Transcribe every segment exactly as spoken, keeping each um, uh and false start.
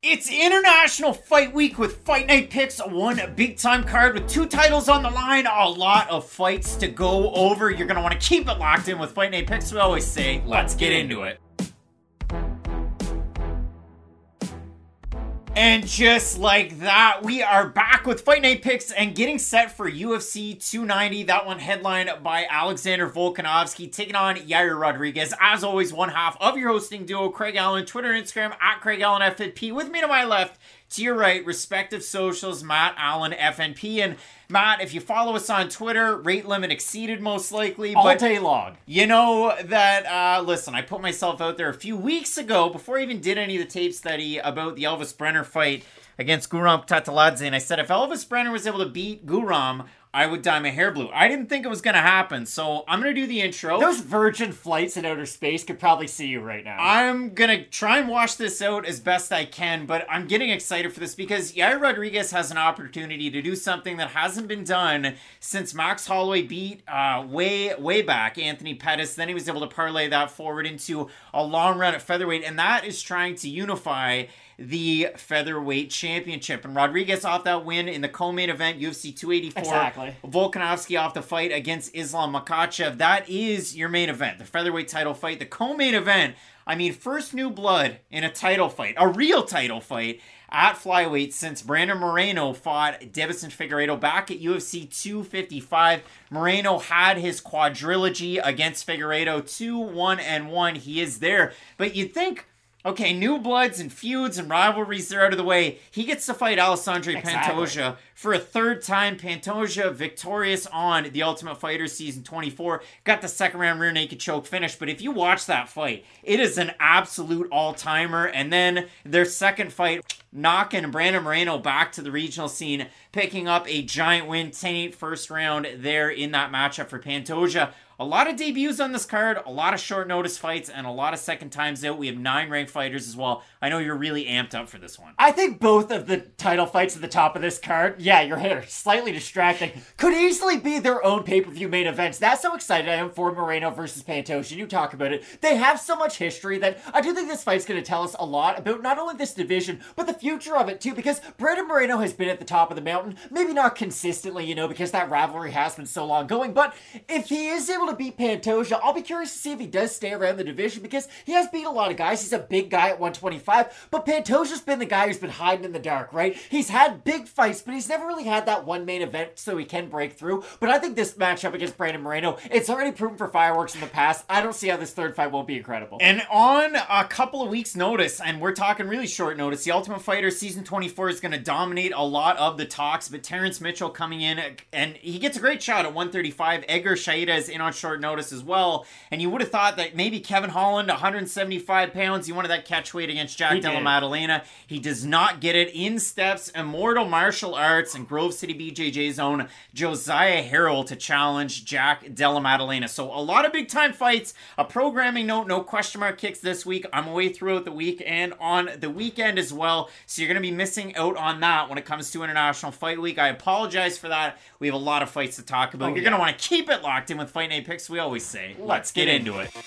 It's International Fight Week with Fight Night Picks, one big time card with two titles on the line, a lot of fights to go over. You're going to want to keep it locked in with Fight Night Picks. We always say, let's get into it. And just like that, we are back with Fight Night Picks and getting set for U F C two ninety. That one headlined by Alexander Volkanovski taking on Yair Rodriguez. As always, one half of your hosting duo, Craig Allen, Twitter and Instagram at Craig Allen F N P. With me to my left, to your right, respective socials, Matt Allen F N P. And Matt, if you follow us on Twitter, rate limit exceeded most likely. All but day long. You know that, uh, listen, I put myself out there a few weeks ago, before I even did any of the tape study about the Elvis Brenner fight against Guram Tataladze, and I said if Elvis Brenner was able to beat Guram, I would dye my hair blue. I didn't think it was going to happen, so I'm going to do the intro. Those virgin flights in outer space could probably see you right now. I'm going to try and wash this out as best I can, but I'm getting excited for this because Yair Rodriguez has an opportunity to do something that hasn't been done since Max Holloway beat uh, way, way back Anthony Pettis. Then he was able to parlay that forward into a long run at featherweight, and that is trying to unify the featherweight championship. And Rodriguez off that win in the co-main event, U F C two eighty-four. Exactly. Volkanovski off the fight against Islam Makhachev. That is your main event, the featherweight title fight. The co-main event, I mean, first new blood in a title fight, a real title fight at flyweight since Brandon Moreno fought Deiveson Figueiredo back at U F C two fifty-five. Moreno had his quadrilogy against Figueiredo, two, one, and one. He is there. But you'd think, okay, new bloods and feuds and rivalries, they're out of the way. He gets to fight Alessandro Exactly. Pantoja for a third time. Pantoja victorious on The Ultimate Fighter Season twenty-four. Got the second round rear naked choke finish. But if you watch that fight, it is an absolute all-timer. And then their second fight, knocking Brandon Moreno back to the regional scene, picking up a giant win, ten eight first round there in that matchup for Pantoja. A lot of debuts on this card, a lot of short notice fights, and a lot of second times out. We have nine ranked fighters as well. I know you're really amped up for this one. I think both of the title fights at the top of this card, yeah, your hair slightly distracting, could easily be their own pay-per-view main events. That's how excited I am for Moreno versus Pantoja. You talk about it. They have so much history that I do think this fight's going to tell us a lot about not only this division, but the future of it too, because Brandon Moreno has been at the top of the mountain, maybe not consistently, you know, because that rivalry has been so long going, but if he is able to beat Pantoja, I'll be curious to see if he does stay around the division, because he has beat a lot of guys. He's a big guy at one twenty-five, but Pantoja's been the guy who's been hiding in the dark, right? He's had big fights, but he's never really had that one main event so he can break through. But I think this matchup against Brandon Moreno, it's already proven for fireworks in the past. I don't see how this third fight won't be incredible. And on a couple of weeks' notice, and we're talking really short notice, The Ultimate Fighter Season twenty-four is going to dominate a lot of the talks, but Terrence Mitchell coming in, and he gets a great shot at one thirty-five. Edgar Shaida is in on short notice as well, and you would have thought that maybe Kevin Holland, one seventy-five pounds, he wanted that catch weight against Jack He Della did. Maddalena. He does not get it. In steps Immortal Martial Arts and Grove City B J J's own Josiah Harrell to challenge Jack Della Maddalena. So a lot of big time fights. A programming note, no question mark kicks this week. I'm away throughout the week and on the weekend as well, so you're going to be missing out on that when it comes to International Fight Week. I apologize for that. We have a lot of fights to talk about. Oh, you're yeah. going to want to keep it locked in with Fight Night Picks. We always say, let's, let's get, get into it.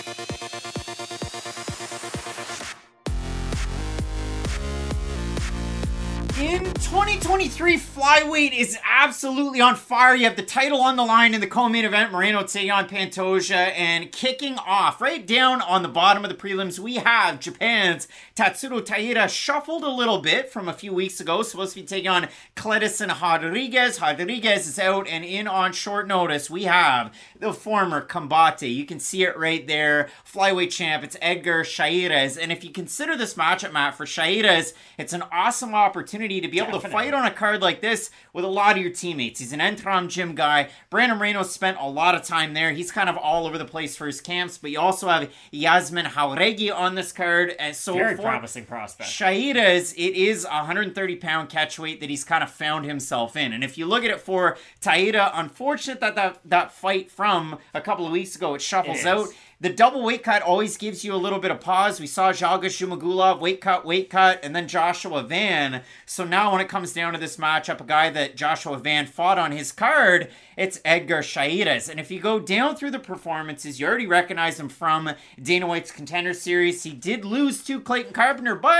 In twenty twenty-three, flyweight is absolutely on fire. You have the title on the line in the co-main event, Moreno taking on Pantoja, and kicking off right down on the bottom of the prelims, we have Japan's Tatsuro Taira, shuffled a little bit from a few weeks ago, supposed to be taking on Cledison Rodriguez. Rodriguez is out, and in on short notice, we have the former Combate. You can see it right there, flyweight champ. It's Edgar Shairez, and if you consider this matchup, Matt, for Shairez, it's an awesome opportunity to be able Definitely. to fight on a card like this with a lot of your teammates. He's an Entram gym guy. Brandon Moreno spent a lot of time there. He's kind of all over the place for his camps, but you also have Yasmin Jauregui on this card. And so Very for promising prospect. Shairez, it is a one thirty pound catch weight that he's kind of found himself in. And if you look at it for Taira, unfortunate that that, that fight from a couple of weeks ago, it shuffles It out. is. The double weight cut always gives you a little bit of pause. We saw Jalga Shumagulov, weight cut, weight cut, and then Joshua Van. So now when it comes down to this matchup, a guy that Joshua Van fought on his card, it's Edgar Shairez. And if you go down through the performances, you already recognize him from Dana White's Contender Series. He did lose to Clayton Carpenter, but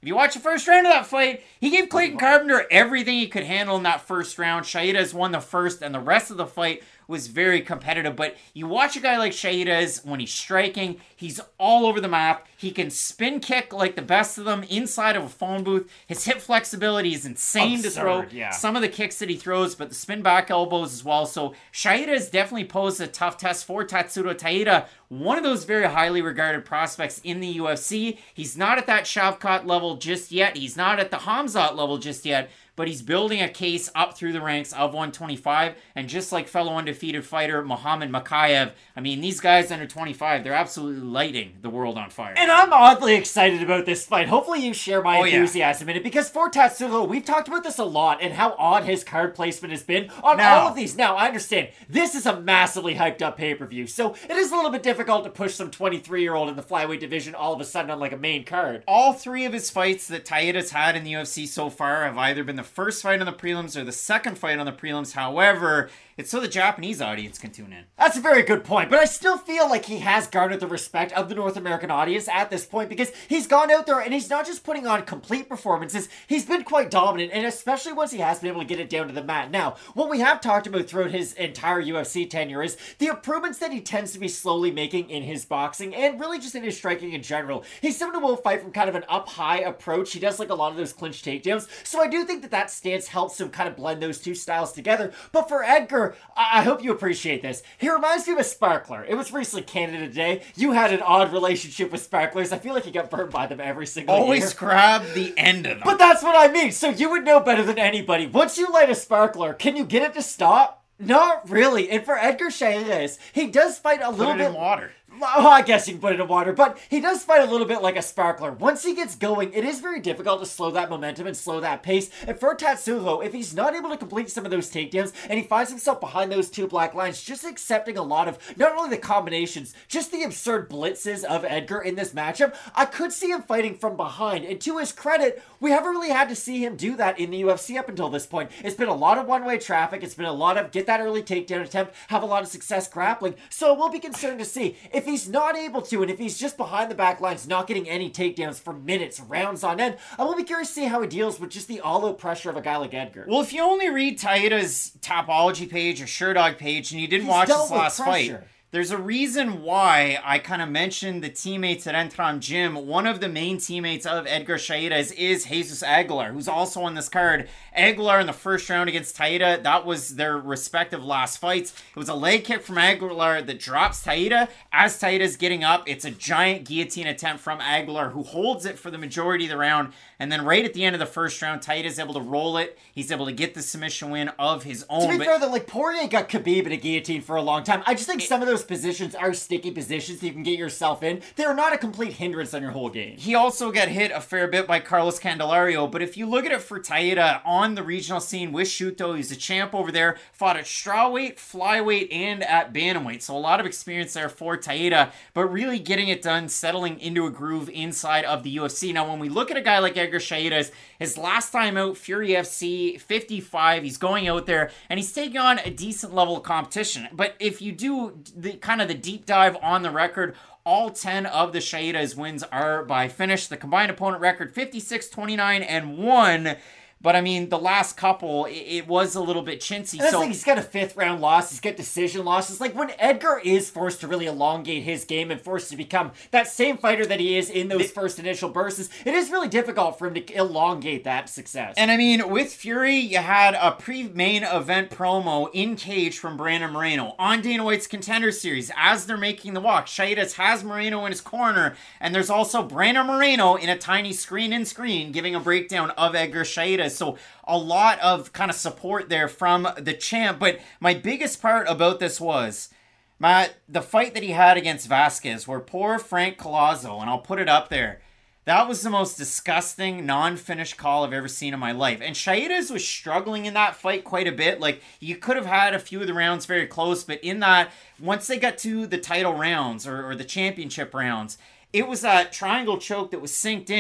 If you watch the first round of that fight, he gave Clayton Carpenter everything he could handle in that first round. Shaidas won the first, and the rest of the fight was very competitive. But you watch a guy like Shaidas, when he's striking, he's all over the map. He can spin kick like the best of them inside of a phone booth. His hip flexibility is insane Absurd, to throw. yeah. Some of the kicks that he throws, but the spin back elbows as well. So Shaidas definitely posed a tough test for Tatsuro Taira, one of those very highly regarded prospects in the U F C. He's not at that Shavkat level just yet. He's not at the Hamzat level just yet, but he's building a case up through the ranks of one twenty-five. And just like fellow undefeated fighter Muhammad Makayev, I mean, these guys under twenty-five, they're absolutely lighting the world on fire. And I'm oddly excited about this fight. Hopefully you share my Oh, yeah. enthusiasm in it, because for Tatsuro, we've talked about this a lot and how odd his card placement has been on Now- all of these. Now, I understand, this is a massively hyped up pay-per-view, so it is a little bit difficult to push some twenty-three-year-old in the flyweight division all of a sudden on like a main card. All three of his fights that Taida's had in the U F C so far have either been the first fight on the prelims or the second fight on the prelims. However, it's so the Japanese audience can tune in. That's a very good point, but I still feel like he has garnered the respect of the North American audience at this point, because he's gone out there and he's not just putting on complete performances, he's been quite dominant, and especially once he has been able to get it down to the mat. Now, what we have talked about throughout his entire U F C tenure is the improvements that he tends to be slowly making in his boxing, and really just in his striking in general. He's someone who will fight from kind of an up-high approach. He does like a lot of those clinch takedowns, so I do think that that stance helps him kind of blend those two styles together. But for Edgar, I, I hope you appreciate this. He reminds me of a sparkler. It was recently Canada Day. You had an odd relationship with sparklers. I feel like you got burned by them every single Always year. grab the end of them. But that's what I mean. So you would know better than anybody. Once you light a sparkler, can you get it to stop? Not really. And for Edgar Chairez, he does fight a Put little it bit in water. Well, I guess you can put it in water, but he does fight a little bit like a sparkler. Once he gets going, it is very difficult to slow that momentum and slow that pace. And for Tatsuro, if he's not able to complete some of those takedowns and he finds himself behind those two black lines, just accepting a lot of not only the combinations, just the absurd blitzes of Edgar in this matchup, I could see him fighting from behind. And to his credit, we haven't really had to see him do that in the U F C up until this point. It's been a lot of one-way traffic. It's been a lot of get that early takedown attempt, have a lot of success grappling. So we'll be concerned to see if he's not able to, and if he's just behind the back lines, not getting any takedowns for minutes, rounds on end, I will be curious to see how he deals with just the all-out pressure of a guy like Edgar. Well, if you only read Taida's Tapology page or Sherdog page and you didn't He's watch dealt his with last pressure. fight, there's a reason why I kind of mentioned the teammates at Entram Gym. One of the main teammates of Edgar Chairez is Jesus Aguilar, who's also on this card. Aguilar in the first round against Taira, that was their respective last fights. It was a leg kick from Aguilar that drops Taira. As Taira's getting up, it's a giant guillotine attempt from Aguilar, who holds it for the majority of the round. And then right at the end of the first round, Taira's able to roll it. He's able to get the submission win of his own. To be But fair, though, like, Poirier got Khabib in a guillotine for a long time. I just think some of those positions are sticky positions that you can get yourself in. They're not a complete hindrance on your whole game. he also got hit a fair bit by Carlos Candelario. But if you look at it for Taira on the regional scene with Shuto, he's a champ over there, fought at strawweight, flyweight, and at bantamweight. So a lot of experience there for Taira, but really getting it done, settling into a groove inside of the U F C. Now, when we look at a guy like Edgar Chairez, his last time out, Fury F C, fifty-five, he's going out there, and he's taking on a decent level of competition. But if you do the kind of the deep dive on the record, all ten of the Chairez wins are by finish. The combined opponent record, fifty-six, twenty-nine, and one. But I mean, the last couple, it, it was a little bit chintzy. And that's So like, he's got a fifth round loss, he's got decision losses. Like, when Edgar is forced to really elongate his game and forced to become that same fighter that he is in those first initial bursts, it is really difficult for him to elongate that success. And I mean, with Fury, you had a pre-main event promo in cage from Brandon Moreno on Dana White's Contender Series as they're making the walk. Chairez has Moreno in his corner, and there's also Brandon Moreno in a tiny screen-in-screen giving a breakdown of Edgar Chairez. So a lot of kind of support there from the champ. But my biggest part about this was, Matt, the fight that he had against Vasquez, where poor Frank Collazo, and I'll put it up there, that was the most disgusting non-finish call I've ever seen in my life. And Chairez was struggling in that fight quite a bit. Like, you could have had a few of the rounds very close, but in that, once they got to the title rounds or, or the championship rounds, it was that triangle choke that was synced in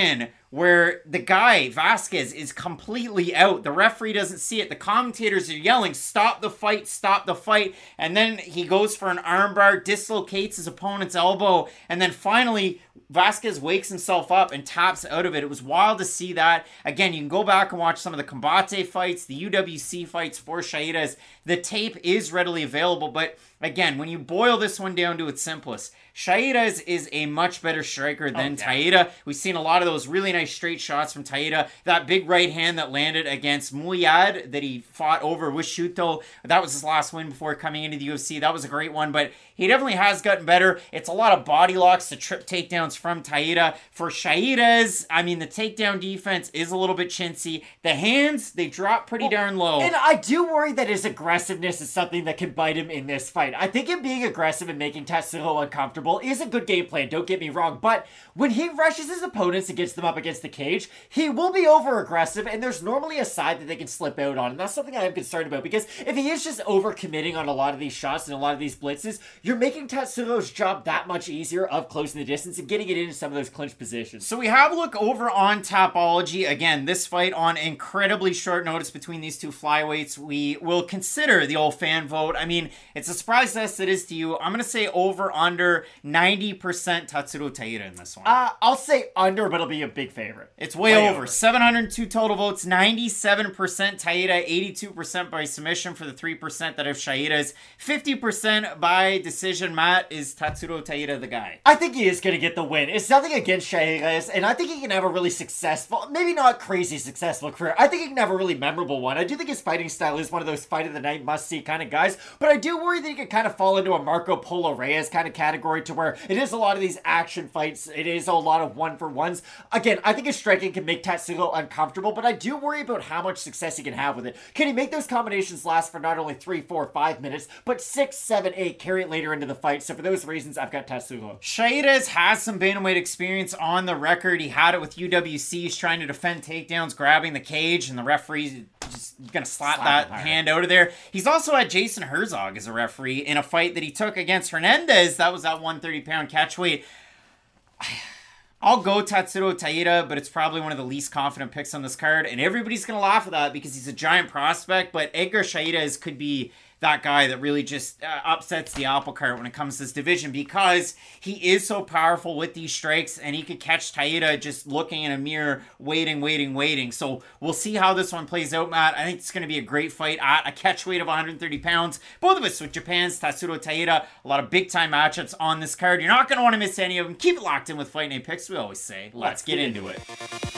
where the guy, Vasquez, is completely out. The referee doesn't see it. The commentators are yelling, stop the fight, stop the fight. And then he goes for an armbar, dislocates his opponent's elbow, and then finally Vasquez wakes himself up and taps out of it. It was wild to see that. Again, you can go back and watch some of the Combate fights, the U W C fights for Chairez. The tape is readily available, but again, when you boil this one down to its simplest, Chairez is a much better striker than oh, yeah. Taira. We've seen a lot of those really nice straight shots from Taira. That big right hand that landed against Muyad that he fought over with Shuto. That was his last win before coming into the U F C. That was a great one, but he definitely has gotten better. It's a lot of body locks to trip takedowns from Taira. For Chairez, I mean, the takedown defense is a little bit chintzy. The hands, they drop pretty well, darn low. And I do worry that his aggressiveness is something that can bite him in this fight. I think him being aggressive and making Tatsuro uncomfortable is a good game plan, don't get me wrong, but when he rushes his opponents and gets them up against the cage, he will be over aggressive, and there's normally a side that they can slip out on, and that's something I am concerned about, because if he is just over committing on a lot of these shots and a lot of these blitzes, you're making Tatsuro's job that much easier of closing the distance and getting it into some of those clinch positions. So we have a look over on Tapology. Again, this fight on incredibly short notice between these two flyweights. We will consider the old fan vote. I mean, it's a surprise test it is to you. I'm going to say over under ninety percent Tatsuro Taira in this one. Uh, I'll say under, but it'll be a big favorite. It's way, way over. over. seven hundred two total votes, ninety-seven percent Taira, eighty-two percent by submission for the three percent that have Chairez, fifty percent by decision. Matt, is Tatsuro Taira the guy? I think he is going to get the win. It's nothing against Chairez, and I think he can have a really successful, maybe not crazy successful career. I think he can have a really memorable one. I do think his fighting style is one of those fight of the night must-see kind of guys, but I do worry that he could kind of fall into a Marco Polo Reyes kind of category to where it is a lot of these action fights. It is a lot of one-for-ones. Again, I think his striking can make Tatsuro uncomfortable, but I do worry about how much success he can have with it. Can he make those combinations last for not only three, four, five minutes, but six, seven, eight, carry it later into the fight? So for those reasons, I've got Tatsuro. Chairez has some bantamweight experience on the record. He had it with U W C. He's trying to defend takedowns, grabbing the cage, and the referee's just gonna slap, slap that hand out of there. He's also had Jason Herzog as a referee in a fight that he took against Hernandez. That was that one thirty pound catch weight. I'll go Tatsuro Taira, but it's probably one of the least confident picks on this card, and everybody's going to laugh at that because he's a giant prospect, but Edgar Chairez could be that guy that really just uh, upsets the apple cart when it comes to this division because he is so powerful with these strikes, and he could catch Taira just looking in a mirror, waiting, waiting, waiting. So we'll see how this one plays out, Matt. I think it's going to be a great fight at a catch weight of one hundred thirty pounds. Both of us with Japan's Tatsuro Taira. A lot of big-time matchups on this card. You're not going to want to miss any of them. Keep it locked in with Fight Night Picks, we always say. Let's, Let's get into it.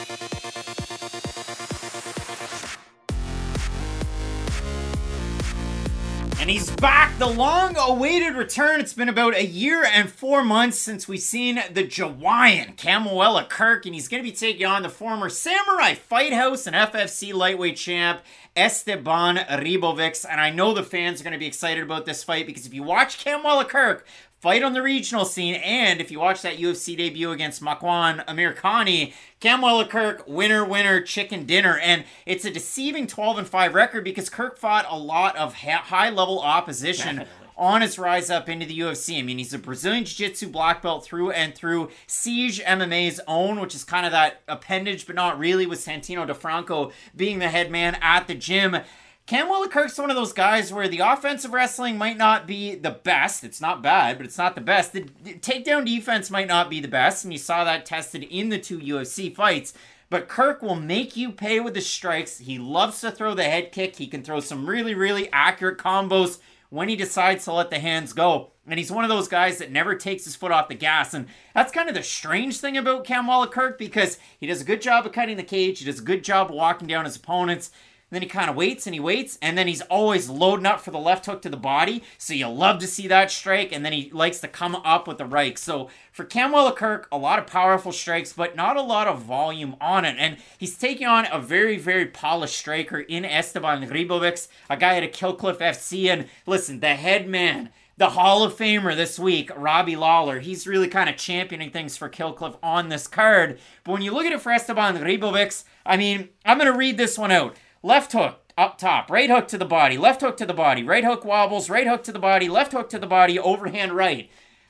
And he's back, the long-awaited return. It's been about a year and four months since we've seen the Jawaiian, Kamuela Kirk, and he's going to be taking on the former Samurai Fight House and F F C lightweight champ, Esteban Ribovics. And I know the fans are going to be excited about this fight because if you watch Kamuela Kirk fight on the regional scene, and if you watch that U F C debut against Makwan Amirkhani, Kamuela Kirk, winner, winner, chicken dinner. And it's a deceiving twelve and five record because Kirk fought a lot of ha- high-level opposition Definitely. on his rise up into the U F C. I mean, he's a Brazilian Jiu-Jitsu black belt through and through. Siege M M A's own, which is kind of that appendage, but not really, with Santino DeFranco being the head man at the gym. Kamuela Kirk's one of those guys where the offensive wrestling might not be the best. It's not bad, but it's not the best. The takedown defense might not be the best, and you saw that tested in the two U F C fights. But Kirk will make you pay with his strikes. He loves to throw the head kick. He can throw some really, really accurate combos when he decides to let the hands go. And he's one of those guys that never takes his foot off the gas. And that's kind of the strange thing about Kamuela Kirk because he does a good job of cutting the cage. He does a good job of walking down his opponents. Then he kind of waits and he waits, and then he's always loading up for the left hook to the body, so you love to see that strike, and then he likes to come up with the right. So for Kamuela Kirk, a lot of powerful strikes, but not a lot of volume on it, and he's taking on a very, very polished striker in Esteban Ribovics, a guy at a Killcliff F C, and listen, the head man, the Hall of Famer this week, Robbie Lawler, he's really kind of championing things for Killcliff on this card, but when you look at it for Esteban Ribovics, I mean, I'm going to read this one out. Left hook up top, right hook to the body, left hook to the body, right hook wobbles, right hook to the body, left hook to the body, overhand right.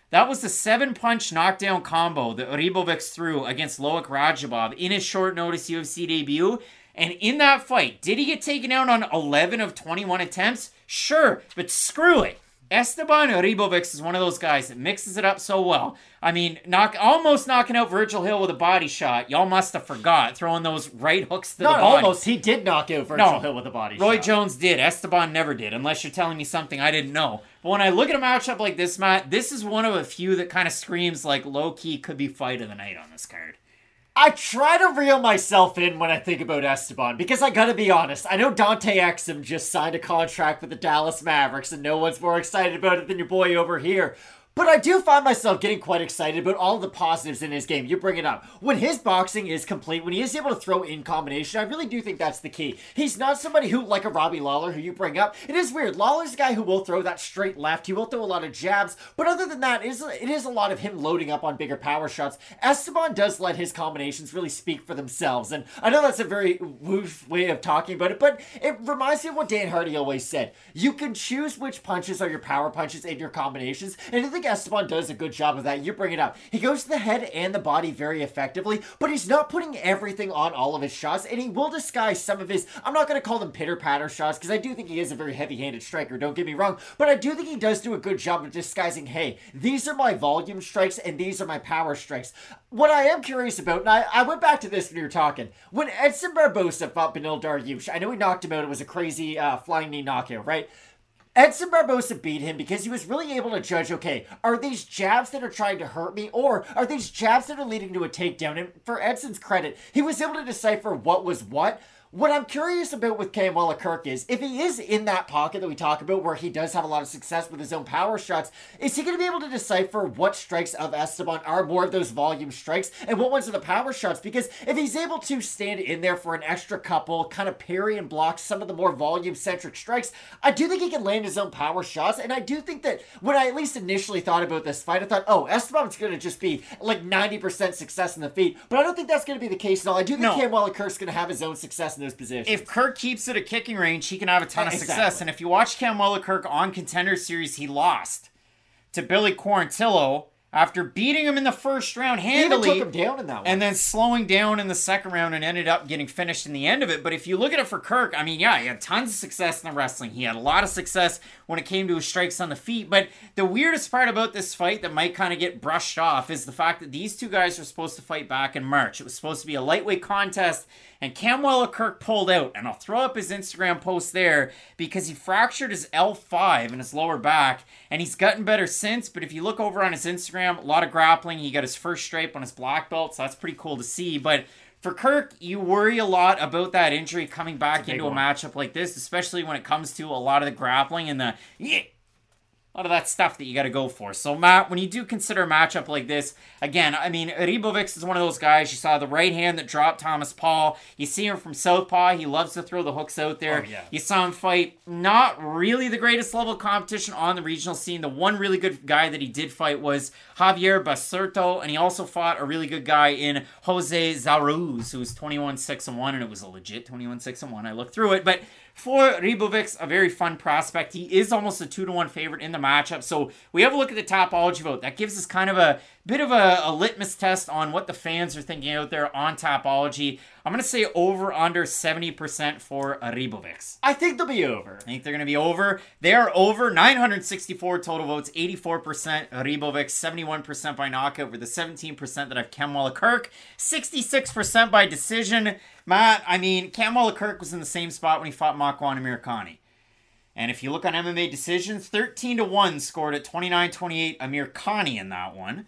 That was the seven-punch knockdown combo that Ribovics threw against Loic Radzhabov in his short notice U F C debut. And in that fight, did he get taken out on eleven of twenty-one attempts? Sure, but screw it. Esteban Ribovics is one of those guys that mixes it up so well. I mean, knock almost knocking out Virgil Hill with a body shot. Y'all must have forgot throwing those right hooks to Not the body. almost. He did knock out Virgil No, Hill with a body Roy shot. Jones did. Esteban never did, unless you're telling me something I didn't know. But when I look at a matchup like this, Matt, this is one of a few that kind of screams like low-key could be fight of the night on this card. I try to reel myself in when I think about Esteban, because I gotta be honest, I know Dante Exum just signed a contract with the Dallas Mavericks, and no one's more excited about it than your boy over here. But I do find myself getting quite excited about all the positives in his game. You bring it up. When his boxing is complete, when he is able to throw in combination, I really do think that's the key. He's not somebody who, like a Robbie Lawler, who you bring up. It is weird. Lawler's a guy who will throw that straight left. He will throw a lot of jabs. But other than that, it is, it is a lot of him loading up on bigger power shots. Esteban does let his combinations really speak for themselves. And I know that's a very woof way of talking about it, but it reminds me of what Dan Hardy always said. You can choose which punches are your power punches and your combinations. And I think Esteban does a good job of that. You bring it up. He goes to the head and the body very effectively, but he's not putting everything on all of his shots, and he will disguise some of his, I'm not going to call them pitter-patter shots, because I do think he is a very heavy-handed striker, don't get me wrong, but I do think he does do a good job of disguising, hey, these are my volume strikes, and these are my power strikes. What I am curious about, and I, I went back to this when you were talking, when Edson Barbosa fought Beneil Dariush, I know he knocked him out, it was a crazy uh, flying knee knockout, right? Edson Barbosa beat him because he was really able to judge, okay, are these jabs that are trying to hurt me, or are these jabs that are leading to a takedown? And for Edson's credit, he was able to decipher what was what. What I'm curious about with Cam Willa-Kirk is, if he is in that pocket that we talk about where he does have a lot of success with his own power shots, is he going to be able to decipher what strikes of Esteban are more of those volume strikes and what ones are the power shots? Because if he's able to stand in there for an extra couple, kind of parry and block some of the more volume-centric strikes, I do think he can land his own power shots, and I do think that when I at least initially thought about this fight, I thought, oh, Esteban's going to just be like ninety percent success in the feet, but I don't think that's going to be the case at all. I do think No. Cam Willa-Kirk's going to have his own success in those positions. If Kirk keeps it at kicking range, he can have a ton of Exactly. success. And if you watch Cam Willa-Kirk on Contender Series, he lost to Billy Quarantillo after beating him in the first round He even handily. took him down in that one. And then slowing down in the second round and ended up getting finished in the end of it. But if you look at it for Kirk, I mean, yeah, he had tons of success in the wrestling. He had a lot of success when it came to his strikes on the feet. But the weirdest part about this fight that might kind of get brushed off is the fact that these two guys were supposed to fight back in March. It was supposed to be a lightweight contest, and Cam Willa-Kirk pulled out. And I'll throw up his Instagram post there because he fractured his L five in his lower back, and he's gotten better since. But if you look over on his Instagram, a lot of grappling. He got his first stripe on his black belt, so that's pretty cool to see. But for Kirk, you worry a lot about that injury coming back into a one. matchup like this, especially when it comes to a lot of the grappling and the yeah, a lot of that stuff that you got to go for. So, Matt, when you do consider a matchup like this, again, I mean, Ribovics is one of those guys. You saw the right hand that dropped Thomas Paul. You see him from southpaw. He loves to throw the hooks out there. Oh, yeah. You saw him fight not really the greatest level of competition on the regional scene. The one really good guy that he did fight was Javier Basurto, and he also fought a really good guy in Jose Zaruz, who was twenty-one six and one, and it was a legit twenty-one six and one. I looked through it, but for Ribovics, a very fun prospect. He is almost a two to one favorite in the matchup. So we have a look at the Tapology vote. That gives us kind of a bit of a, a litmus test on what the fans are thinking out there on Tapology. I'm going to say over under seventy percent for Ribovics. I think they'll be over. I think they're going to be over. They are over. nine hundred sixty-four total votes. eighty-four percent Ribovics. seventy-one percent by knockout with the seventeen percent that have Cam Willa-Kirk. sixty-six percent by decision. Matt, I mean, Cam Willa-Kirk was in the same spot when he fought Makwan Amirkhani. And if you look on M M A decisions, thirteen to one scored at twenty-nine twenty-eight Amirkhani in that one.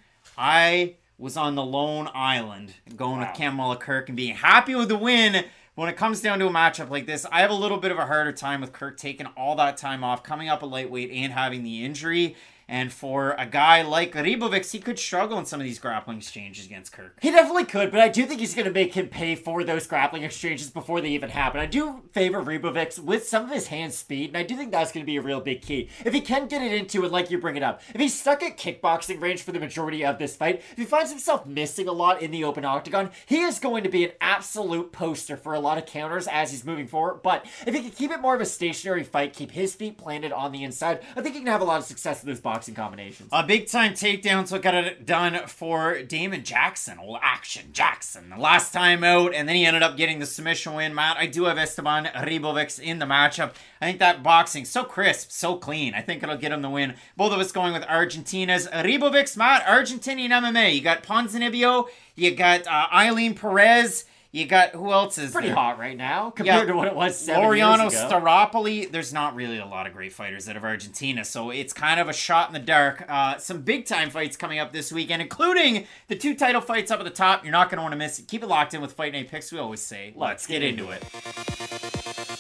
I was on the lone island going Wow. with Cam Willa-Kirk and being happy with the win. When it comes down to a matchup like this, I have a little bit of a harder time with Kirk taking all that time off, coming up a lightweight and having the injury. And for a guy like Ribovics, he could struggle in some of these grappling exchanges against Kirk. He definitely could, but I do think he's going to make him pay for those grappling exchanges before they even happen. I do favor Ribovics with some of his hand speed, and I do think that's going to be a real big key. If he can get it into it, like you bring it up, if he's stuck at kickboxing range for the majority of this fight, if he finds himself missing a lot in the open octagon, he is going to be an absolute poster for a lot of counters as he's moving forward. But if he can keep it more of a stationary fight, keep his feet planted on the inside, I think he can have a lot of success in those boxing boxing combinations. A big time takedowns what got it done for Damon Jackson. Old Action Jackson. The last time out, and then he ended up getting the submission win. Matt, I do have Esteban Ribovics in the matchup. I think that boxing so crisp, so clean. I think it'll get him the win. Both of us going with Argentina's Ribovics. Matt, Argentinian M M A. You got Ponzinibbio, you got uh, Eileen Perez. You got, who else is pretty there? hot right now compared yeah. to what it was seven Laureano years ago. Staropoli. There's not really a lot of great fighters out of Argentina, so it's kind of a shot in the dark. Uh, some big-time fights coming up this weekend, including the two title fights up at the top. You're not going to want to miss it. Keep it locked in with Fight Night Picks, we always say. Let's, Let's get, get into it. it.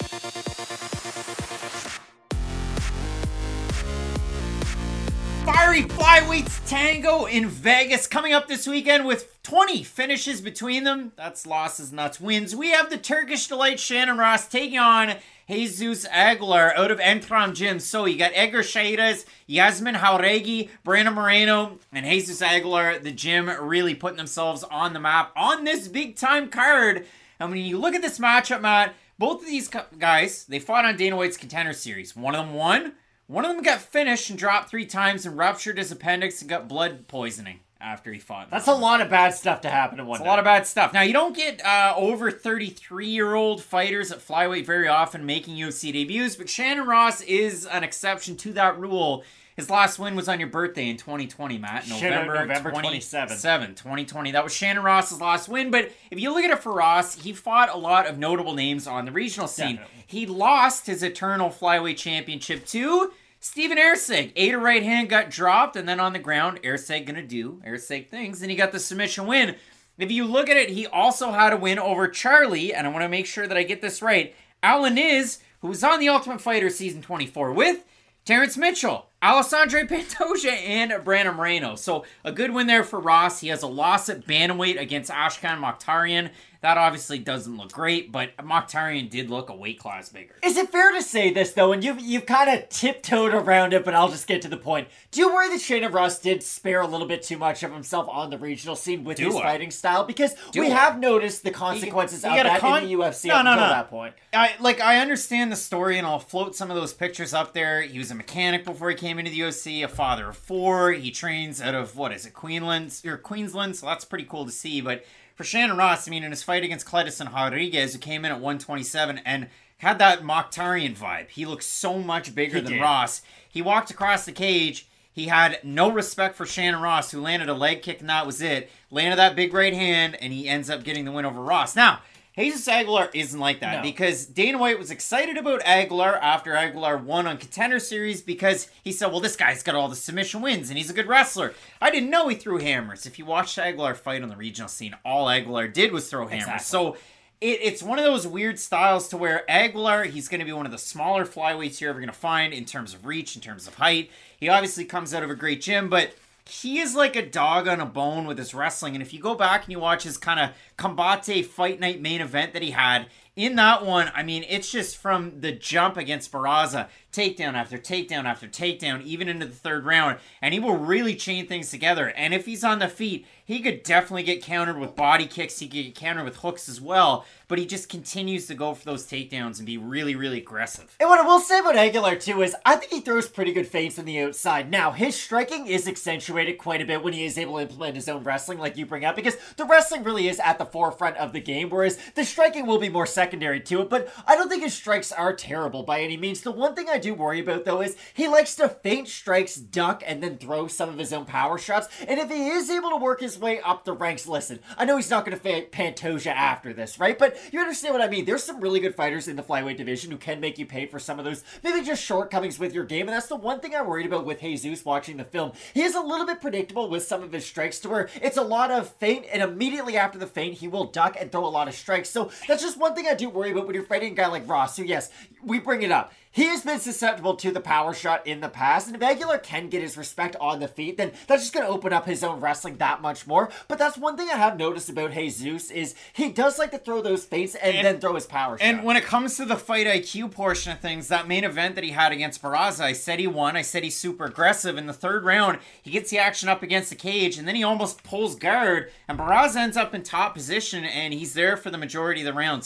Fiery flyweights tango in Vegas coming up this weekend with twenty finishes between them. That's losses, nuts, wins. We have the Turkish Delight Shannon Ross taking on Jesus Aguilar out of Entram Gym. So you got Edgar Chairez, Yasmin Jauregui, Brandon Moreno, and Jesus Aguilar. The gym really putting themselves on the map on this big time card. And when you look at this matchup, Matt, both of these guys, they fought on Dana White's Contender Series. One of them won. One of them got finished and dropped three times and ruptured his appendix and got blood poisoning after he fought. That's a lot of bad stuff to happen in one It's night. a lot of bad stuff. Now, you don't get uh, over thirty-three-year-old fighters at flyweight very often making U F C debuts, but Shannon Ross is an exception to that rule. His last win was on your birthday in twenty twenty, Matt. November, November twenty-seventh. twenty twenty. That was Shannon Ross's last win, but if you look at it for Ross, he fought a lot of notable names on the regional scene. Definitely. He lost his eternal flyweight championship to Steven Erceg. Ate a right hand, got dropped, and then on the ground, Erceg gonna do Erceg things, and he got the submission win. If you look at it, he also had a win over Charlie, and I want to make sure that I get this right, Alaniz, who was on The Ultimate Fighter Season twenty-four with Terrence Mitchell, Alessandro Pantoja, and Brandon Moreno. So a good win there for Ross. He has a loss at bantamweight against Ashkan Mokhtarian. That obviously doesn't look great, but Mokhtarian did look a weight class bigger. Is it fair to say this, though, and you've, you've kind of tiptoed around it, but I'll just get to the point. Do you worry that Shannon Ross did spare a little bit too much of himself on the regional scene with Do his I? fighting style? Because Do we I? have noticed the consequences You- of you got a that con- in the U F C No, up no, until no. that point. I like I understand the story, and I'll float some of those pictures up there. He was a mechanic before he came into the U F C, a father of four. He trains out of, what is it, Queensland, or Queensland, so that's pretty cool to see. But for Shannon Ross, I mean, in his fight against Cledison Rodriguez, who came in at one twenty-seven and had that Mokhtarian vibe. He looked so much bigger He than did. Ross. He walked across the cage. He had no respect for Shannon Ross, who landed a leg kick, and that was it. Landed that big right hand, and he ends up getting the win over Ross. Now, Jesus Aguilar isn't like that No. because Dana White was excited about Aguilar after Aguilar won on Contender Series because he said, well, this guy's got all the submission wins and he's a good wrestler. I didn't know he threw hammers. If you watched Aguilar fight on the regional scene, all Aguilar did was throw hammers. Exactly. So it, it's one of those weird styles to where Aguilar, he's going to be one of the smaller flyweights you're ever going to find in terms of reach, in terms of height. He obviously comes out of a great gym, but he is like a dog on a bone with his wrestling. And if you go back and you watch his kind of Combate Fight Night main event that he had, in that one, I mean, it's just from the jump against Barraza, takedown after takedown after takedown, even into the third round, and he will really chain things together. And if he's on the feet, he could definitely get countered with body kicks, he could get countered with hooks as well, but he just continues to go for those takedowns and be really, really aggressive. And what I will say about Aguilar, too, is I think he throws pretty good feints on the outside. Now, his striking is accentuated quite a bit when he is able to implement his own wrestling, like you bring up, because the wrestling really is at the forefront of the game, whereas the striking will be more secondary to it, but I don't think his strikes are terrible by any means. The one thing I do worry about, though, is he likes to feint strikes, duck, and then throw some of his own power shots, and if he is able to work his way up the ranks, listen, I know he's not going to fight Pantoja after this, right? But you understand what I mean. There's some really good fighters in the flyweight division who can make you pay for some of those, maybe just shortcomings with your game, and that's the one thing I'm worried about with Jesus watching the film. He is a little bit predictable with some of his strikes to where it's a lot of feint, and immediately after the feint, he will duck and throw a lot of strikes. So that's just one thing I do worry about when you're fighting a guy like Ross, who, yes, we bring it up. He has been susceptible to the power shot in the past, and if Aguilar can get his respect on the feet, then that's just going to open up his own wrestling that much more. But that's one thing I have noticed about Jesus is he does like to throw those feints and, And- then throw his power shot. And when it comes to the fight I Q portion of things, that main event that he had against Barraza, I said he won. I said he's super aggressive. In the third round, he gets the action up against the cage, and then he almost pulls guard, and Barraza ends up in top position, and he's there for the majority of the round. So I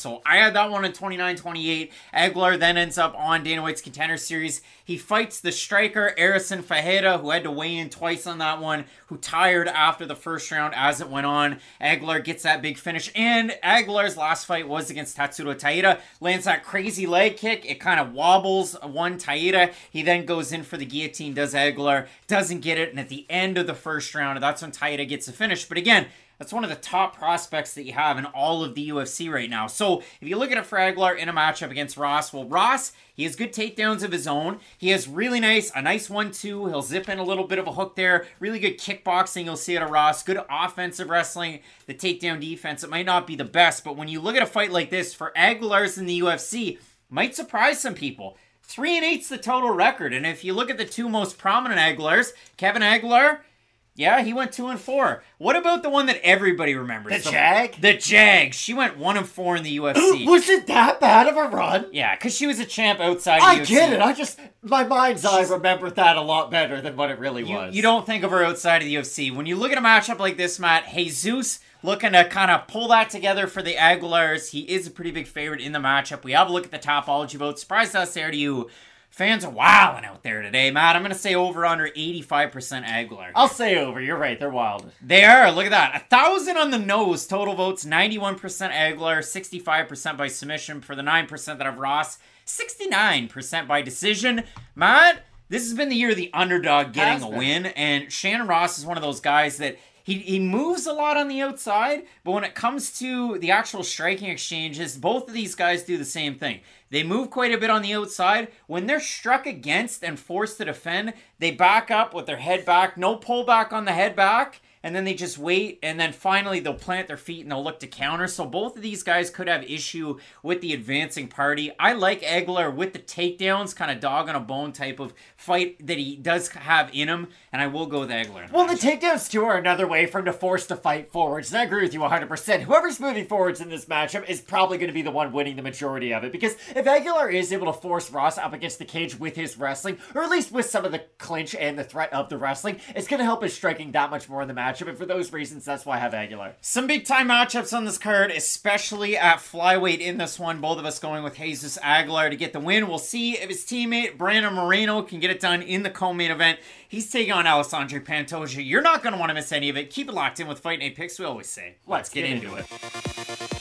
had that one in twenty-nine twenty-eight. Aguilar then ends up on Dana White's Contender Series. He fights the striker, Arison Fajeda, who had to weigh in twice on that one, who tired after the first round as it went on. Aguilar gets that big finish, and Aguilar's last fight was against Tatsuro Taira. Lands that crazy leg kick. It kind of wobbles one Taira. He then goes in for the guillotine, does Aguilar, doesn't get it, and at the end of the first round, that's when Taira gets a finish. But again, that's one of the top prospects that you have in all of the U F C right now. So if you look at it for Aguilar in a matchup against Ross, well, Ross, he has good takedowns of his own. He has really nice, a nice one two. He'll zip in a little bit of a hook there. Really good kickboxing you'll see out of Ross. Good offensive wrestling. The takedown defense, it might not be the best, but when you look at a fight like this for Aguilar's in the U F C, might surprise some people. Three and eight's the total record, and if you look at the two most prominent Aguilars, Kevin Aguilar, yeah, he went two and four. What about the one that everybody remembers? The, the Jag? The Jag. She went one and four in the U F C. Was it that bad of a run? Yeah, because she was a champ outside of I U F C. get it. I just, my mind's eye remembered that a lot better than what it really You, was. you don't think of her outside of the U F C. When you look at a matchup like this, Matt, Jesus looking to kind of pull that together for the Aguilars. He is a pretty big favorite in the matchup. We have a look at the Topology vote. Surprised us there to you. Fans are wilding out there today, Matt. I'm going to say over under eighty-five percent Aguilar. I'll say over. You're right. They're wild. They are. Look at that. A thousand on the nose. Total votes, ninety-one percent Aguilar, sixty-five percent by submission. For the nine percent that have Ross, sixty-nine percent by decision. Matt, this has been the year of the underdog getting a win. And Shannon Ross is one of those guys that He he moves a lot on the outside, but when it comes to the actual striking exchanges, both of these guys do the same thing. They move quite a bit on the outside. When they're struck against and forced to defend, they back up with their head back. No pullback on the head back. And then they just wait, and then finally they'll plant their feet and they'll look to counter. So both of these guys could have issue with the advancing party. I like Aguilar with the takedowns, kind of dog on a bone type of fight that he does have in him, and I will go with Aguilar. Well, the takedowns too are another way for him to force the fight forwards, and I agree with you one hundred percent. Whoever's moving forwards in this matchup is probably going to be the one winning the majority of it, because if Aguilar is able to force Ross up against the cage with his wrestling, or at least with some of the clinch and the threat of the wrestling, it's going to help his striking that much more in the matchup. And for those reasons, that's why I have Aguilar. Some big time matchups on this card, especially at flyweight in this one. Both of us going with Jesus Aguilar to get the win. We'll see if his teammate Brandon Moreno can get it done in the co-main event. He's taking on Alessandro Pantoja. You're not going to want to miss any of it. Keep it locked in with Fight Night Picks, we always say. Let's, Let's get, get into, into it. it.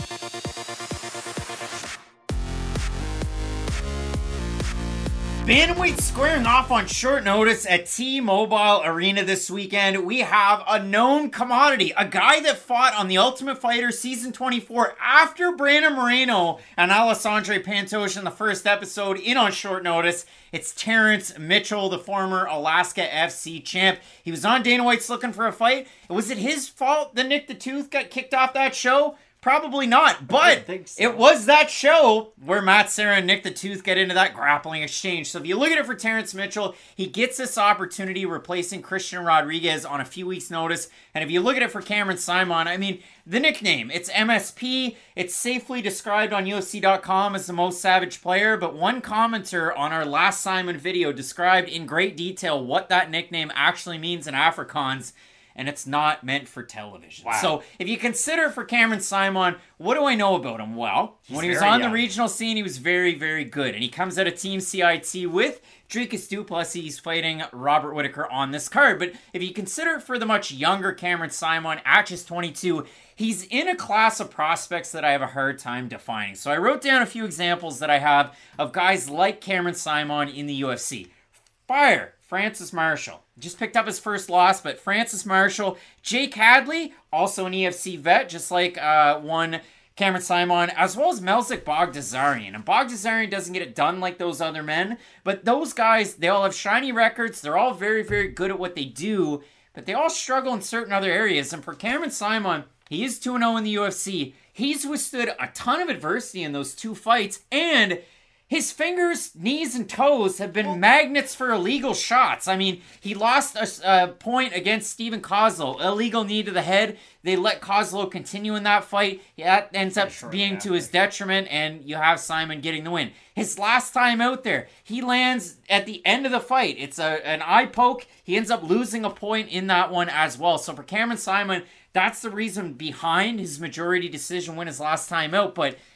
Bantamweight squaring off on short notice at T-Mobile Arena this weekend. We have a known commodity, a guy that fought on The Ultimate Fighter Season twenty-four after Brandon Moreno and Alessandro Pantoja in the first episode in on short notice. It's Terrence Mitchell, the former Alaska F C champ. He was on Dana White's Looking for a Fight. Was it his fault that Nick the Tooth got kicked off that show? Probably not, but so. It was that show where Matt Serra and Nick the Tooth get into that grappling exchange. So if you look at it for Terrence Mitchell, he gets this opportunity replacing Christian Rodriguez on a few weeks' notice. And if you look at it for Cameron Simon, I mean, the nickname, it's M S P. It's safely described on U F C dot com as the most savage player, but one commenter on our last Simon video described in great detail what that nickname actually means in Afrikaans. And it's not meant for television. Wow. So if you consider for Cameron Simon, what do I know about him? Well, He's when he was on young. the regional scene, he was very, very good. And he comes out of Team C I T with Dricus du Plessis fighting Robert Whittaker on this card. But if you consider for the much younger Cameron Simon at just twenty-two, he's in a class of prospects that I have a hard time defining. So I wrote down a few examples that I have of guys like Cameron Simon in the U F C. Fire! Francis Marshall. Just picked up his first loss, but Francis Marshall. Jake Hadley, also an E F C vet, just like uh, one Cameron Simon, as well as Melzik Bogdasarian. And Bogdasarian doesn't get it done like those other men, but those guys, they all have shiny records. They're all very, very good at what they do, but they all struggle in certain other areas. And for Cameron Simon, he is two and oh in the U F C. He's withstood a ton of adversity in those two fights, and his fingers, knees, and toes have been magnets for illegal shots. I mean, he lost a, a point against Steven Kozlo. Illegal knee to the head. They let Kozlo continue in that fight. That ends up being to his detriment, and you have Simon getting the win. His last time out there, he lands at the end of the fight. It's a, an eye poke. He ends up losing a point in that one as well. So for Cameron Simon, that's the reason behind his majority decision win his last time out. But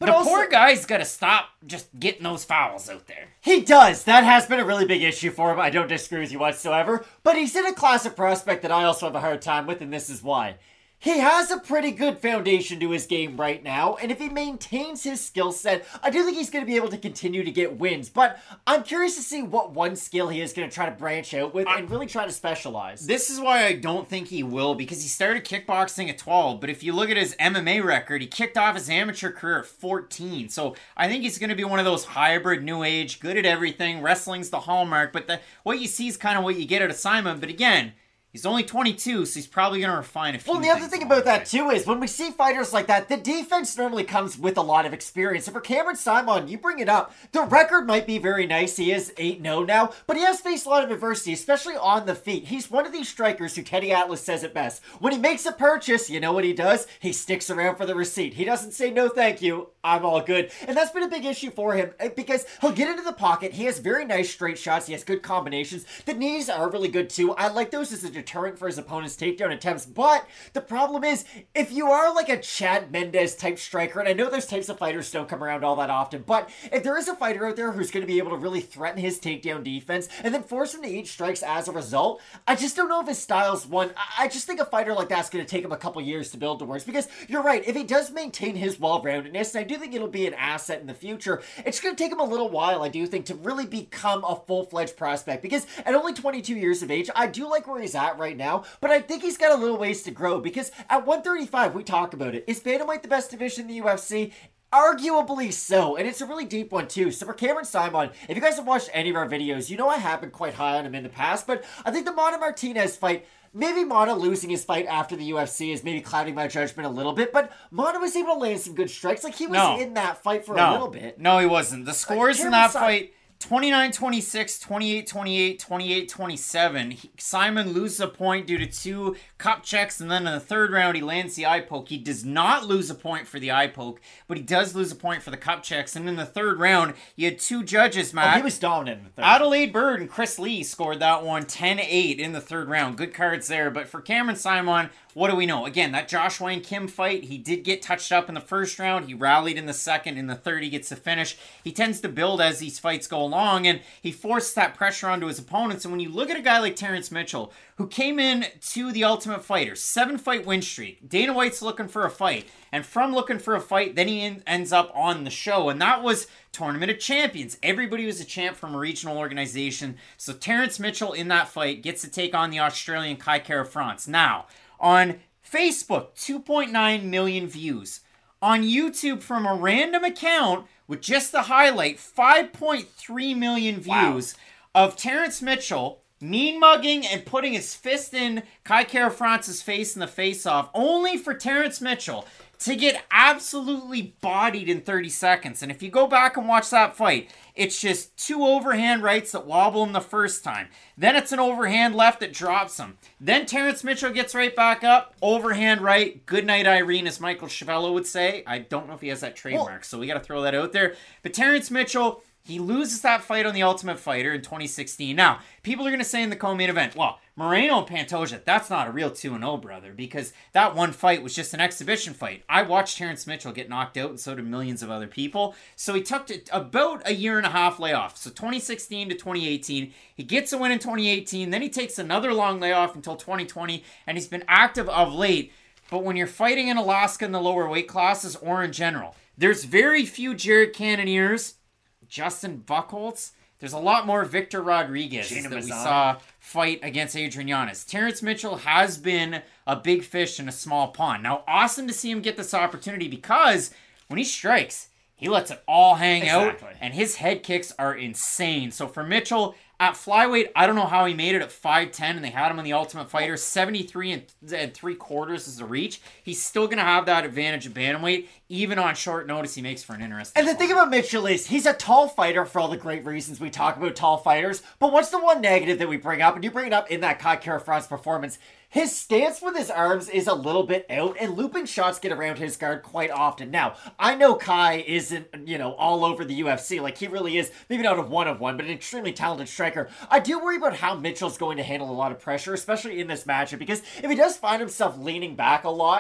But the also, poor guy's got to stop just getting those fouls out there. He does. That has been a really big issue for him. I don't disagree with you whatsoever. But he's in a class of prospect that I also have a hard time with, and this is why. He has a pretty good foundation to his game right now, and if he maintains his skill set, I do think he's going to be able to continue to get wins. But I'm curious to see what one skill he is going to try to branch out with and really try to specialize. This is why I don't think he will, because he started kickboxing at twelve, but if you look at his M M A record, he kicked off his amateur career at fourteen. So I think he's going to be one of those hybrid, new age, good at everything. Wrestling's the hallmark, but the, what you see is kind of what you get at a Simon. But again, he's only twenty-two, so he's probably going to refine a few Well, the other things thing along about the way. that, too, is when we see fighters like that, the defense normally comes with a lot of experience. And for Cameron Simon, you bring it up, the record might be very nice. He is eight and oh now, but he has faced a lot of adversity, especially on the feet. He's one of these strikers who Teddy Atlas says it best. When he makes a purchase, you know what he does? He sticks around for the receipt. He doesn't say, no, thank you, I'm all good. And that's been a big issue for him because he'll get into the pocket. He has very nice straight shots. He has good combinations. The knees are really good, too. I like those as a deterrent for his opponent takedown attempts, but the problem is, if you are like a Chad Mendez type striker, and I know those types of fighters don't come around all that often, but if there is a fighter out there who's going to be able to really threaten his takedown defense and then force him to eat strikes as a result, I just don't know if his style's one. I just think a fighter like that's going to take him a couple years to build towards, because you're right, if he does maintain his well-roundedness, and I do think it'll be an asset in the future, it's going to take him a little while, I do think, to really become a full-fledged prospect, because at only twenty-two years of age, I do like where he's at right now, but I think he's got a little ways to grow, because at one thirty-five, we talk about it. Is bantamweight the best division in the U F C? Arguably so, and it's a really deep one too. So for Cameron Simon, if you guys have watched any of our videos, you know I have been quite high on him in the past, but I think the Mana Martinez fight, maybe Mana losing his fight after the U F C is maybe clouding my judgment a little bit, but Mana was able to land some good strikes. Like, he was No. in that fight for no. a little bit. No, he wasn't. The scores Uh, in that Cameron Si- fight, twenty-nine twenty-six, twenty-eight twenty-eight, twenty-eight twenty-seven. He- Simon loses a point due to two cup checks, and then in the third round, he lands the eye poke. He does not lose a point for the eye poke, but he does lose a point for the cup checks. And in the third round, you had two judges, Oh, Matt. he was dominant in the third. Adelaide Bird and Chris Lee scored that one ten eight in the third round. Good cards there. But for Cameron Simon, what do we know? Again, that Josh Wayne Kim fight, he did get touched up in the first round. He rallied in the second. In the third, he gets the finish. He tends to build as these fights go along, and he forces that pressure onto his opponents. And when you look at a guy like Terrence Mitchell, who came in to the Ultimate Fighter, seven-fight win streak, Dana White's looking for a fight. And from looking for a fight, then he en- ends up on the show. And that was Tournament of Champions. Everybody was a champ from a regional organization. So Terrence Mitchell in that fight gets to take on the Australian Kai Kara France. Now, on Facebook, two point nine million views. On YouTube, from a random account with just the highlight, five point three million views of Terrence Mitchell mean mugging and putting his fist in Kai Kara France's face in the face-off, only for Terrence Mitchell to get absolutely bodied in thirty seconds. And if you go back and watch that fight, it's just two overhand rights that wobble him the first time. Then it's an overhand left that drops him. Then Terrence Mitchell gets right back up, overhand right. Good night, Irene, as Michael Chavello would say. I don't know if he has that trademark, well, so we got to throw that out there. But Terrence Mitchell, he loses that fight on the Ultimate Fighter in twenty sixteen. Now, people are going to say in the co-main event, well, Moreno and Pantoja, that's not a real two and oh, brother, because that one fight was just an exhibition fight. I watched Terrence Mitchell get knocked out, and so did millions of other people. So he took about a year and a half layoff. So twenty sixteen to twenty eighteen. He gets a win in twenty eighteen. Then he takes another long layoff until twenty twenty, and he's been active of late. But when you're fighting in Alaska in the lower weight classes or in general, there's very few Jared Cannoniers, Justin Buchholz. There's a lot more Victor Rodriguez Gina that we Mazzani. saw fight against Adrian Yanez. Terrence Mitchell has been a big fish in a small pond. Now, awesome to see him get this opportunity, because when he strikes, he lets it all hang Exactly. out, and his head kicks are insane. So for Mitchell, at flyweight, I don't know how he made it at five ten, and they had him on the Ultimate Fighter. seventy-three and, and three quarters is the reach. He's still going to have that advantage of bantamweight. Even on short notice, he makes for an interesting And the thing about Mitchell is, he's a tall fighter for all the great reasons we talk about tall fighters, but what's the one negative that we bring up, and you bring it up in that Kai Kara France performance? His stance with his arms is a little bit out, and looping shots get around his guard quite often. Now, I know Kai isn't, you know, all over the U F C. Like, he really is, maybe not a one of one, but an extremely talented striker. I do worry about how Mitchell's going to handle a lot of pressure, especially in this matchup, because if he does find himself leaning back a lot,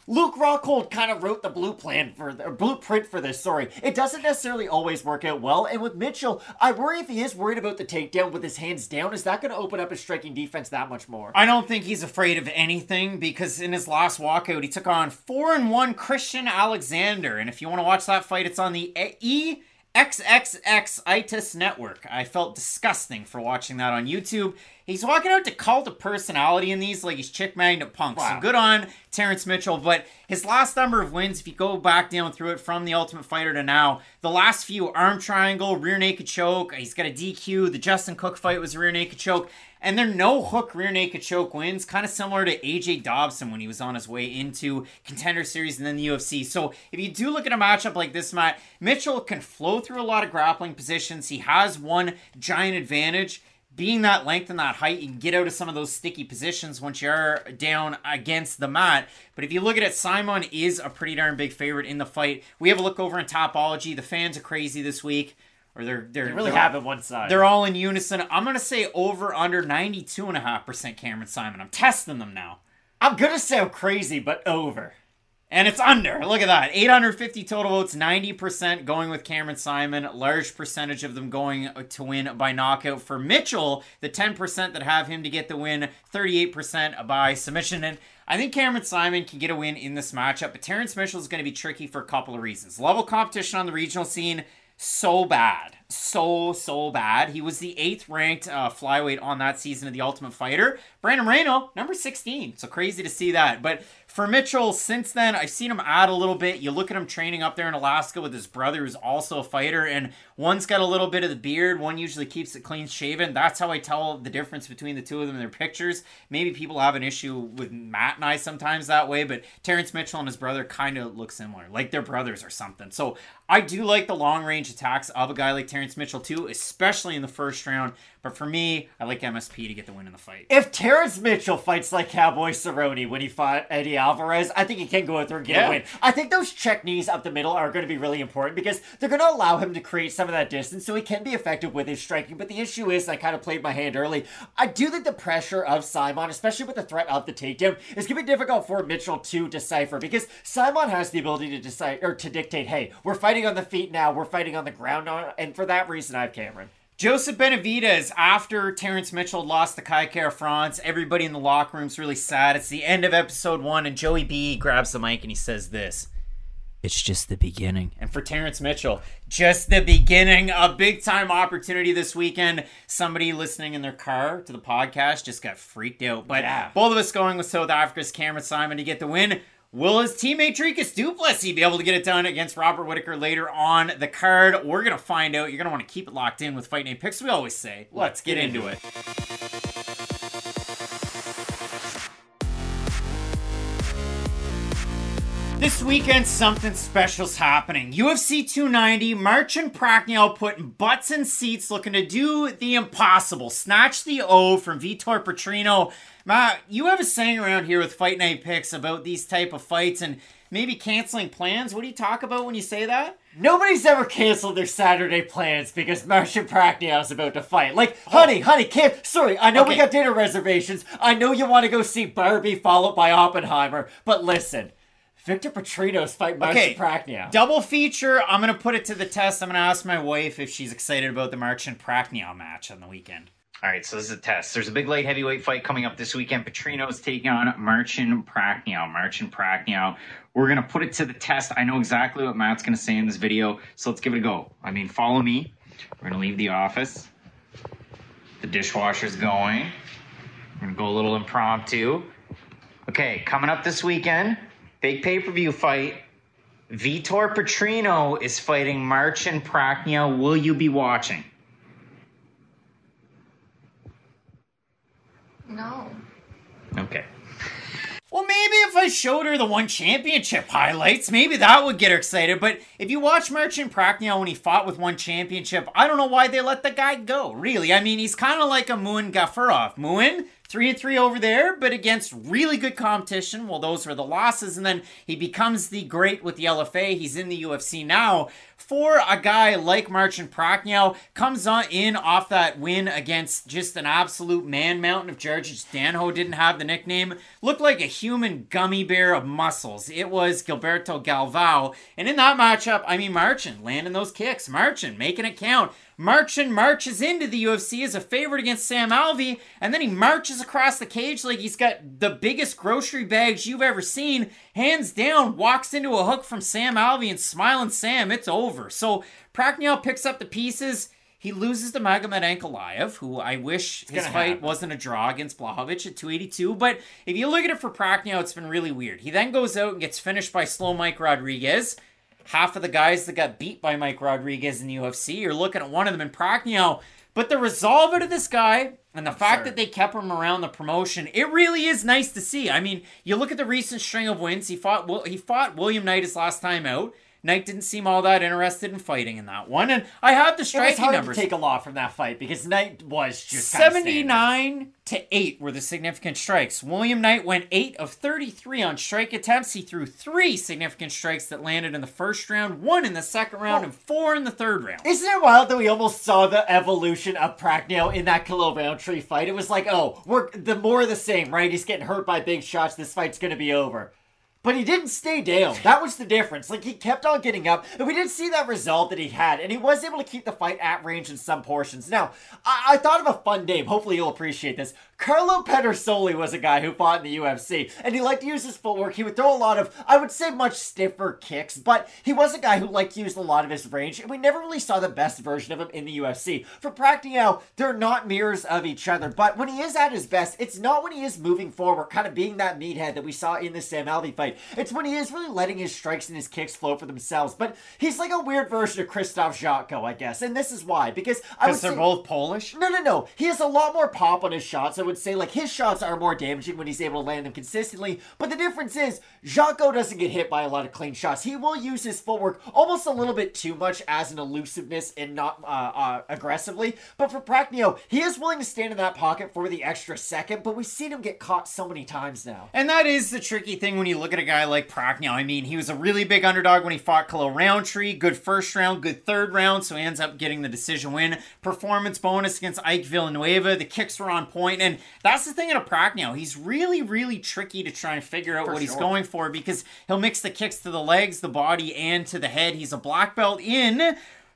Luke Rockhold kind of wrote the blue plan for the, or blueprint for this. Sorry, it doesn't necessarily always work out well. And with Mitchell, I worry if he is worried about the takedown with his hands down, is that going to open up his striking defense that much more? I don't think he's afraid of anything because in his last walkout, he took on four and one Christian Alexander. And if you want to watch that fight, it's on the E X X X Itis Network. I felt disgusting for watching that on YouTube. He's walking out to cult of personality in these like he's Chick Magnet Punk. Wow. So good on Terrence Mitchell. But his last number of wins, if you go back down through it from the Ultimate Fighter to now, the last few arm triangle, rear naked choke, he's got a D Q. The Justin Cook fight was a rear naked choke. And they're no hook rear naked choke wins, kind of similar to A J Dobson when he was on his way into Contender Series and then the U F C. So if you do look at a matchup like this, Matt, Mitchell can flow through a lot of grappling positions. He has one giant advantage. Being that length and that height, you can get out of some of those sticky positions once you are down against the mat. But if you look at it, Simon is a pretty darn big favorite in the fight. We have a look over in Topology. The fans are crazy this week. Or they're, they're they really they're, have it one side. They're all in unison. I'm going to say over under ninety-two point five percent Cameron Simon. I'm testing them now. I'm going to sound crazy, but over. And it's under. Look at that. eight hundred fifty total votes, ninety percent going with Cameron Simon. Large percentage of them going to win by knockout. For Mitchell, the ten percent that have him to get the win, thirty-eight percent by submission. And I think Cameron Simon can get a win in this matchup. But Terrence Mitchell is going to be tricky for a couple of reasons. Level competition on the regional scene, so bad. So, so bad. He was the eighth ranked uh, flyweight on that season of The Ultimate Fighter. Brandon Moreno, number sixteen. So crazy to see that. But for Mitchell, since then, I've seen him add a little bit. You look at him training up there in Alaska with his brother, who's also a fighter, and one's got a little bit of the beard. One usually keeps it clean shaven. That's how I tell the difference between the two of them in their pictures. Maybe people have an issue with Matt and I sometimes that way, but Terrence Mitchell and his brother kind of look similar, like they're brothers or something. So I do like the long-range attacks of a guy like Terrence Mitchell too, especially in the first round. But for me, I like M S P to get the win in the fight. If Terrence Mitchell fights like Cowboy Cerrone when he fought Eddie Alvarez, I think he can go out there and get yeah. a win. I think those check knees up the middle are going to be really important because they're going to allow him to create some of that distance so he can be effective with his striking. But the issue is, I kind of played my hand early, I do think the pressure of Simon, especially with the threat of the takedown, is going to be difficult for Mitchell to decipher because Simon has the ability to decide or to dictate, hey, we're fighting on the feet now, we're fighting on the ground, and for that reason, I have Cameron. Joseph Benavidez, after Terrence Mitchell lost to Kai Kara France, everybody in the locker room's really sad. It's the end of episode one, and Joey B grabs the mic and he says this: "It's just the beginning." And for Terrence Mitchell, just the beginning. A big-time opportunity this weekend. Somebody listening in their car to the podcast just got freaked out. But yeah. both of us going with South Africa's Cameron Simon to get the win. Will his teammate Dricus du Plessis be able to get it done against Robert Whittaker later on the card? We're going to find out. You're going to want to keep it locked in with Fight Night Picks. We always say, let's get into it. This weekend, something special's happening. U F C two ninety, Marcin Prachnio putting butts in seats, looking to do the impossible. Snatch the O from Vitor Petrino. Matt, you have a saying around here with Fight Night Picks about these type of fights and maybe canceling plans. What do you talk about when you say that? Nobody's ever canceled their Saturday plans because Marcin Prachnio is about to fight. Like, oh. honey, honey, can't. Sorry, I know okay. we got dinner reservations. I know you want to go see Barbie followed by Oppenheimer, but listen. Victor Petrino's fight Marcin okay, Prachnio. Double feature. I'm going to put it to the test. I'm going to ask my wife if she's excited about the Marcin Prachnio match on the weekend. All right, so this is a test. There's a big light heavyweight fight coming up this weekend. Petrino's taking on Marcin Prachnio. Marcin Prachnio. We're going to put it to the test. I know exactly what Matt's going to say in this video, so let's give it a go. I mean, follow me. We're going to leave the office. The dishwasher's going. We're going to go a little impromptu. Okay, coming up this weekend, big pay-per-view fight. Vitor Petrino is fighting Marcin Prachnio. Will you be watching? No. Okay. Well, maybe if I showed her the one championship highlights, maybe that would get her excited. But if you watch Marcin Prachnio when he fought with one championship, I don't know why they let the guy go, really. I mean, he's kind of like a Muin Gafurov. Muin, Three and three over there, but against really good competition. Well, those were the losses. And then he becomes the great with the L F A. He's in the U F C now. For a guy like Marcin Prachnio, comes on in off that win against just an absolute man mountain of George Stanho. Didn't have the nickname. Looked like a human gummy bear of muscles. It was Gilberto Galvao. And in that matchup, I mean, Marcin landing those kicks. Marcin making it count. Marcin marches into the U F C as a favorite against Sam Alvey, and then he marches across the cage like he's got the biggest grocery bags you've ever seen. Hands down, walks into a hook from Sam Alvey, and smiling Sam, it's over. So Prachnio picks up the pieces. He loses to Magomed Ankalaev, who I wish his fight happen. wasn't a draw against Blachowicz at two eighty-two. But if you look at it for Prachnio, it's been really weird. He then goes out and gets finished by slow Mike Rodriguez. Half of the guys that got beat by Mike Rodriguez in the U F C, you're looking at one of them in Prachnio. But the resolve out of this guy and the fact Sure. that they kept him around the promotion, it really is nice to see. I mean, you look at the recent string of wins. He fought he fought William Knight his last time out. Knight didn't seem all that interested in fighting in that one. And I have the It was striking hard numbers. to take a lot from that fight because Knight was just kind of seventy-nine to eight were the significant strikes. William Knight went eight of thirty-three on strike attempts. He threw three significant strikes that landed in the first round, one in the second round, and four in the third round. Isn't it wild that we almost saw the evolution of Prachnio in that Kilovoundtree fight? It was like, oh, we're the more of the same, right? He's getting hurt by big shots. This fight's going to be over. But he didn't stay down. That was the difference. Like, he kept on getting up, and we didn't see that result that he had, and he was able to keep the fight at range in some portions. Now, I, I thought of a fun name. Hopefully you'll appreciate this. Carlo Pedersoli was a guy who fought in the U F C, and he liked to use his footwork. He would throw a lot of, I would say, much stiffer kicks, but he was a guy who liked to use a lot of his range, and we never really saw the best version of him in the U F C. For Prachnio, they're not mirrors of each other, but when he is at his best, it's not when he is moving forward, kind of being that meathead that we saw in the Sam Alvey fight. It's when he is really letting his strikes and his kicks flow for themselves, but he's like a weird version of Krzysztof Jotko, I guess, and this is why, because I would Because they're say... both Polish? No, no, no. He has a lot more pop on his shots. I would say, like, his shots are more damaging when he's able to land them consistently. But the difference is, Jotko doesn't get hit by a lot of clean shots. He will use his footwork almost a little bit too much as an elusiveness and not uh, uh, aggressively. But for Prachnio, he is willing to stand in that pocket for the extra second, but we've seen him get caught so many times now. And that is the tricky thing when you look at a guy like Prachnio. I mean, he was a really big underdog when he fought Khalil Roundtree. Good first round, good third round, so he ends up getting the decision win. Performance bonus against Ike Villanueva. The kicks were on point, and that's the thing in a Prachnio. He's really, really tricky to try and figure out For what sure. he's going for because he'll mix the kicks to the legs, the body, and to the head. He's a black belt in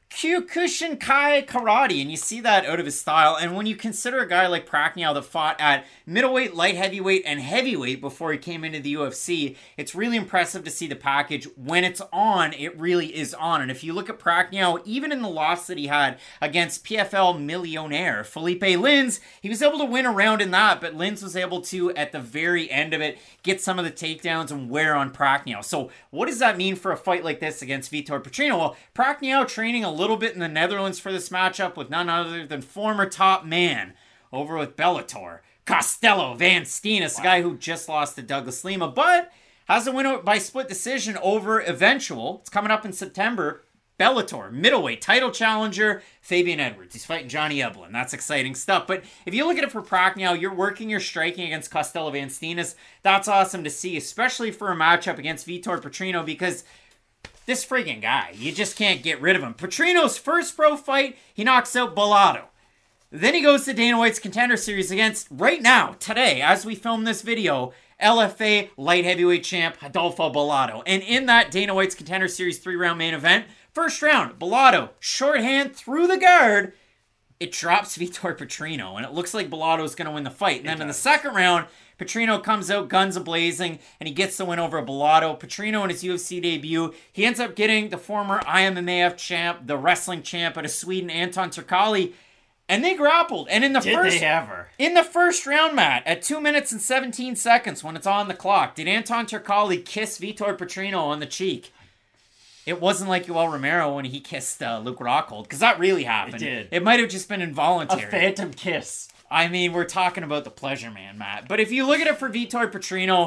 Kyokushinkai Karate, and you see that out of his style. And when you consider a guy like Prachnio that fought at middleweight, light heavyweight, and heavyweight before he came into the U F C, it's really impressive to see the package. When it's on, it really is on. And if you look at Prachnio, even in the loss that he had against P F L millionaire Felipe Lins, he was able to win a round in that, but Lins was able to, at the very end of it, get some of the takedowns and wear on Prachnio. So what does that mean for a fight like this against Vitor Petrino? Well, Prachnio training a little bit in the Netherlands for this matchup with none other than former top man over with Bellator, Costello Van Steenis, wow. The guy who just lost to Douglas Lima, but has a win by split decision over eventual. It's coming up in September. Bellator, middleweight title challenger, Fabian Edwards. He's fighting Johnny Eblin. That's exciting stuff. But if you look at it for Prachnio, you're working, you're striking against Costello Van Steenis. That's awesome to see, especially for a matchup against Vitor Petrino, because this friggin' guy, you just can't get rid of him. Petrino's first pro fight, he knocks out Bolado. Then he goes to Dana White's Contender Series against, right now, today, as we film this video, L F A light heavyweight champ Adolfo Bolado. And in that Dana White's Contender Series three-round main event, first round, Bolado, shorthand through the guard, it drops Vitor Petrino, and it looks like Bolado's going to win the fight. And then in the second round, Petrino comes out guns a-blazing, and he gets the win over Bolado. Petrino in his U F C debut, he ends up getting the former I M M A F champ, the wrestling champ out of Sweden, Anton Turkalj, and they grappled. And in the Did first they ever? in the first round, Matt, at two minutes and seventeen seconds when it's on the clock, did Anton Turkalj kiss Vitor Petrino on the cheek? It wasn't like Yoel Romero when he kissed uh, Luke Rockhold, because that really happened. It did. It might have just been involuntary. A phantom kiss. I mean, we're talking about the pleasure man, Matt. But if you look at it for Vitor Petrino,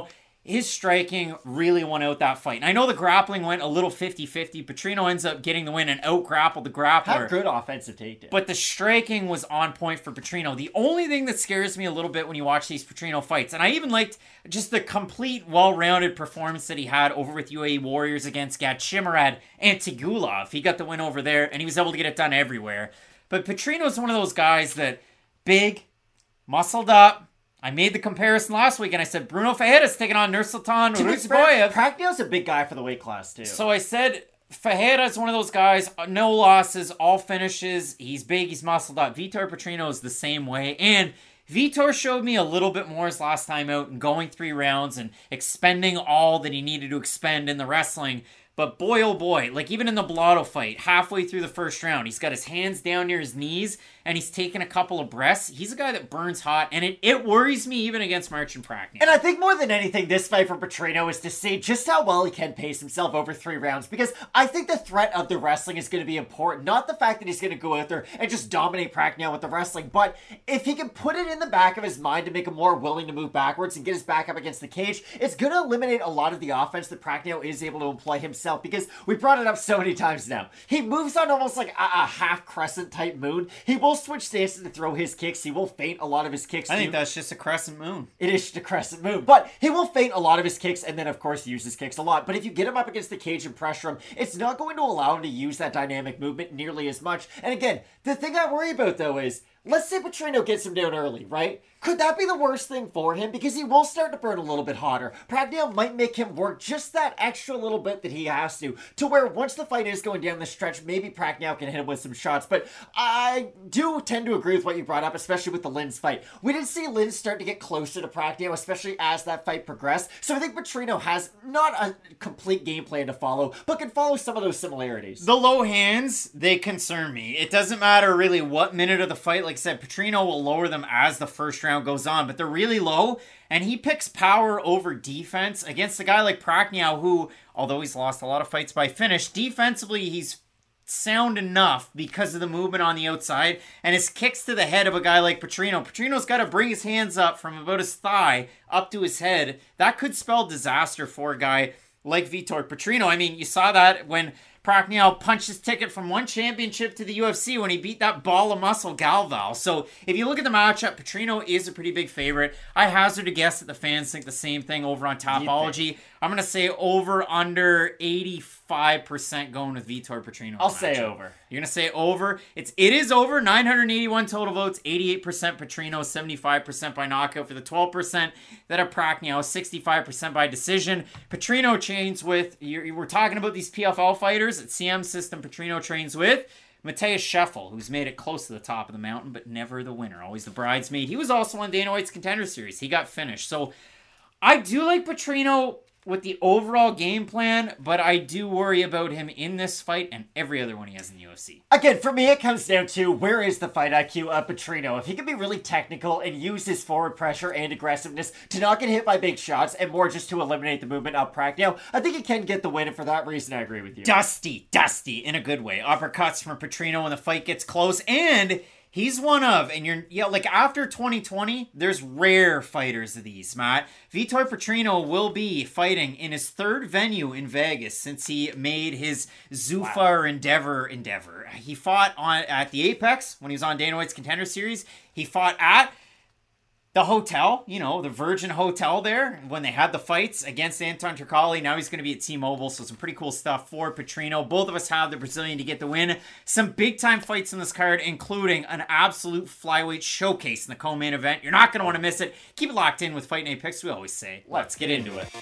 his striking really won out that fight. And I know the grappling went a little fifty-fifty. Petrino ends up getting the win and out-grappled the grappler. Had good offensive takedown. But the striking was on point for Petrino. The only thing that scares me a little bit when you watch these Petrino fights, and I even liked just the complete, well-rounded performance that he had over with U A E Warriors against Gatchimurad and Tigulov. He got the win over there, and he was able to get it done everywhere. But Petrino's one of those guys that big, muscled up. I made the comparison last week, and I said Bruno Fajeda's taking on Nursultan Ruziboyev. Prachnio's a big guy for the weight class, too. So I said Fajeda's one of those guys, no losses, all finishes. He's big, he's muscled up. Vitor Petrino is the same way, and Vitor showed me a little bit more his last time out and going three rounds and expending all that he needed to expend in the wrestling. But boy, oh boy, like even in the Blotto fight, halfway through the first round, he's got his hands down near his knees and he's taking a couple of breaths. He's a guy that burns hot, and it, it worries me even against Marcin Prachnio. And I think more than anything, this fight for Petrino is to see just how well he can pace himself over three rounds, because I think the threat of the wrestling is going to be important. Not the fact that he's going to go out there and just dominate Prachnio with the wrestling, but if he can put it in the back of his mind to make him more willing to move backwards and get his back up against the cage, it's going to eliminate a lot of the offense that Prachnio is able to employ himself, because we brought it up so many times now. He moves on almost like a, a half crescent type moon. He will switch stances to throw his kicks. He will feint a lot of his kicks. I too. think that's just a crescent moon. It is just a crescent moon. But he will feint a lot of his kicks and then, of course, use his kicks a lot. But if you get him up against the cage and pressure him, it's not going to allow him to use that dynamic movement nearly as much. And again, the thing I worry about, though, is let's say Petrino gets him down early, right? Could that be the worst thing for him? Because he will start to burn a little bit hotter. Prachnio might make him work just that extra little bit that he has to, to where once the fight is going down the stretch, maybe Prachnio can hit him with some shots. But I do tend to agree with what you brought up, especially with the Lins fight. We did see Lins start to get closer to Prachnio, especially as that fight progressed. So I think Petrino has not a complete game plan to follow, but can follow some of those similarities. The low hands, they concern me. It doesn't matter really what minute of the fight. Like I said, Petrino will lower them as the first round goes on, but they're really low, and he picks power over defense against a guy like Prachnio, who, although he's lost a lot of fights by finish, defensively he's sound enough because of the movement on the outside and his kicks to the head of a guy like Petrino. Petrino's got to bring his hands up from about his thigh up to his head. That could spell disaster for a guy like Vitor Petrino. I mean, you saw that when Prachnio punched his ticket from one championship to the U F C when he beat that ball of muscle Galval. So if you look at the matchup, Petrino is a pretty big favorite. I hazard a guess that the fans think the same thing over on Topology. I'm going to say over under eighty-five percent going with Vitor Petrino. I'll say over. You're going to say over. It's, it is over. nine hundred eighty-one total votes. eighty-eight percent Petrino. seventy-five percent by knockout for the twelve percent that are Prachnio. sixty-five percent by decision. Petrino trains with, you we're talking about these P F L fighters at C M System. Petrino trains with Matthias Scheffel, who's made it close to the top of the mountain, but never the winner. Always the bridesmaid. He was also on Dana White's Contender Series. He got finished. So I do like Petrino with the overall game plan, but I do worry about him in this fight and every other one he has in the U F C. Again, for me, it comes down to where is the fight I Q of Petrino. If he can be really technical and use his forward pressure and aggressiveness to not get hit by big shots and more just to eliminate the movement of Prachnio, I think he can get the win, and for that reason, I agree with you. Dusty, dusty in a good way. Uppercuts from Petrino when the fight gets close, and he's one of, and you're, yeah, like after twenty twenty, there's rare fighters of these, Matt. Vitor Petrino will be fighting in his third venue in Vegas since he made his Zuffa wow. Endeavor endeavor. He fought on at the Apex when he was on Dana White's Contender Series. He fought at the hotel, you know, the Virgin Hotel there when they had the fights against Anton Turkalj. Now he's going to be at T-Mobile, so some pretty cool stuff for Petrino. Both of us have the Brazilian to get the win. Some big-time fights in this card, including an absolute flyweight showcase in the co-main event. You're not going to want to miss it. Keep it locked in with Fight Night Picks, we always say. Let's get into it.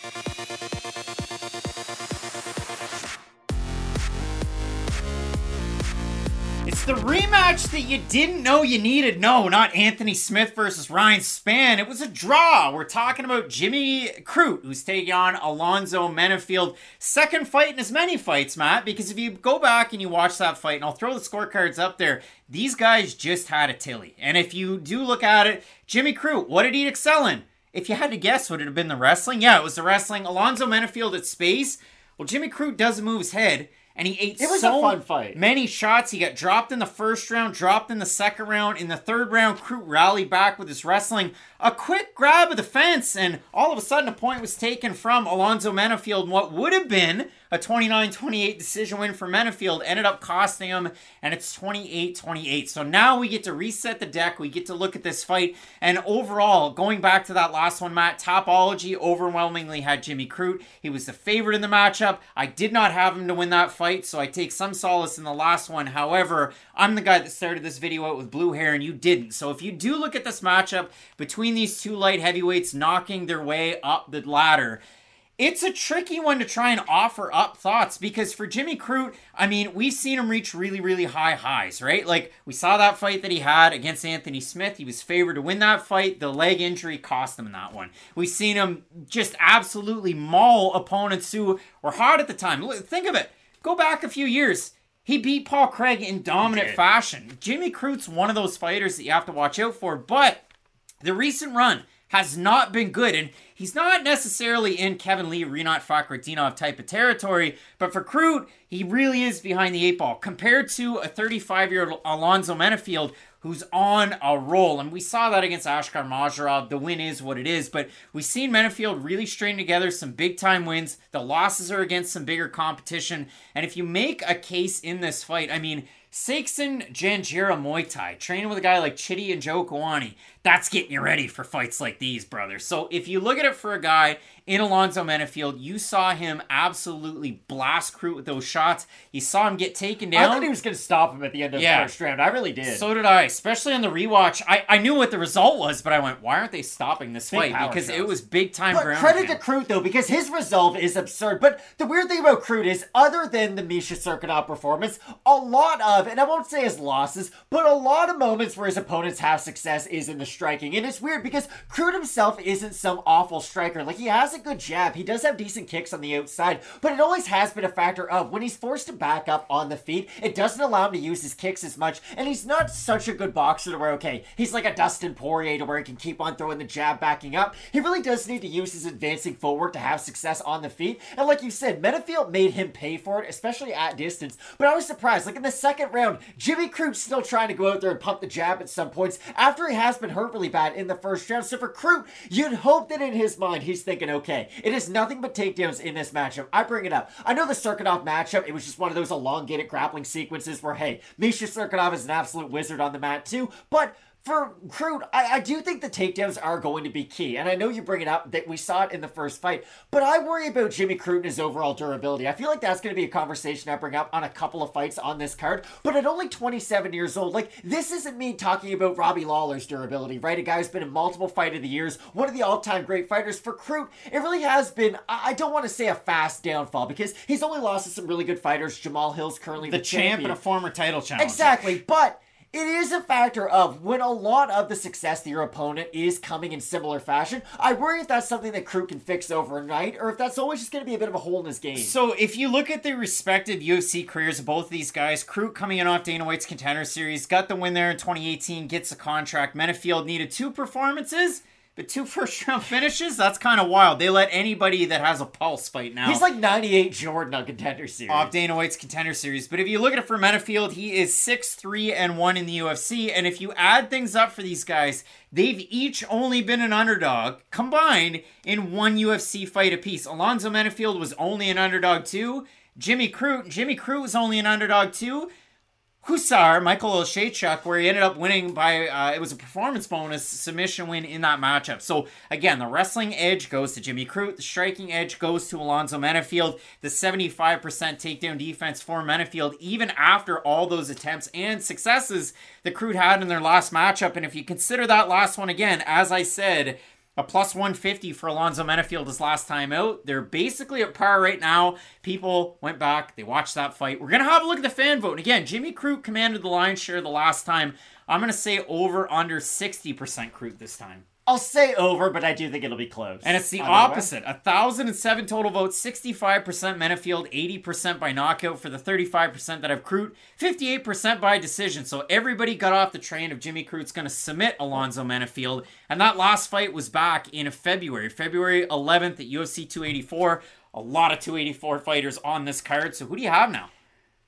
It's the rematch that you didn't know you needed. No, not Anthony Smith versus Ryan Spann. It was a draw. We're talking about Jimmy Crute, who's taking on Alonzo Menifield. Second fight in as many fights, Matt, because if you go back and you watch that fight, and I'll throw the scorecards up there, these guys just had a tilly. And if you do look at it, Jimmy Crute, what did he excel in? If you had to guess, would it have been the wrestling? Yeah, it was the wrestling. Alonzo Menifield at space. Well, Jimmy Crute doesn't move his head. and he ate It was so a fun fight. many shots. He got dropped in the first round, dropped in the second round. In the third round, Crute rallied back with his wrestling. A quick grab of the fence, and all of a sudden a point was taken from Alonzo Menifield. What would have been a twenty-nine twenty-eight decision win for Menifield ended up costing him, and it's twenty-eight twenty-eight. So now we get to reset the deck. We get to look at this fight, and overall, going back to that last one, Matt, Topology overwhelmingly had Jimmy Crute. He was the favorite in the matchup. I did not have him to win that fight, so I take some solace in the last one. However, I'm the guy that started this video out with blue hair, and you didn't. So if you do look at this matchup between these two light heavyweights knocking their way up the ladder, it's a tricky one to try and offer up thoughts, because for Jimmy Crute, I mean, we've seen him reach really, really high highs, right? Like, we saw that fight that he had against Anthony Smith. He was favored to win that fight. The leg injury cost him in that one. We've seen him just absolutely maul opponents who were hot at the time. Think of it. Go back a few years. He beat Paul Craig in dominant fashion. Jimmy Crute's one of those fighters that you have to watch out for, but the recent run has not been good, and he's not necessarily in Kevin Lee, Rinat Fakhretdinov type of territory, but for Crute, he really is behind the eight ball compared to a thirty-five-year-old Alonzo Menifield who's on a roll. And we saw that against Ashkar Mazharov. The win is what it is, but we've seen Menifield really string together some big-time wins. The losses are against some bigger competition, and if you make a case in this fight, I mean, Saikson Janjira Muay Thai, training with a guy like Chidi and Joe Kawani, that's getting you ready for fights like these, brother. So if you look at it for a guy in Alonzo Menifield, you saw him absolutely blast Crute with those shots. You saw him get taken down. I thought he was going to stop him at the end of Yeah. the first round. I really did. So did I, especially on the rewatch. I, I knew what the result was, but I went, why aren't they stopping this Big fight? power Because shows. it was big-time But ground. credit to game. Crute, though, because his resolve is absurd. But the weird thing about Crute is, other than the Misha Cirkunov performance, a lot of, and I won't say his losses, but a lot of moments where his opponents have success is in the striking. And it's weird because Crute himself isn't some awful striker. Like, he has a good jab. He does have decent kicks on the outside, but it always has been a factor of when he's forced to back up on the feet, it doesn't allow him to use his kicks as much. And he's not such a good boxer to where, okay, he's like a Dustin Poirier to where he can keep on throwing the jab backing up. He really does need to use his advancing footwork to have success on the feet. And like you said, Menifield made him pay for it, especially at distance. But I was surprised. Like in the second round, Jimmy Crute's still trying to go out there and pump the jab at some points after he has been hurt really bad in the first round. So for Crute, you'd hope that in his mind he's thinking, okay, it is nothing but takedowns in this matchup. I bring it up. I know the Cirkunov matchup, it was just one of those elongated grappling sequences where, hey, Misha Cirkunov is an absolute wizard on the mat too, but for Crute, I, I do think the takedowns are going to be key. And I know you bring it up that we saw it in the first fight, but I worry about Jimmy Crute and his overall durability. I feel like that's going to be a conversation I bring up on a couple of fights on this card. But at only twenty-seven years old, like, this isn't me talking about Robbie Lawler's durability, right? A guy who's been in multiple Fight of the Years, one of the all-time great fighters. For Crute, it really has been, I I don't want to say a fast downfall, because he's only lost to some really good fighters. Jamal Hill's currently The the, champ champion. and a former title challenger. Exactly, but it is a factor of when a lot of the success to your opponent is coming in similar fashion. I worry if that's something that Crute can fix overnight, or if that's always just going to be a bit of a hole in his game. So if you look at the respective U F C careers of both of these guys, Crute coming in off Dana White's Contender Series, got the win there in twenty eighteen, gets a contract. Menifield needed two performances, but two first-round finishes? That's kind of wild. They let anybody that has a pulse fight now. He's like ninety-eight Jordan on Contender Series. Off Dana White's Contender Series. But if you look at it for Menifield, he is six three and one in the U F C. And if you add things up for these guys, they've each only been an underdog combined in one U F C fight apiece. Alonzo Menifield was only an underdog too. Jimmy Crute, Jimmy Crute was only an underdog too. Husar, Michael Olszewczuk, where he ended up winning by, uh, it was a performance bonus submission win in that matchup. So, again, the wrestling edge goes to Jimmy Crute. The striking edge goes to Alonzo Menifield. The seventy-five percent takedown defense for Menifield, even after all those attempts and successes that Crute had in their last matchup. And if you consider that last one again, as I said, a plus one fifty for Alonzo Menifield his last time out. They're basically at par right now. People went back. They watched that fight. We're going to have a look at the fan vote. And again, Jimmy Crute commanded the lion's share the last time. I'm going to say over under sixty percent Crute this time. I'll say over, but I do think it'll be close. And it's the Either way. opposite. one thousand seven total votes, sixty-five percent Menifield, eighty percent by knockout for the thirty-five percent that have Crute, fifty-eight percent by decision. So everybody got off the train of Jimmy Crute's going to submit Alonzo Menifield. And that last fight was back in February. February eleventh at U F C two eighty-four. A lot of two eighty-four fighters on this card. So who do you have now?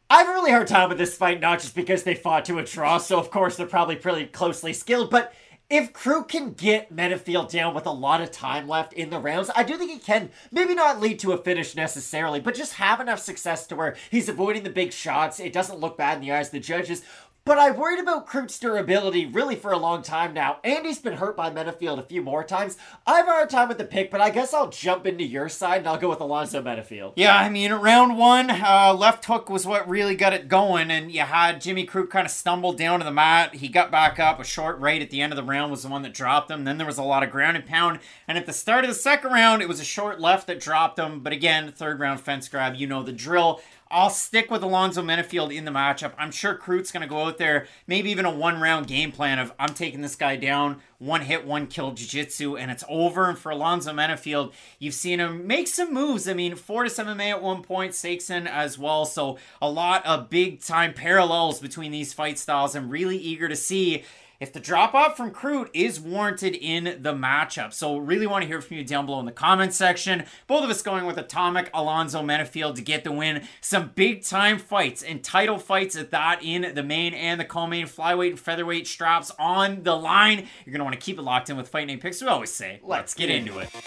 I have a really hard time with this fight, not just because they fought to a draw, so of course they're probably pretty closely skilled, but if Crute can get Menifield down with a lot of time left in the rounds, I do think he can maybe not lead to a finish necessarily, but just have enough success to where he's avoiding the big shots. It doesn't look bad in the eyes of the judges. But I worried about Crute's durability really for a long time now, and he's been hurt by Menifield a few more times. I have a hard time with the pick, but I guess I'll jump into your side and I'll go with Alonzo Menifield. Yeah, I mean, round one, uh, left hook was what really got it going, and you had Jimmy Crute kind of stumble down to the mat. He got back up. A short right at the end of the round was the one that dropped him. Then there was a lot of ground and pound, and at the start of the second round, it was a short left that dropped him. But again, third round fence grab, you know the drill. I'll stick with Alonzo Menifield in the matchup. I'm sure Crute's going to go out there, maybe even a one-round game plan of, I'm taking this guy down, one hit, one kill jiu-jitsu, and it's over. And for Alonzo Menifield, you've seen him make some moves. I mean, Fortis M M A at one point, Sakeson as well. So a lot of big-time parallels between these fight styles. I'm really eager to see if the drop-off from Crute is warranted in the matchup. So really want to hear from you down below in the comments section. Both of us going with Atomic Alonzo Menifield to get the win. Some big-time fights and title fights at that in the main and the co-main. Flyweight and featherweight straps on the line. You're going to want to keep it locked in with Fight Name Picks. We always say, let's get into it.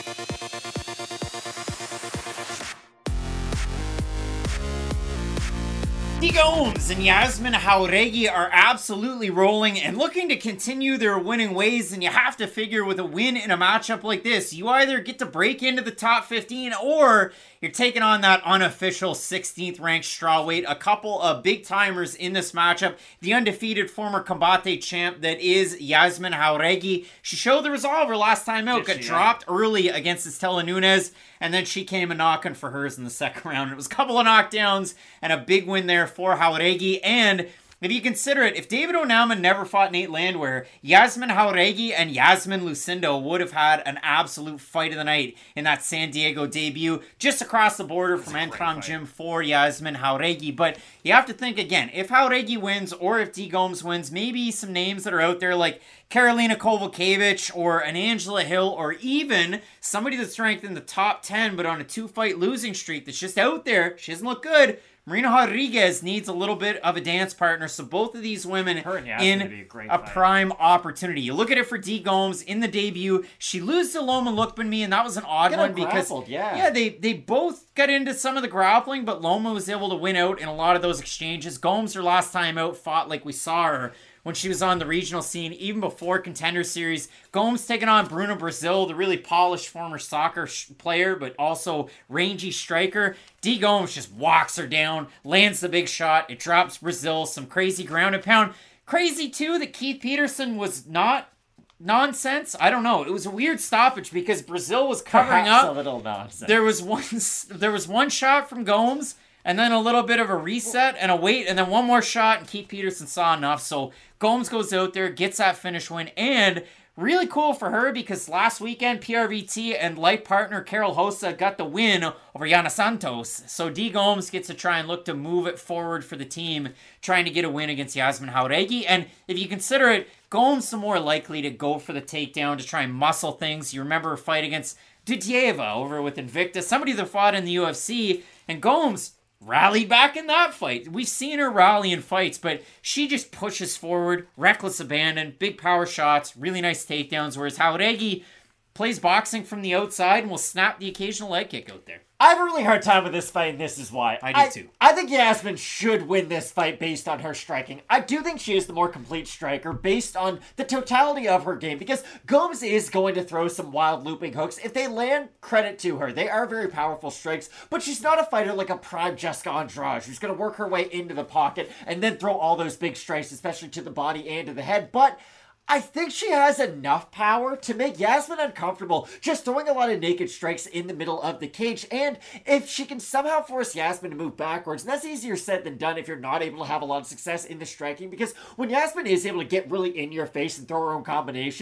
Adi Gomes and Yasmin Jauregui are absolutely rolling and looking to continue their winning ways, and you have to figure with a win in a matchup like this, you either get to break into the top fifteen or you're taking on that unofficial sixteenth ranked strawweight. A couple of big timers in this matchup. The undefeated former Combate champ that is Yasmin Jauregui. She showed the resolve her last time out, got dropped early against Estela Nunes, and then she came a knocking for hers in the second round. It was a couple of knockdowns and a big win there for Jauregui. And if you consider it, if David Onama never fought Nate Landwehr, Yasmin Jauregui and Yasmin Lucindo would have had an absolute fight of the night in that San Diego debut, just across the border from Entram Gym for Yasmin Jauregui. But you have to think again, if Jauregui wins or if D. Gomes wins, maybe some names that are out there like Karolina Kowalkiewicz or an Angela Hill, or even somebody that's ranked in the top ten but on a two-fight losing streak that's just out there. She doesn't look good. Marina Rodriguez needs a little bit of a dance partner, so both of these women in a, a prime opportunity. You look at it for D. Gomes in the debut. She loses to Loma Lookboonmee, and that was an odd one because grappled, yeah. yeah, they they both got into some of the grappling, but Loma was able to win out in a lot of those exchanges. Gomes, her last time out, fought like we saw her when she was on the regional scene, even before Contender Series. Gomes taking on Bruna Brazil, the really polished former soccer sh- player, but also rangy striker. D. Gomes just walks her down, lands the big shot. It drops Brazil, some crazy ground and pound. Crazy, too, that Keith Peterson was not nonsense. I don't know. It was a weird stoppage because Brazil was covering Perhaps up. a little nonsense. There was one, there was one shot from Gomes, and then a little bit of a reset and a wait, and then one more shot, and Keith Peterson saw enough. So Gomes goes out there, gets that finish win, and really cool for her because last weekend P R V T and life partner Carol Hossa got the win over Yana Santos. So D. Gomes gets to try and look to move it forward for the team, trying to get a win against Yasmin Jauregui. And if you consider it, Gomes is more likely to go for the takedown to try and muscle things. You remember her fight against Dutieva over with Invicta, somebody that fought in the U F C, and Gomes rallied back in that fight. We've seen her rally in fights, but she just pushes forward, reckless abandon, big power shots, really nice takedowns, whereas Jauregui plays boxing from the outside and will snap the occasional leg kick out there. I have a really hard time with this fight, and this is why. I do I, too. I think Yasmin should win this fight based on her striking. I do think she is the more complete striker based on the totality of her game, because Gomes is going to throw some wild looping hooks. If they land, credit to her. They are very powerful strikes, but she's not a fighter like a prime Jessica Andrade who's going to work her way into the pocket and then throw all those big strikes, especially to the body and to the head. But I think she has enough power to make Yasmin uncomfortable, just throwing a lot of naked strikes in the middle of the cage. And if she can somehow force Yasmin to move backwards, and that's easier said than done if you're not able to have a lot of success in the striking, because when Yasmin is able to get really in your face and throw her own combinations,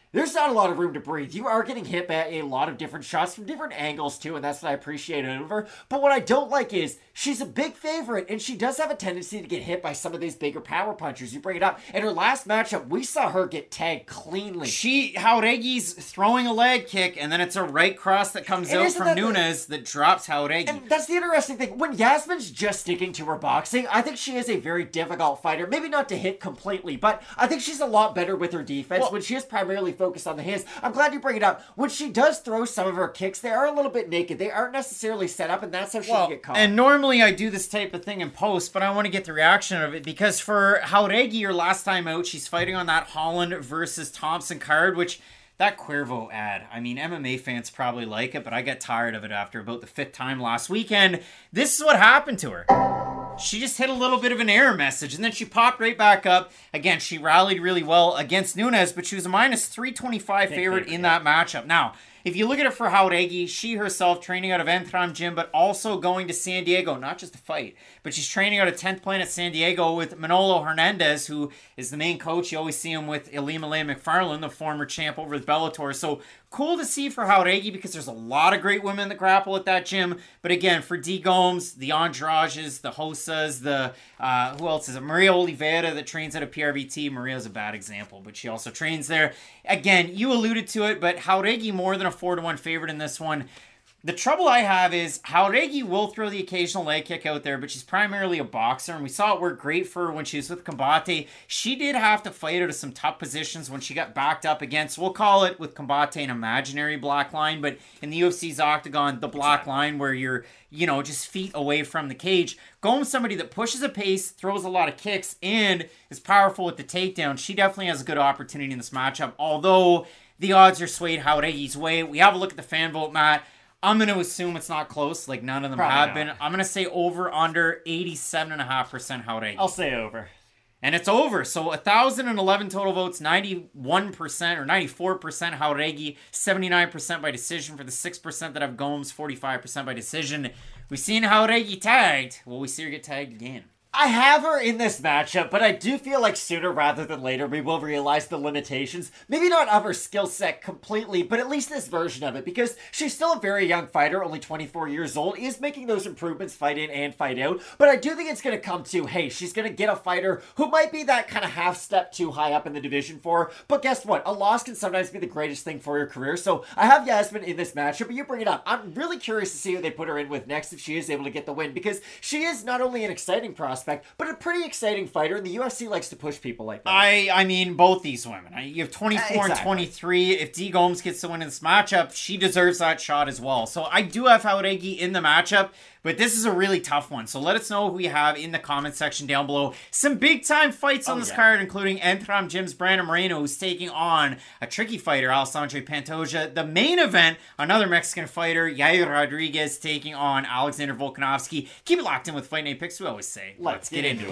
there's not a lot of room to breathe. You are getting hit by a lot of different shots from different angles too, and that's what I appreciate out of her. But what I don't like is she's a big favorite, and she does have a tendency to get hit by some of these bigger power punchers. You bring it up. In her last matchup, we saw her get tagged cleanly. She, Jauregi's throwing a leg kick, and then it's a right cross that comes And out isn't from that the- Nunes that drops Jauregi. And that's the interesting thing. When Yasmin's just sticking to her boxing, I think she is a very difficult fighter. Maybe not to hit completely, but I think she's a lot better with her defense Well- when she is primarily focused on the hands. I'm glad you bring it up. When she does throw some of her kicks, they are a little bit naked. They aren't necessarily set up, and that's how she Well, can get caught. and normally I do this type of thing in post, but I want to get the reaction of it because for Jauregui, her last time out, she's fighting on that Holland versus Thompson card, which that Cuervo ad, I mean, M M A fans probably like it, but I got tired of it after about the fifth time last weekend. This is what happened to her. She just hit a little bit of an error message, and then she popped right back up. Again, she rallied really well against Nunes, but she was a minus three twenty-five favorite in that matchup. Now, if you look at it for Jauregui, she herself training out of Entram Gym, but also going to San Diego, not just to fight, but she's training out of tenth Planet San Diego with Manolo Hernandez, who is the main coach. You always see him with Ilima McFarlane, the former champ over with Bellator. So cool to see for Jauregui because there's a lot of great women that grapple at that gym. But again, for D. Gomes, the Andrages, the Hosas, the, uh, who else is it? Maria Oliveira that trains at a P R V T. Maria's a bad example, but she also trains there. Again, you alluded to it, but Jauregui more than a four to one favorite in this one. The trouble I have is Jauregui will throw the occasional leg kick out there, but she's primarily a boxer, and we saw it work great for her when she was with Combate. She did have to fight out of some tough positions when she got backed up against, we'll call it with Combate an imaginary black line, but in the U F C's octagon, the black line where you're, you know, just feet away from the cage. Gomes, somebody that pushes a pace, throws a lot of kicks, and is powerful with the takedown. She definitely has a good opportunity in this matchup, although the odds are swayed Jauregui's way. We have a look at the fan vote, Matt. I'm going to assume it's not close, like none of them Probably have not. been. I'm going to say over under eighty-seven point five percent Jauregui. I'll say over. And it's over. So one thousand eleven total votes, ninety-one percent or ninety-four percent Jauregui, seventy-nine percent by decision for the six percent that have Gomes, forty-five percent by decision. We've seen Jauregui tagged. Will we see her get tagged again? I have her in this matchup, but I do feel like sooner rather than later we will realize the limitations. Maybe not of her skill set completely, but at least this version of it, because she's still a very young fighter, only twenty-four years old, is making those improvements fight in and fight out. But I do think it's going to come to, hey, she's going to get a fighter who might be that kind of half step too high up in the division for her. But guess what? A loss can sometimes be the greatest thing for your career. So I have Yasmin in this matchup, but you bring it up. I'm really curious to see who they put her in with next if she is able to get the win, because she is not only an exciting prospect, but a pretty exciting fighter, and the U F C likes to push people like that. I I mean, both these women. I- You have twenty-four Uh, and exactly. twenty-three. If D. Gomes gets the win in this matchup, she deserves that shot as well. So I do have Jauregui in the matchup, but this is a really tough one. So let us know who we have in the comment section down below. Some big-time fights on Oh, this yeah. card, including Entram Gym's Brandon Moreno, who's taking on a tricky fighter, Alessandro Pantoja. The main event, another Mexican fighter, Yair Rodriguez, taking on Alexander Volkanovski. Keep it locked in with Fight Night Picks, we always say. Let's get into it.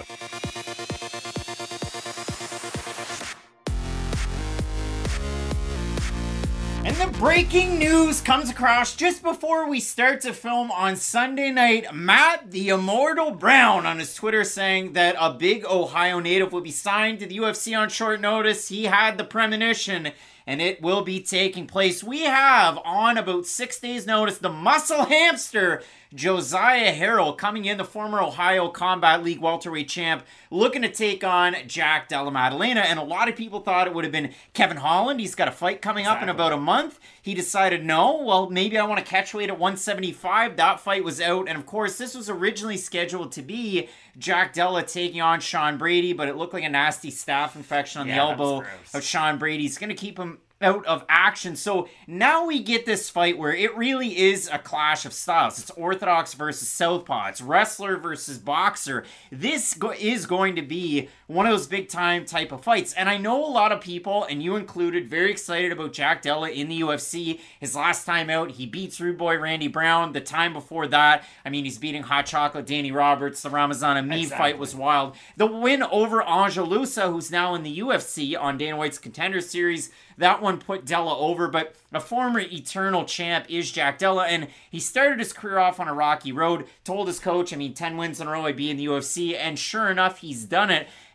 And the breaking news comes across just before we start to film on Sunday night. Matt the Immortal Brown on his Twitter saying that a big Ohio native will be signed to the U F C on short notice. He had the premonition, and it will be taking place. We have, on about six days' notice, the muscle hamster, Josiah Harrell, coming in, the former Ohio Combat League welterweight champ, looking to take on Jack Della Maddalena. And a lot of people thought it would have been Kevin Holland. He's got a fight coming up in Exactly. about a month. He decided, no, well, maybe I want to catch weight at one seventy-five. That fight was out. And of course, this was originally scheduled to be Jack Della taking on Sean Brady, but it looked like a nasty staph infection on Yeah, the that was elbow gross. of Sean Brady. He's going to keep him out of action. So now we get this fight where it really is a clash of styles. It's orthodox versus southpaw. It's wrestler versus boxer. This go- is going to be one of those big time type of fights. And I know a lot of people, and you included, very excited about Jack Della in the U F C. His last time out, he beats Rude Boy Randy Brown. The time before that, I mean, he's beating Hot Chocolate Danny Roberts. The Ramazan Amin Exactly. fight was wild. The win over Angelusa, who's now in the U F C on Dana White's Contender Series, that one put Della over, but a former eternal champ is Jack Della, and he started his career off on a rocky road, told his coach, I mean, ten wins in a row, I'd be in the U F C, and sure enough, he's done it.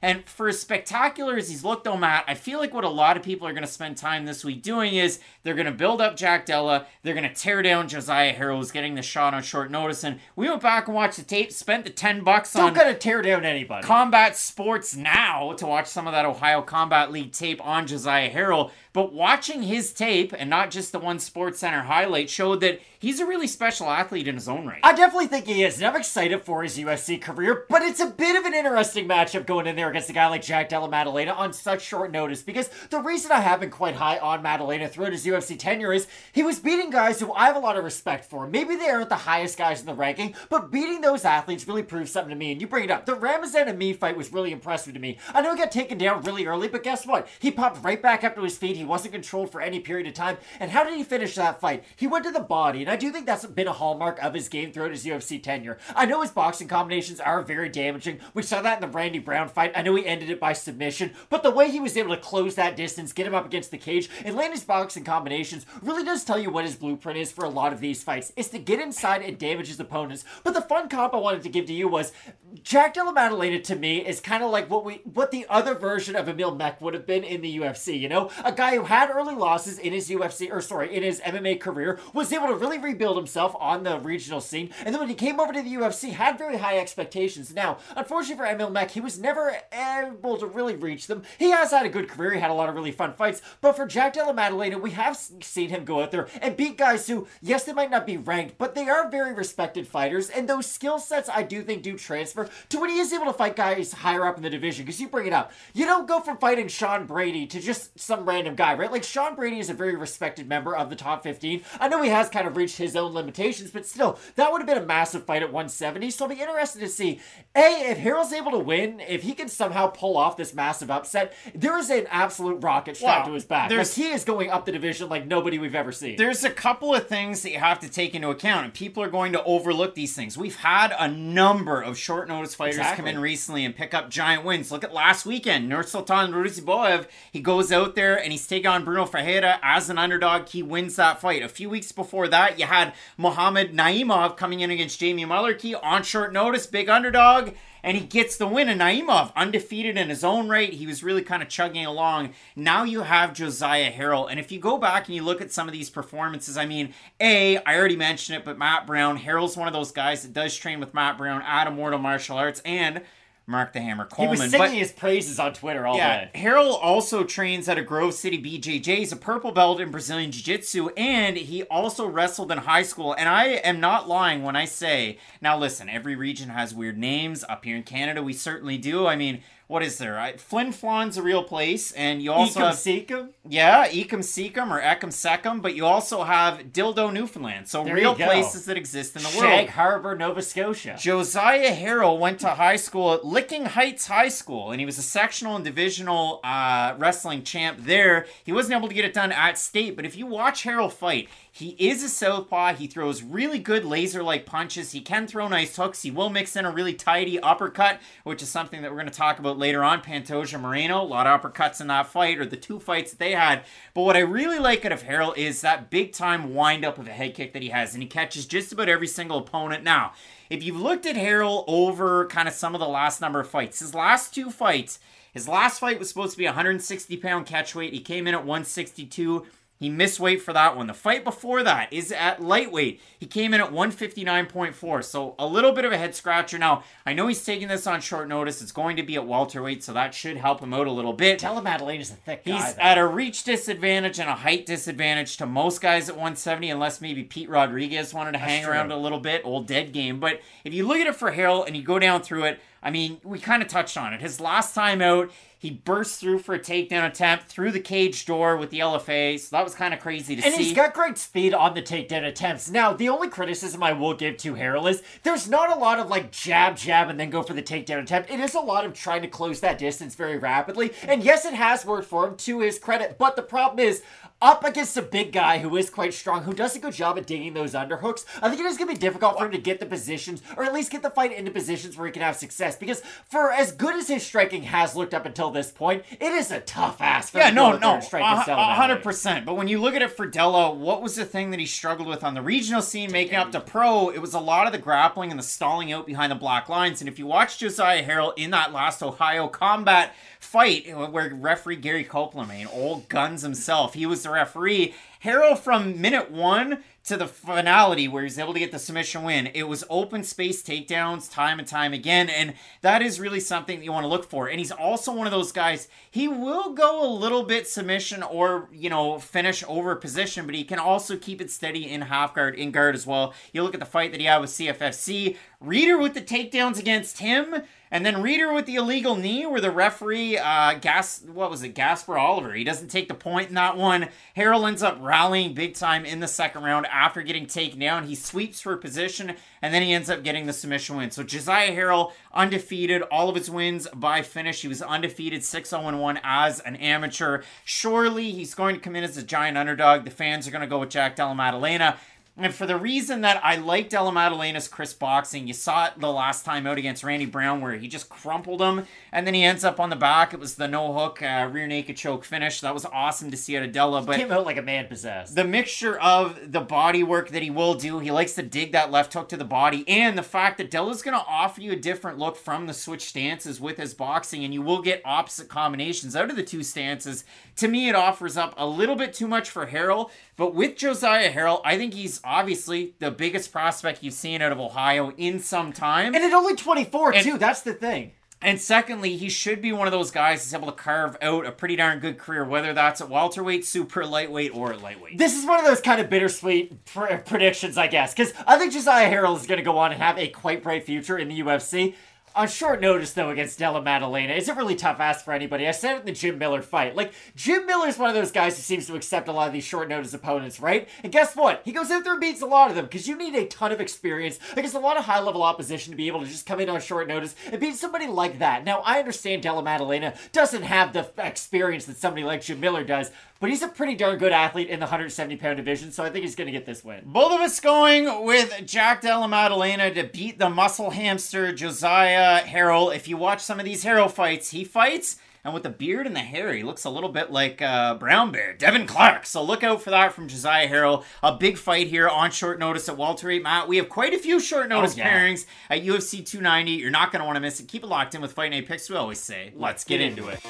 And for as spectacular as he's looked, though, Matt, I feel like what a lot of people are going to spend time this week doing is they're going to build up Jack Della, they're going to tear down Josiah Harrell, who's getting the shot on short notice. And we went back and watched the tape, spent the ten bucks Don't on gotta tear down anybody. Combat Sports Now to watch some of that Ohio Combat League tape on Josiah Harrell. But watching his tape, and not just the one Sports Center highlight, showed that he's a really special athlete in his own right. I definitely think he is, and I'm excited for his U F C career, but it's a bit of an interesting matchup going in there against a guy like Jack Della Maddalena on such short notice, because the reason I have been quite high on Maddalena throughout his U F C tenure is he was beating guys who I have a lot of respect for. Maybe they aren't the highest guys in the ranking, but beating those athletes really proves something to me, and you bring it up. The Ramazan and me fight was really impressive to me. I know he got taken down really early, but guess what? He popped right back up to his feet. He wasn't controlled for any period of time. And how did he finish that fight? He went to the body, and I do think that's been a hallmark of his game throughout his U F C tenure. I know his boxing combinations are very damaging. We saw that in the Randy Brown fight. I know he ended it by submission, but the way he was able to close that distance, get him up against the cage, and land his boxing combinations really does tell you what his blueprint is for a lot of these fights. It's to get inside and damage his opponents. But the fun comp I wanted to give to you was Jack Della Maddalena, to me, is kind of like what we what the other version of Emil Mech would have been in the U F C, you know? A guy who had early losses in his U F C, or sorry, in his M M A career, was able to really rebuild himself on the regional scene, and then when he came over to the U F C, had very high expectations. Now, unfortunately for Emil Mech, he was never able to really reach them. He has had a good career, he had a lot of really fun fights, but for Jack Della Maddalena, we have seen him go out there and beat guys who, yes, they might not be ranked, but they are very respected fighters, and those skill sets, I do think, do transfer to when he is able to fight guys higher up in the division, because you bring it up. You don't go from fighting Sean Brady to just some random guy, right? Like, Sean Brady is a very respected member of the top fifteen. I know he has kind of reached his own limitations, but still, that would have been a massive fight at one seventy, so I'll be interested to see, A, if Harrell's able to win, if he can somehow pull off this massive upset, there is an absolute rocket strapped Wow, to his back. there's- Like, he is going up the division like nobody we've ever seen. There's a couple of things that you have to take into account, and people are going to overlook these things. We've had a number of short notice fighters Exactly. come in recently and pick up giant wins. Look at last weekend, Nursultan Ruziboev. He goes out there and he's taking on Bruno Ferreira as an underdog. He wins that fight. A few weeks before that, you had Mohamed Naimov coming in against Jamie Mullarkey on short notice, big underdog. And he gets the win. And Naimov, undefeated in his own right, he was really kind of chugging along. Now you have Josiah Harrell. And if you go back and you look at some of these performances, I mean, A, I already mentioned it, but Matt Brown, Harrell's one of those guys that does train with Matt Brown at Immortal Martial Arts and Mark the Hammer He Coleman. was singing But- his praises on Twitter all yeah, day. Harrell also trains at a Grove City B J J. He's a purple belt in Brazilian Jiu-Jitsu, and he also wrestled in high school. And I am not lying when I say, now listen, every region has weird names. Up here in Canada, we certainly do. I mean, what is there? I, Flin Flon's a real place, and you also Ecom have... Seekum? Yeah, Ecum Secum or Ecum Secum, but you also have Dildo, Newfoundland. So There real you go. places that exist in the world. Shag Harbor, Nova Scotia. Josiah Harrell went to high school at Licking Heights High School, and he was a sectional and divisional uh, wrestling champ there. He wasn't able to get it done at state, but if you watch Harrell fight, he is a southpaw. He throws really good laser-like punches. He can throw nice hooks. He will mix in a really tidy uppercut, which is something that we're going to talk about later on. Pantoja Moreno, a lot of uppercuts in that fight, or the two fights that they had. But what I really like out of Harrell is that big-time wind-up of a head kick that he has, and he catches just about every single opponent. Now, if you've looked at Harrell over kind of some of the last number of fights, his last two fights, his last fight was supposed to be a one hundred sixty pound catch weight. He came in at one sixty-two. He missed weight for that one. The fight before that is at lightweight. He came in at one fifty-nine point four, so a little bit of a head scratcher. Now, I know he's taking this on short notice. It's going to be at welterweight, so that should help him out a little bit. Della Maddalena's a thick guy. He's though. at a reach disadvantage and a height disadvantage to most guys at one seventy, unless maybe Pete Rodriguez wanted to That's hang true. around a little bit, old dead game. But if you look at it for Harrell and you go down through it, I mean, we kind of touched on it. His last time out, he burst through for a takedown attempt through the cage door with the L F A, so that was kind of crazy to And see. he's got great speed on the takedown attempts. Now, the only criticism I will give to Harrell is there's not a lot of like jab, jab, and then go for the takedown attempt. It is a lot of trying to close that distance very rapidly. And yes, it has worked for him to his credit. But the problem is, up against a big guy who is quite strong, who does a good job at digging those underhooks, I think it is going to be difficult for him to get the positions, or at least get the fight into positions where he can have success. Because for as good as his striking has looked up until this point, it is a tough ass for Yeah, him to no, go out there no, and strike this a Della hundred Maddalena. percent. But when you look at it for Della, what was the thing that he struggled with on the regional scene, making up to pro? It was a lot of the grappling and the stalling out behind the black lines. And if you watch Josiah Harrell in that last Ohio combat fight, where referee Gary Copeland, man, old guns himself, he was the referee. Harrell from minute one to the finality where he's able to get the submission win, it was open space takedowns time and time again, and that is really something that you want to look for. And he's also one of those guys, he will go a little bit submission or, you know, finish over position, but he can also keep it steady in half guard, in guard as well. You look at the fight that he had with C F F C, Reader with the takedowns against him, and then Reader with the illegal knee where the referee, uh, Gas, what was it, Gasper Oliver, he doesn't take the point in that one. Harrell ends up rallying big time in the second round after getting taken down. He sweeps for position, and then he ends up getting the submission win. So Josiah Harrell, undefeated, all of his wins by finish. He was undefeated, six oh one as an amateur. Surely he's going to come in as a giant underdog. The fans are going to go with Jack Della Maddalena. And for the reason that I like Della Maddalena's crisp boxing, you saw it the last time out against Randy Brown where he just crumpled him, and then he ends up on the back. It was the no-hook, uh, rear naked choke finish. That was awesome to see out of Della. But Came out like a man possessed. the mixture of the body work that he will do, he likes to dig that left hook to the body, and the fact that Della's going to offer you a different look from the switch stances with his boxing, and you will get opposite combinations out of the two stances. To me, it offers up a little bit too much for Harrell, but with Josiah Harrell, I think he's obviously the biggest prospect you've seen out of Ohio in some time. And at only twenty-four, And- too. That's the thing. And secondly, he should be one of those guys that's able to carve out a pretty darn good career, whether that's at welterweight, super lightweight, or at lightweight. This is one of those kind of bittersweet pr- predictions, I guess. Because I think Josiah Harrell is going to go on and have a quite bright future in the U F C. On short notice, though, against Della Maddalena, it's a really tough ask for anybody. I said it in the Jim Miller fight. Like, Jim Miller's one of those guys who seems to accept a lot of these short notice opponents, right? And guess what? He goes out there and beats a lot of them, because you need a ton of experience against a lot of high-level opposition to be able to just come in on short notice and beat somebody like that. Now, I understand Della Maddalena doesn't have the experience that somebody like Jim Miller does, but he's a pretty darn good athlete in the one seventy pound division, so I think he's going to get this win. Both of us going with Jack Della Maddalena to beat the muscle hamster Josiah Harrell. If you watch some of these Harrell fights, he fights, and with the beard and the hair, he looks a little bit like uh, Brown Bear, Devin Clark. So look out for that from Josiah Harrell. A big fight here on short notice at welterweight. Matt, we have quite a few short notice Oh, yeah. pairings at U F C two ninety. You're not going to want to miss it. Keep it locked in with Fight Night Picks. We always say, let's get into it.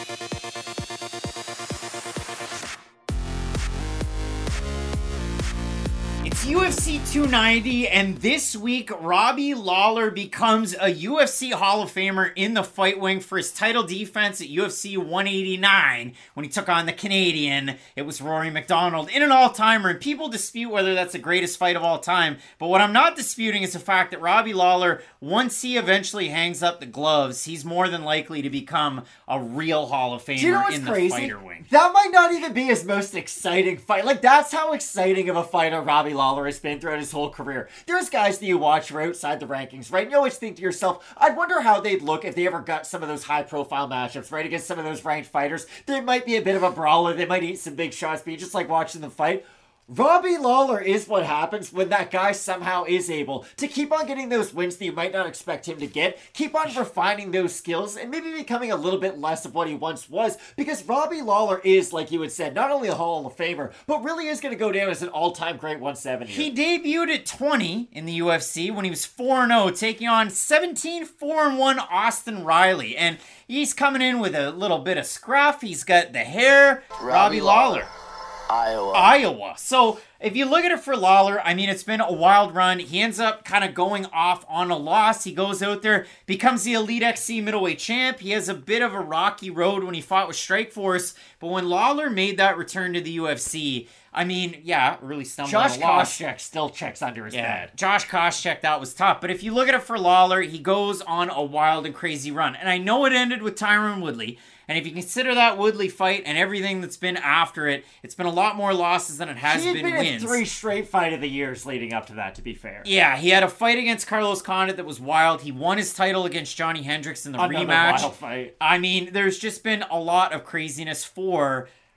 It's U F C two ninety, and this week, Robbie Lawler becomes a U F C Hall of Famer in the fight wing for his title defense at U F C one eighty-nine when he took on the Canadian. It was Rory McDonald in an all-timer, and people dispute whether that's the greatest fight of all time. But what I'm not disputing is the fact that Robbie Lawler, once he eventually hangs up the gloves, he's more than likely to become a real Hall of Famer Do you know what's in the crazy? fighter wing. That might not even be his most exciting fight. Like, that's how exciting of a fighter Robbie Lawler has been throughout his whole career. There's guys that you watch who are outside the rankings, right? And you always think to yourself, I'd wonder how they'd look if they ever got some of those high-profile matchups, right? Against some of those ranked fighters. They might be a bit of a brawler. They might eat some big shots, but you just like watching them fight. Robbie Lawler is what happens when that guy somehow is able to keep on getting those wins that you might not expect him to get, keep on refining those skills, and maybe becoming a little bit less of what he once was, because Robbie Lawler is, like you had said, not only a Hall of Famer, but really is going to go down as an all-time great one seventy. He debuted at twenty in the U F C when he was four and oh, taking on seventeen four and one Austin Riley. And he's coming in with a little bit of scruff. He's got the hair. Robbie, Robbie Lawler. Lawler. Iowa. Iowa. So if you look at it for Lawler, I mean, it's been a wild run. He ends up kind of going off on a loss. He goes out there, becomes the Elite X C middleweight champ. He has a bit of a rocky road when he fought with Strikeforce. But when Lawler made that return to the U F C, I mean, yeah, really stumbled Josh on a loss. Koscheck still checks under his Yeah, bed. Josh Koscheck, that was tough. But if you look at it for Lawler, he goes on a wild and crazy run. And I know it ended with Tyron Woodley. And if you consider that Woodley fight and everything that's been after it, it's been a lot more losses than it has He had been, been wins. in three straight fight of the years leading up to that, to be fair. Yeah, he had a fight against Carlos Condit that was wild. He won his title against Johnny Hendricks in the Another rematch. wild fight. I mean, there's just been a lot of craziness for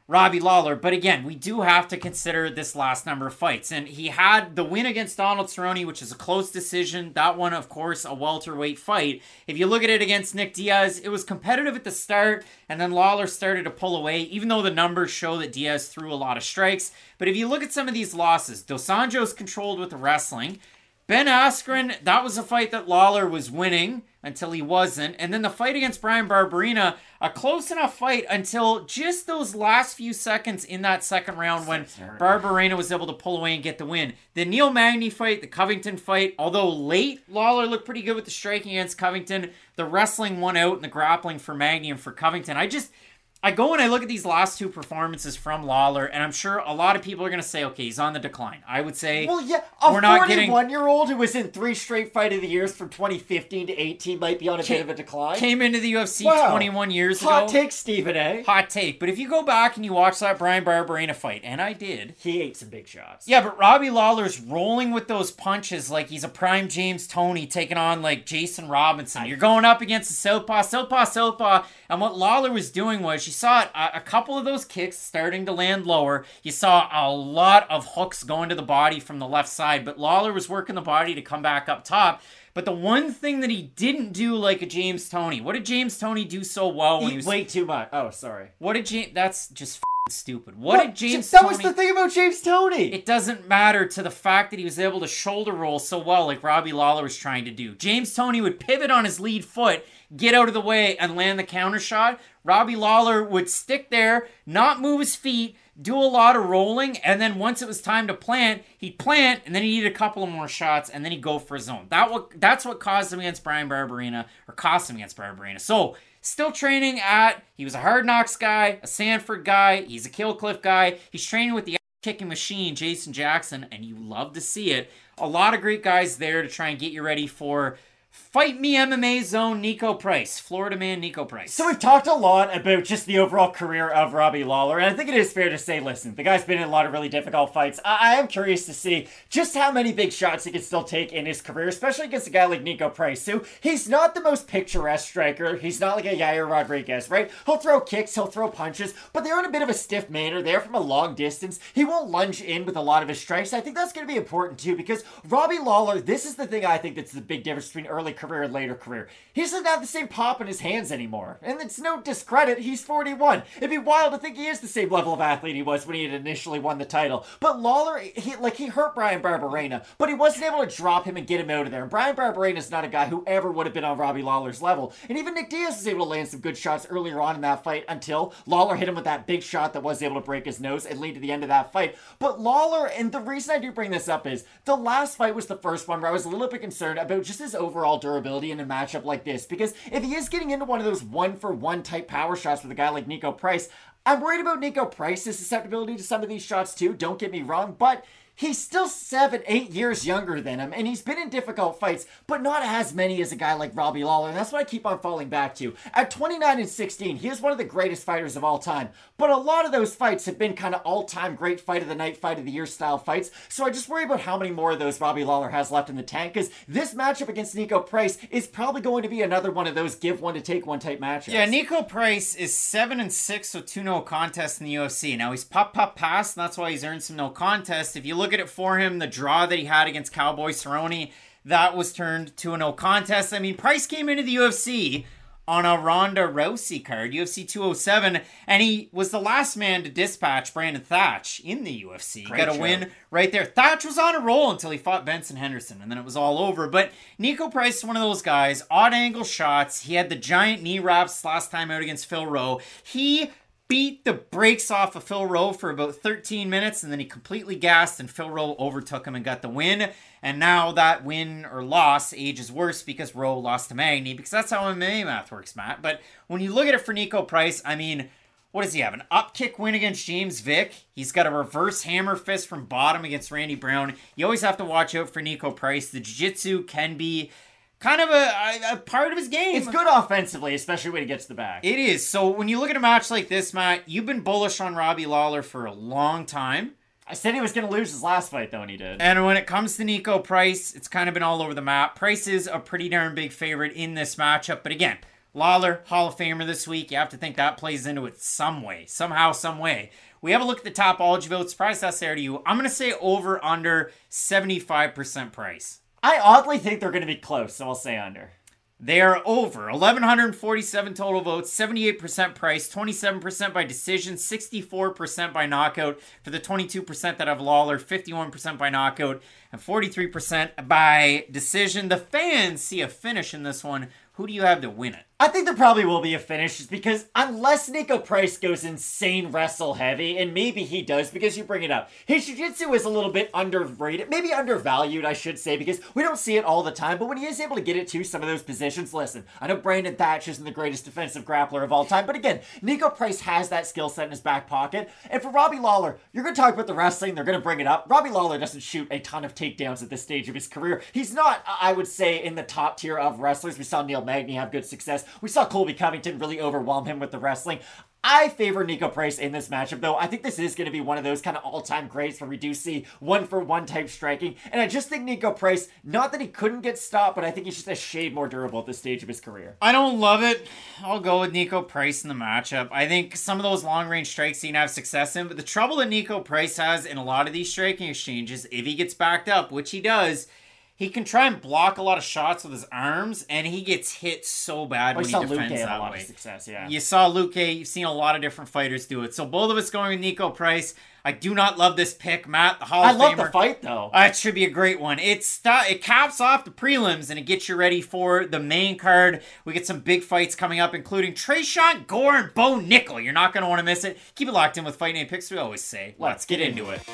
Robbie Lawler. But again, we do have to consider this last number of fights. And he had the win against Donald Cerrone, which is a close decision. That one, of course, a welterweight fight. If you look at it against Nick Diaz, it was competitive at the start, and then Lawler started to pull away, even though the numbers show that Diaz threw a lot of strikes. But if you look at some of these losses, Dos Anjos controlled with the wrestling. Ben Askren, that was a fight that Lawler was winning until he wasn't. And then the fight against Brian Barberena, a close enough fight until just those last few seconds in that second round when Barberena was able to pull away and get the win. The Neil Magny fight, the Covington fight, although late, Lawler looked pretty good with the striking against Covington. The wrestling won out and the grappling for Magny and for Covington. I just... I go and I look at these last two performances from Lawler, and I'm sure a lot of people are going to say, okay, he's on the decline. I would say, well, yeah, a we're not getting... forty-one-year-old who was in three straight Fight of the Years from twenty fifteen to eighteen might be on a came, bit of a decline. Came into the U F C wow. twenty-one years Hot ago. Hot take, Stephen A. Hot take. But if you go back and you watch that Brian Barberena fight, and I did. He ate some big shots. Yeah, but Robbie Lawler's rolling with those punches like he's a prime James Toney taking on like Jason Robinson. I... You're going up against a southpaw, southpaw, southpaw, and what Lawler was doing was, you saw it, a, a couple of those kicks starting to land lower. You saw a lot of hooks going to the body from the left side, but Lawler was working the body to come back up top. But the one thing that he didn't do like a James Toney, what did James Toney do so well when Eat he was... way too much. Oh, sorry. What did James... That's just f***ing stupid. What, what did James That Toney... was the thing about James Toney. It doesn't matter to the fact that he was able to shoulder roll so well like Robbie Lawler was trying to do. James Toney would pivot on his lead foot, get out of the way, and land the counter shot. Robbie Lawler would stick there, not move his feet, do a lot of rolling, and then once it was time to plant, he'd plant, and then he'd need a couple of more shots, and then he'd go for his own. That what, that's what caused him against Brian Barberena, or cost him against Barberena. So, still training at, he was a Hard Knocks guy, a Sanford guy, he's a Kill Cliff guy, he's training with the kicking machine, Jason Jackson, and you love to see it. A lot of great guys there to try and get you ready for Fight Me M M A Zone, Nico Price. Florida man, Nico Price. So we've talked a lot about just the overall career of Robbie Lawler, and I think it is fair to say, listen, the guy's been in a lot of really difficult fights. I, I am curious to see just how many big shots he can still take in his career, especially against a guy like Nico Price, who he's not the most picturesque striker. He's not like a Yair Rodriguez, right? He'll throw kicks, he'll throw punches, but they're in a bit of a stiff manner. They're from a long distance. He won't lunge in with a lot of his strikes. I think that's going to be important, too, because Robbie Lawler, this is the thing I think that's the big difference between early career and later career. He doesn't have the same pop in his hands anymore. And it's no discredit, he's forty-one. It'd be wild to think he is the same level of athlete he was when he had initially won the title. But Lawler, he like he hurt Brian Barberena, but he wasn't able to drop him and get him out of there. And Brian Barberena is not a guy who ever would have been on Robbie Lawler's level. And even Nick Diaz was able to land some good shots earlier on in that fight until Lawler hit him with that big shot that was able to break his nose and lead to the end of that fight. But Lawler, and the reason I do bring this up is, the last fight was the first one where I was a little bit concerned about just his overall durability in a matchup like this, because if he is getting into one of those one-for-one type power shots with a guy like Nico Price, I'm worried about Nico Price's susceptibility to some of these shots too, don't get me wrong, but he's still seven, eight years younger than him, and he's been in difficult fights, but not as many as a guy like Robbie Lawler, and that's what I keep on falling back to. At twenty-nine and sixteen, he is one of the greatest fighters of all time, but a lot of those fights have been kind of all-time great fight of the night, fight of the year style fights, so I just worry about how many more of those Robbie Lawler has left in the tank, because this matchup against Nico Price is probably going to be another one of those give one to take one type matchups. Yeah, Nico Price is seven and six with two no contests in the U F C. Now, he's pop, pop, pass, and that's why he's earned some no contests. If you look at it for him, the draw that he had against Cowboy Cerrone, that was turned to a no contest. I mean, Price came into the U F C on a Ronda Rousey card, U F C two oh seven, and he was the last man to dispatch Brandon Thatch in the U F C. Great Got a show. win right there. Thatch was on a roll until he fought Benson Henderson, and then it was all over. But Nico Price is one of those guys, odd angle shots. He had the giant knee wraps last time out against Phil Rowe. He beat the brakes off of Phil Rowe for about thirteen minutes, and then he completely gassed, and Phil Rowe overtook him and got the win. And now that win or loss ages worse because Rowe lost to Magny, because that's how M M A math works, Matt. But when you look at it for Nico Price, I mean, what does he have? An up kick win against James Vick. He's got a reverse hammer fist from bottom against Randy Brown. You always have to watch out for Nico Price. The jiu-jitsu can be kind of a, a part of his game. It's good offensively, especially when he gets the back. It is. So when you look at a match like this, Matt, you've been bullish on Robbie Lawler for a long time. I said he was going to lose his last fight, though, and he did. And when it comes to Nico Price, it's kind of been all over the map. Price is a pretty darn big favorite in this matchup. But again, Lawler, Hall of Famer this week. You have to think that plays into it some way, somehow, some way. We have a look at the Tapology votes. Surprise that's there to you. I'm going to say over under seventy-five percent Price. I oddly think they're going to be close, so I'll say under. They are over. eleven forty-seven total votes, seventy-eight percent Price, twenty-seven percent by decision, sixty-four percent by knockout. For the twenty-two percent that have Lawler, fifty-one percent by knockout, and forty-three percent by decision. The fans see a finish in this one. Who do you have to win it? I think there probably will be a finish just because unless Nico Price goes insane wrestle heavy, and maybe he does because you bring it up, his jiu-jitsu is a little bit underrated, maybe undervalued, I should say, because we don't see it all the time, but when he is able to get it to some of those positions, listen, I know Brandon Thatch isn't the greatest defensive grappler of all time, but again, Nico Price has that skill set in his back pocket, and for Robbie Lawler, you're going to talk about the wrestling, they're going to bring it up. Robbie Lawler doesn't shoot a ton of takedowns at this stage of his career. He's not, I would say, in the top tier of wrestlers. We saw Neil Magny have good success. We saw Colby Covington really overwhelm him with the wrestling. I favor Nico Price in this matchup, though. I think this is going to be one of those kind of all-time greats where we do see one-for-one type striking. And I just think Nico Price, not that he couldn't get stopped, but I think he's just a shade more durable at this stage of his career. I don't love it. I'll go with Nico Price in the matchup. I think some of those long-range strikes he can have success in, but the trouble that Nico Price has in a lot of these striking exchanges, if he gets backed up, which he does, he can try and block a lot of shots with his arms, and he gets hit so bad when he defends Luke that a lot way. Of success, yeah. You saw Luke. You've seen a lot of different fighters do it. So both of us going with Nico Price. I do not love this pick, Matt. The Hall I of love Famer. the fight, though. Uh, it should be a great one. It's it caps off the prelims, and it gets you ready for the main card. We get some big fights coming up, including Tresean Gore and Bo Nickel. You're not going to want to miss it. Keep it locked in with Fight Night Picks, we always say. Let's, Let's get into it.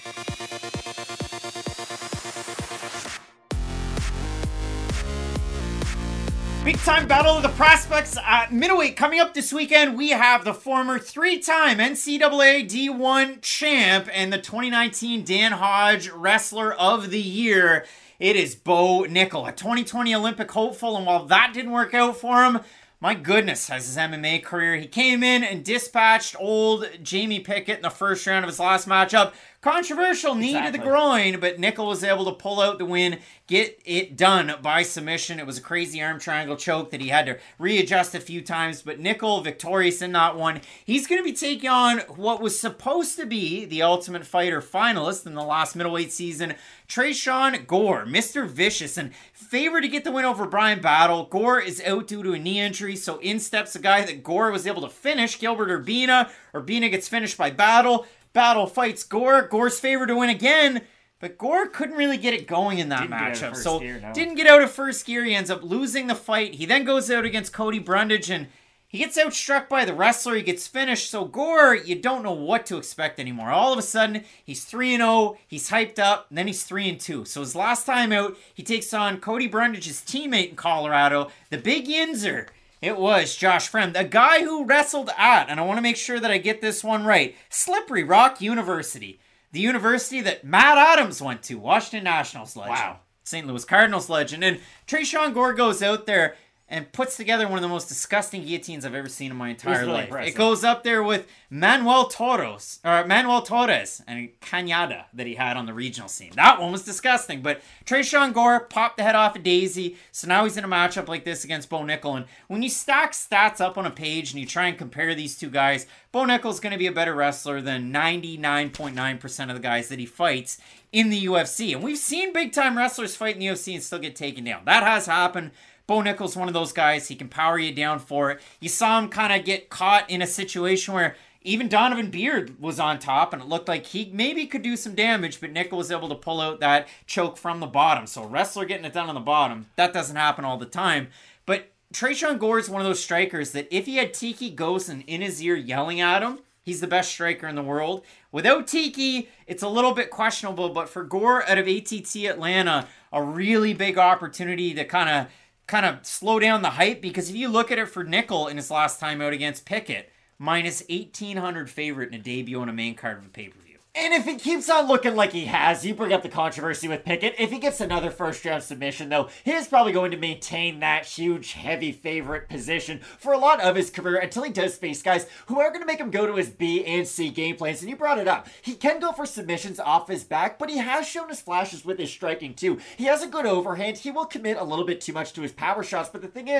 Big time battle of the prospects at middleweight coming up this weekend. We have the former three-time N C double A D one champ and the twenty nineteen Dan Hodge Wrestler of the Year. It is Bo Nickel, a twenty twenty Olympic hopeful, and while that didn't work out for him, my goodness, has his M M A career. He came in and dispatched old Jamie Pickett in the first round of his last matchup. Controversial knee exactly. to the groin, but Nickel was able to pull out the win, get it done by submission. It was a crazy arm triangle choke that he had to readjust a few times, but Nickel victorious in that one. He's going to be taking on what was supposed to be the Ultimate Fighter finalist in the last middleweight season, Tresean Gore, Mister Vicious, and favored to get the win over Brian Battle. Gore is out due to a knee injury, so in steps a guy that Gore was able to finish, Gilbert Urbina. Urbina gets finished by Battle. Battle fights Gore. Gore's favored to win again, but Gore couldn't really get it going in that didn't matchup. So gear, no. didn't get out of first gear. He ends up losing the fight. He then goes out against Cody Brundage, and he gets outstruck by the wrestler. He gets finished. So Gore, you don't know what to expect anymore. All of a sudden, he's three and oh. He's hyped up, and then he's three and two. So his last time out, he takes on Cody Brundage's teammate in Colorado, the Big Yinzer. It was Josh Fremd, a guy who wrestled at, and I want to make sure that I get this one right, Slippery Rock University. The university that Matt Adams went to, Washington Nationals legend. Wow. Saint Louis Cardinals legend. And Tresean Gore goes out there and puts together one of the most disgusting guillotines I've ever seen in my entire really life. impressive. It goes up there with Manuel Torres, or Manuel Torres and Cañada that he had on the regional scene. That one was disgusting, but Tresean Gore popped the head off of Daisy, so now he's in a matchup like this against Bo Nickel. And when you stack stats up on a page and you try and compare these two guys, Bo Nickel's going to be a better wrestler than ninety-nine point nine percent of the guys that he fights in the U F C. And we've seen big-time wrestlers fight in the U F C and still get taken down. That has happened. Bo Nickel's one of those guys. He can power you down for it. You saw him kind of get caught in a situation where even Donovan Beard was on top, and it looked like he maybe could do some damage, but Nickel was able to pull out that choke from the bottom. So wrestler getting it done on the bottom, that doesn't happen all the time. But Tresean Gore is one of those strikers that if he had Tiki Gosen in his ear yelling at him, he's the best striker in the world. Without Tiki, it's a little bit questionable, but for Gore out of A T T Atlanta, a really big opportunity to kind of kind of slow down the hype, because if you look at it for Nickel in his last time out against Pickett, minus eighteen hundred favorite in a debut on a main card of a pay-per-view. And if he keeps on looking like he has, you bring up the controversy with Pickett. If he gets another first-round submission, though, he is probably going to maintain that huge, heavy favorite position for a lot of his career until he does face guys who are going to make him go to his B and C game plans. And you brought it up. He can go for submissions off his back, but he has shown his flashes with his striking, too. He has a good overhand. He will commit a little bit too much to his power shots, but the thing is,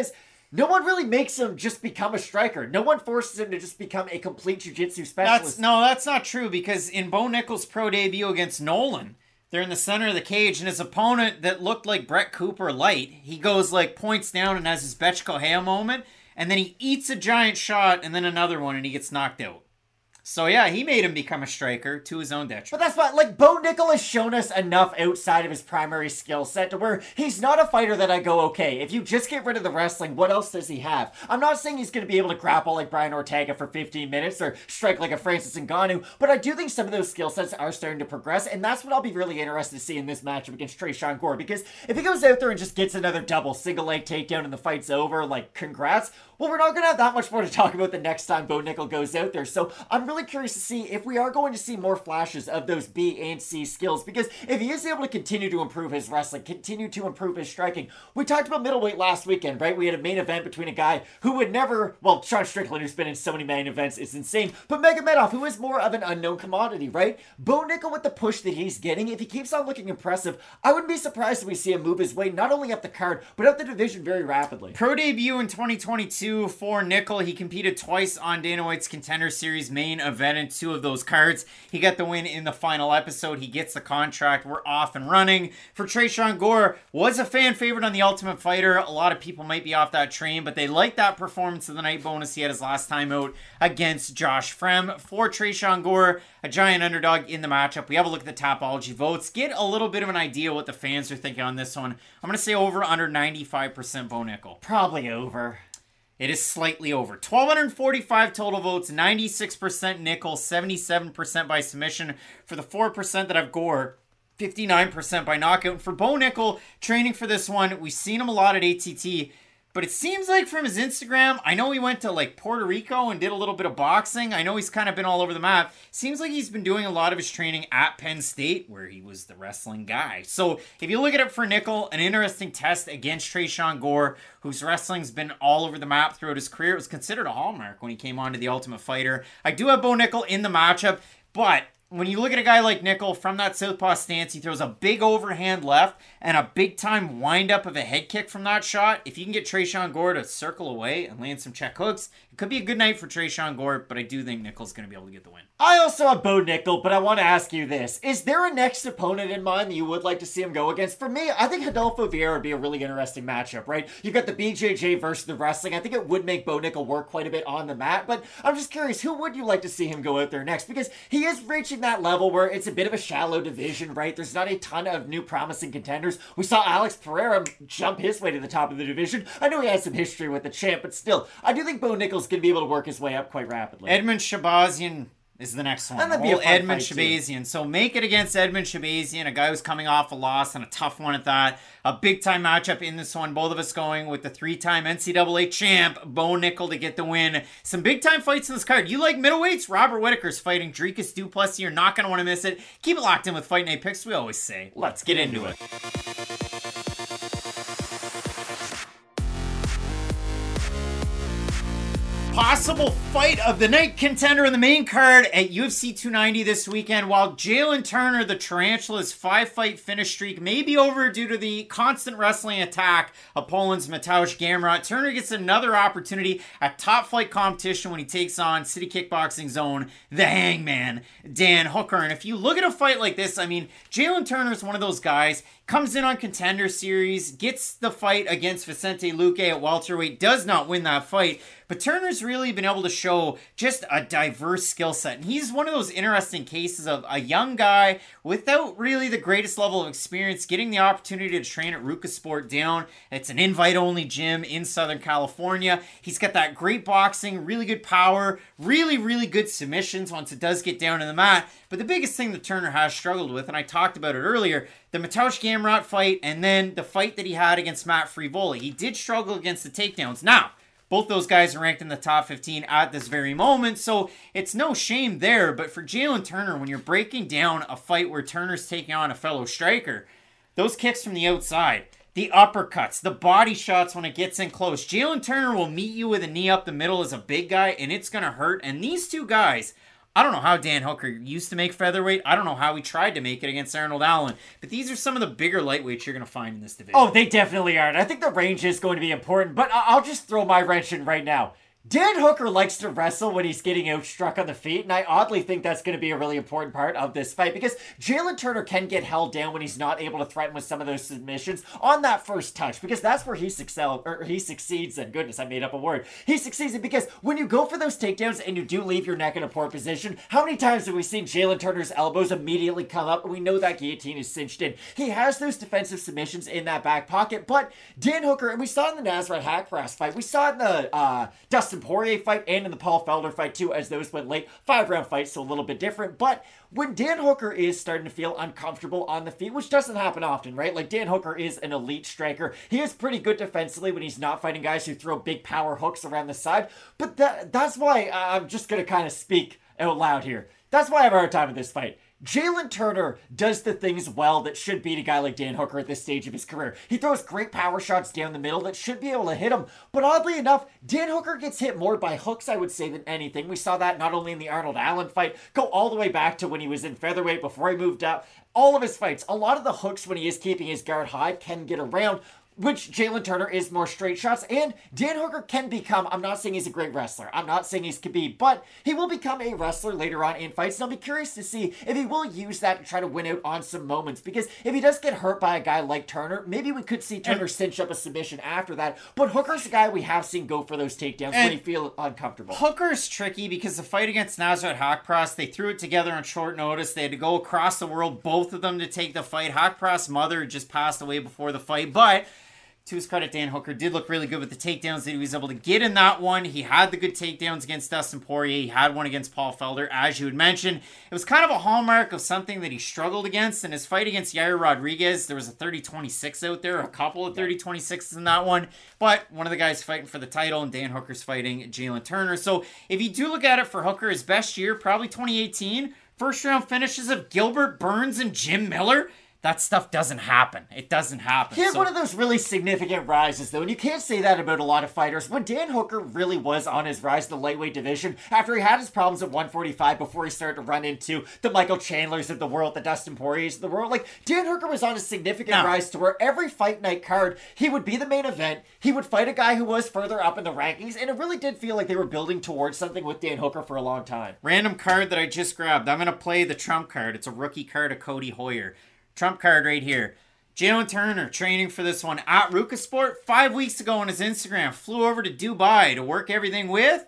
No one really makes him just become a striker. No one forces him to just become a complete jiu-jitsu specialist. That's, no, that's not true, because in Bo Nickal's pro debut against Nolan, they're in the center of the cage, and his opponent that looked like Brett Cooper light, he goes like points down and has his Betch Kohea moment, and then he eats a giant shot and then another one and he gets knocked out. So yeah, he made him become a striker to his own detriment. But that's why, like, Bo Nickal has shown us enough outside of his primary skill set to where he's not a fighter that I go, okay, if you just get rid of the wrestling, what else does he have? I'm not saying he's going to be able to grapple like Brian Ortega for fifteen minutes or strike like a Francis Ngannou, but I do think some of those skill sets are starting to progress, and that's what I'll be really interested to see in this matchup against Tresean Gore, because if he goes out there and just gets another double single leg takedown and the fight's over, like, congrats, well, we're not going to have that much more to talk about the next time Bo Nickal goes out there. So I'm really curious to see if we are going to see more flashes of those B and C skills, because if he is able to continue to improve his wrestling, continue to improve his striking. We talked about middleweight last weekend, right? We had a main event between a guy who would never, well, Sean Strickland, who's been in so many main events, is insane, but Magomedov, who is more of an unknown commodity, right? Bo Nickal, with the push that he's getting, if he keeps on looking impressive, I wouldn't be surprised if we see him move his way not only up the card, but up the division very rapidly. Pro debut in twenty twenty-two for Nickal. He competed twice on Dana White's Contender Series main event in two of those cards. He got the win in the final episode. He gets the contract. We're off and running. For Tresean Gore, was a fan favorite on The Ultimate Fighter. A lot of people might be off that train, but they like that performance of the night bonus he had his last time out against Josh Frem. For Tresean Gore, a giant underdog in the matchup. We have a look at the Tapology votes. Get a little bit of an idea what the fans are thinking on this one. I'm going to say over under ninety-five percent Bo Nickal. Probably over. It is slightly over. one thousand two hundred forty-five total votes, ninety-six percent Nickal, seventy-seven percent by submission. For the four percent that have Gore, fifty-nine percent by knockout. And for Bo Nickal, training for this one, we've seen him a lot at A T T. But it seems like from his Instagram, I know he went to like Puerto Rico and did a little bit of boxing. I know he's kind of been all over the map. Seems like he's been doing a lot of his training at Penn State, where he was the wrestling guy. So if you look at it for Nickal, an interesting test against Tresean Gore, whose wrestling's been all over the map throughout his career. It was considered a hallmark when he came on to The Ultimate Fighter. I do have Bo Nickal in the matchup, but when you look at a guy like Nickal from that southpaw stance, he throws a big overhand left and a big-time wind-up of a head kick from that shot. If you can get Tresean Gore to circle away and land some check hooks, it could be a good night for Tresean Gore, but I do think Nickal's going to be able to get the win. I also have Bo Nickal, but I want to ask you this. Is there a next opponent in mind that you would like to see him go against? For me, I think Adolfo Vieira would be a really interesting matchup, right? You've got the B J J versus the wrestling. I think it would make Bo Nickal work quite a bit on the mat, but I'm just curious, who would you like to see him go out there next? Because he is reaching that level where it's a bit of a shallow division, right? There's not a ton of new promising contenders. We saw Alex Pereira jump his way to the top of the division. I know he has some history with the champ, but still, I do think Bo Nickal's going to be able to work his way up quite rapidly. Edmund Shabazian is the next one. And that'd be a fun Edmund fight, Shabazian. So make it against Edmund Shabazian, a guy who's coming off a loss and a tough one at that. A big-time matchup in this one. Both of us going with the three-time N C double A champ, Bo Nickal, to get the win. Some big-time fights in this card. You like middleweights? Robert Whittaker's fighting Dricus Du Plessis. You're not going to want to miss it. Keep it locked in with Fight Night Picks, we always say. Let's get into it. Possible fight of the night contender in the main card at U F C two ninety this weekend. While Jalen Turner, the Tarantula's five-fight finish streak may be over due to the constant wrestling attack of Poland's Mateusz Gamrot, Turner gets another opportunity at top flight competition when he takes on City Kickboxing Zone, the Hangman, Dan Hooker. And if you look at a fight like this, I mean, Jalen Turner is one of those guys, comes in on Contender Series, gets the fight against Vicente Luque at welterweight, does not win that fight, but Turner's really been able to show just a diverse skill set. And he's one of those interesting cases of a young guy without really the greatest level of experience getting the opportunity to train at Ruka Sport Down. It's an invite-only gym in Southern California. He's got that great boxing, really good power, really, really good submissions once it does get down to the mat. But the biggest thing that Turner has struggled with, and I talked about it earlier, the Mateusz Gamrot fight and then the fight that he had against Matt Frevola. He did struggle against the takedowns. Now, both those guys are ranked in the top fifteen at this very moment, so it's no shame there. But for Jalen Turner, when you're breaking down a fight where Turner's taking on a fellow striker, those kicks from the outside, the uppercuts, the body shots when it gets in close, Jalen Turner will meet you with a knee up the middle as a big guy, and it's going to hurt. And these two guys, I don't know how Dan Hooker used to make featherweight. I don't know how he tried to make it against Arnold Allen. But these are some of the bigger lightweights you're going to find in this division. Oh, they definitely are. And I think the range is going to be important, but I- I'll just throw my wrench in right now. Dan Hooker likes to wrestle when he's getting outstruck on the feet, and I oddly think that's going to be a really important part of this fight because Jalen Turner can get held down when he's not able to threaten with some of those submissions on that first touch because that's where he excels, or he succeeds. And goodness, I made up a word. He succeeds because when you go for those takedowns and you do leave your neck in a poor position, how many times have we seen Jalen Turner's elbows immediately come up and we know that guillotine is cinched in? He has those defensive submissions in that back pocket, but Dan Hooker, and we saw it in the Nasrat Haqparast fight, we saw it in the uh, Dustin Poirier fight and in the Paul Felder fight too, as those went late. Five round fights, so a little bit different. But when Dan Hooker is starting to feel uncomfortable on the feet, which doesn't happen often, right? Like Dan Hooker is an elite striker. He is pretty good defensively when he's not fighting guys who throw big power hooks around the side. But that, that's why uh, I'm just going to kind of speak out loud here. That's why I have a hard time with this fight. Jalen Turner does the things well that should beat a guy like Dan Hooker at this stage of his career. He throws great power shots down the middle that should be able to hit him. But oddly enough, Dan Hooker gets hit more by hooks, I would say, than anything. We saw that not only in the Arnold Allen fight, go all the way back to when he was in featherweight before he moved up. All of his fights, a lot of the hooks when he is keeping his guard high can get around, which Jalen Turner is more straight shots, and Dan Hooker can become, I'm not saying he's a great wrestler, I'm not saying he's Khabib, but he will become a wrestler later on in fights, and I'll be curious to see if he will use that to try to win out on some moments, because if he does get hurt by a guy like Turner, maybe we could see Turner and cinch up a submission after that, but Hooker's a guy we have seen go for those takedowns when he feels uncomfortable. Hooker's tricky because the fight against Nasrat Haqparast, they threw it together on short notice, they had to go across the world, both of them to take the fight. Haqparast's mother just passed away before the fight, but to his credit, Dan Hooker did look really good with the takedowns that he was able to get in that one. He had the good takedowns against Dustin Poirier. He had one against Paul Felder, as you had mentioned. It was kind of a hallmark of something that he struggled against. In his fight against Yair Rodriguez, there was a thirty twenty-six out there, a couple of thirty twenty-sixes in that one. But one of the guys fighting for the title, and Dan Hooker's fighting Jalen Turner. So if you do look at it for Hooker, his best year, probably twenty eighteen. First round finishes of Gilbert Burns and Jim Miller. That stuff doesn't happen. It doesn't happen. He had so, one of those really significant rises, though, and you can't say that about a lot of fighters. When Dan Hooker really was on his rise to the lightweight division, after he had his problems at one forty-five before he started to run into the Michael Chandlers of the world, the Dustin Poiriers of the world, like, Dan Hooker was on a significant no. rise to where every fight night card, he would be the main event, he would fight a guy who was further up in the rankings, and it really did feel like they were building towards something with Dan Hooker for a long time. Random card that I just grabbed. I'm going to play the Trump card. It's a rookie card of Cody Hoyer. Trump card right here. Jalen Turner training for this one at Ruka Sport five weeks ago on his Instagram. Flew over to Dubai to work everything with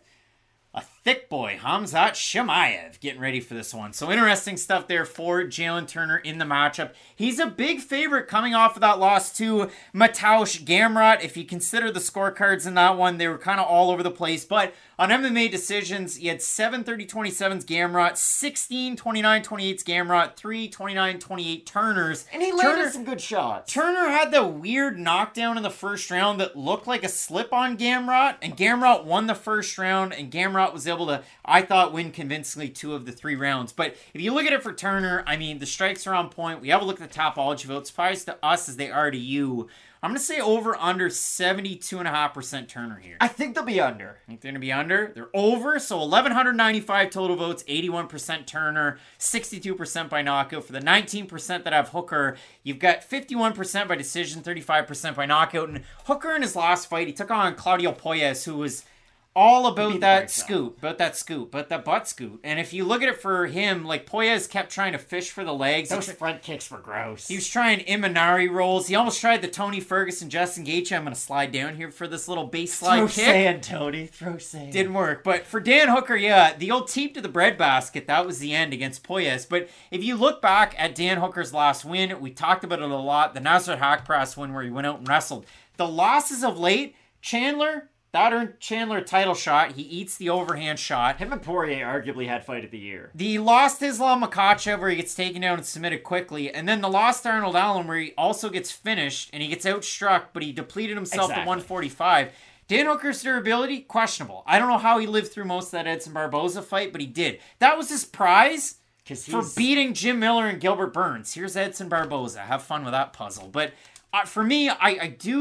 a thick boy, Khamzat Chimaev, getting ready for this one. So interesting stuff there for Jalen Turner in the matchup. He's a big favorite coming off of that loss to Mateusz Gamrot. If you consider the scorecards in that one, they were kind of all over the place. But on M M A decisions, he had seven thirty twenty-sevens Gamrot, sixteen twenty-nine twenty-eights Gamrot, three twenty-nine twenty-eight Turners. And he landed Turner, some good shots. Turner had the weird knockdown in the first round that looked like a slip on Gamrot, and Gamrot won the first round, and Gamrot was able to, I thought, win convincingly two of the three rounds. But if you look at it for Turner, I mean, the strikes are on point. We have a look at the Tapology votes. Surprised to us as they are to you. I'm going to say over under seventy-two point five percent Turner here. I think they'll be under. I think they're going to be under. They're over. So eleven ninety-five total votes, eighty-one percent Turner, sixty-two percent by knockout. For the nineteen percent that have Hooker, you've got fifty-one percent by decision, thirty-five percent by knockout. And Hooker in his last fight, he took on Claudio Poyes, who was all about that scoop, about that scoop, about that butt scoop. And if you look at it for him, like, Poyes kept trying to fish for the legs. Those tra- front kicks were gross. He was trying Imanari rolls. He almost tried the Tony Ferguson, Justin Gaethje. I'm going to slide down here for this little base slide Throw kick. sand, Tony. Throw sand. Didn't work. But for Dan Hooker, yeah, the old teep to the breadbasket, that was the end against Poyes. But if you look back at Dan Hooker's last win, we talked about it a lot, the Nasrat Haqparast win where he went out and wrestled. The losses of late, Chandler... That earned Chandler a title shot. He eats the overhand shot. Him and Poirier arguably had fight of the year. The loss to Islam Makhachev where he gets taken down and submitted quickly. And then the loss to Arnold Allen where he also gets finished and he gets outstruck, but he depleted himself exactly. at one forty-five. Dan Hooker's durability, questionable. I don't know how he lived through most of that Edson Barboza fight, but he did. That was his prize for beating Jim Miller and Gilbert Burns. Here's Edson Barboza. Have fun with that puzzle. But uh, for me, I, I do...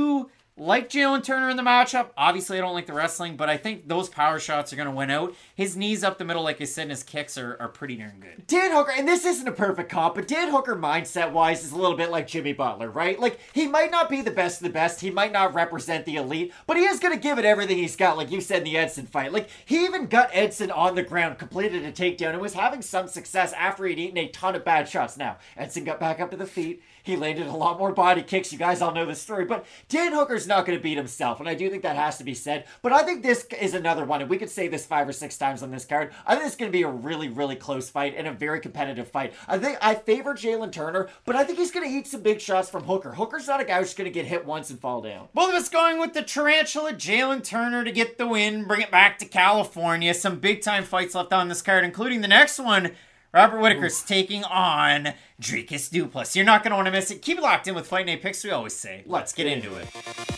Like Jalen Turner in the matchup. Obviously, I don't like the wrestling, but I think those power shots are going to win out. His knees up the middle, like I said, and his kicks are, are pretty darn good. Dan Hooker, and this isn't a perfect comp, but Dan Hooker mindset-wise is a little bit like Jimmy Butler, right? Like, he might not be the best of the best, he might not represent the elite, but he is going to give it everything he's got, like you said in the Edson fight. Like, he even got Edson on the ground, completed a takedown, and was having some success after he'd eaten a ton of bad shots. Now, Edson got back up to the feet. He landed a lot more body kicks. You guys all know the story. But Dan Hooker's not going to beat himself, and I do think that has to be said. But I think this is another one, and we could say this five or six times on this card. I think it's going to be a really, really close fight and a very competitive fight. I think I favor Jalen Turner, but I think he's going to eat some big shots from Hooker. Hooker's not a guy who's going to get hit once and fall down. Both of us going with the tarantula, Jalen Turner, to get the win, bring it back to California. Some big-time fights left on this card, including the next one. Robert Whittaker's Oof. taking on Dricus Du Plessis. You're not going to want to miss it. Keep it locked in with Fight Night Picks, we always say. Let's get into it.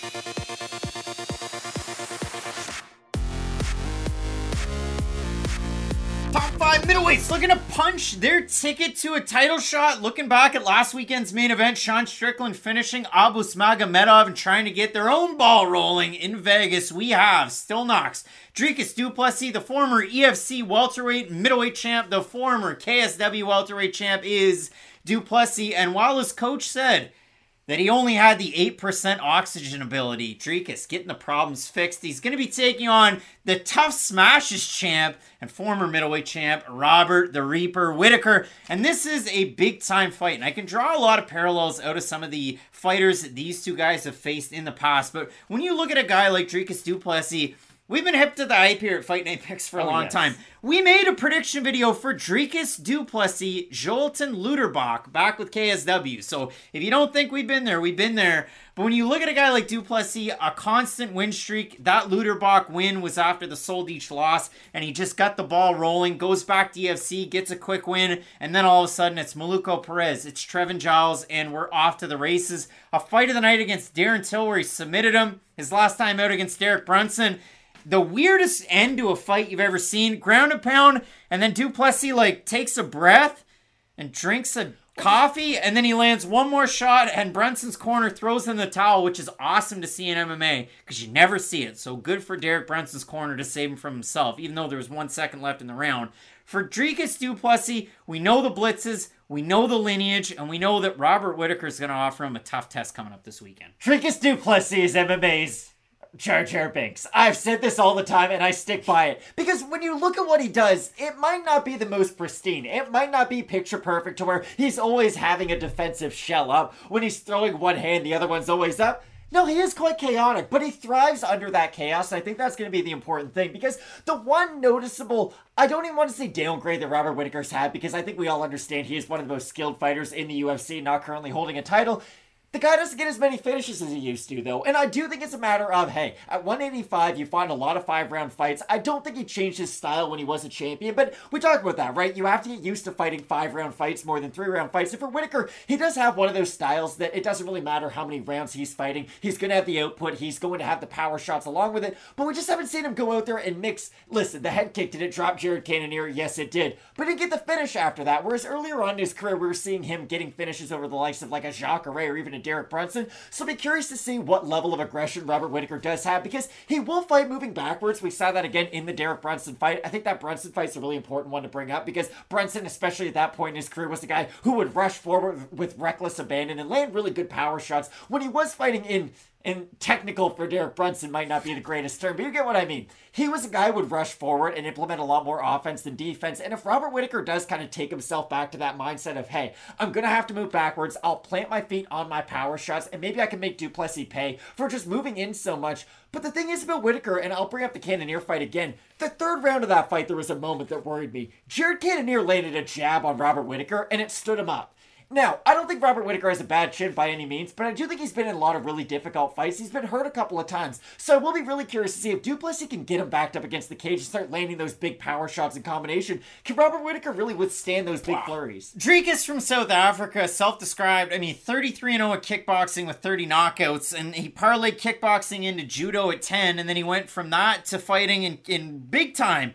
Top five middleweights looking to punch their ticket to a title shot. Looking back at last weekend's main event, Sean Strickland finishing Abus Magomedov and trying to get their own ball rolling in Vegas. We have Still Knox, Dricus Du Plessis, the former E F C welterweight middleweight champ, the former K S W welterweight champ is Du Plessis. And while his coach said that he only had the eight percent oxygen ability, Dricus getting the problems fixed. He's going to be taking on the Tough Smashes champ and former middleweight champ, Robert the Reaper Whittaker. And this is a big-time fight. And I can draw a lot of parallels out of some of the fighters that these two guys have faced in the past. But when you look at a guy like Dricus Du Plessis, we've been hip to the hype here at Fight Night Picks for a oh, long yes. time. We made a prediction video for Dricus Du Plessis, Zoltan Luderbach, back with K S W. So if you don't think we've been there, we've been there. But when you look at a guy like Du Plessis, a constant win streak, that Luderbach win was after the Soldic loss, and he just got the ball rolling, goes back to E F C, gets a quick win, and then all of a sudden it's Maluko Perez, it's Trevin Giles, and we're off to the races. A fight of the night against Darren Till where he submitted him. His last time out against Derek Brunson. The weirdest end to a fight you've ever seen. Ground and pound, and then Du Plessis like takes a breath and drinks a coffee, and then he lands one more shot, and Brunson's corner throws in the towel, which is awesome to see in M M A because you never see it. So good for Derek Brunson's corner to save him from himself, even though there was one second left in the round. For Dricus Du Plessis, we know the blitzes, we know the lineage, and we know that Robert Whittaker is going to offer him a tough test coming up this weekend. Dricus Du Plessis is M M A's Jar Jar Binks. I've said this all the time and I stick by it. Because when you look at what he does, it might not be the most pristine. It might not be picture perfect to where he's always having a defensive shell up. When he's throwing one hand, the other one's always up. No, he is quite chaotic, but he thrives under that chaos, and I think that's going to be the important thing, because the one noticeable, I don't even want to say downgrade that Robert Whittaker's had, because I think we all understand he is one of the most skilled fighters in the U F C, not currently holding a title. The guy doesn't get as many finishes as he used to, though. And I do think it's a matter of, hey, at one eighty-five, you find a lot of five-round fights. I don't think he changed his style when he was a champion, but we talk about that, right? You have to get used to fighting five-round fights more than three-round fights. And for Whittaker, he does have one of those styles that it doesn't really matter how many rounds he's fighting. He's going to have the output. He's going to have the power shots along with it. But we just haven't seen him go out there and mix. Listen, the head kick, did it drop Jared Cannonier? Yes, it did. But he didn't get the finish after that. Whereas earlier on in his career, we were seeing him getting finishes over the likes of like a Jacare or even a Derek Brunson. So be curious to see what level of aggression Robert Whittaker does have, because he will fight moving backwards. We saw that again in the Derek Brunson fight. I think that Brunson fight's a really important one to bring up, because Brunson, especially at that point in his career, was the guy who would rush forward with reckless abandon and land really good power shots when he was fighting in And technical for Derek Brunson might not be the greatest term, but you get what I mean. He was a guy who would rush forward and implement a lot more offense than defense. And if Robert Whittaker does kind of take himself back to that mindset of, hey, I'm going to have to move backwards, I'll plant my feet on my power shots, and maybe I can make Du Plessis pay for just moving in so much. But the thing is about Whittaker, and I'll bring up the Cannonier fight again, the third round of that fight, there was a moment that worried me. Jared Cannonier landed a jab on Robert Whittaker, and it stood him up. Now, I don't think Robert Whittaker has a bad chin by any means, but I do think he's been in a lot of really difficult fights. He's been hurt a couple of times. So I will be really curious to see if Du Plessis can get him backed up against the cage and start landing those big power shots in combination. Can Robert Whittaker really withstand those big wow. flurries? Dricus from South Africa, self-described, I mean, thirty-three and oh at kickboxing with thirty knockouts, and he parlayed kickboxing into judo at ten, and then he went from that to fighting in, in big time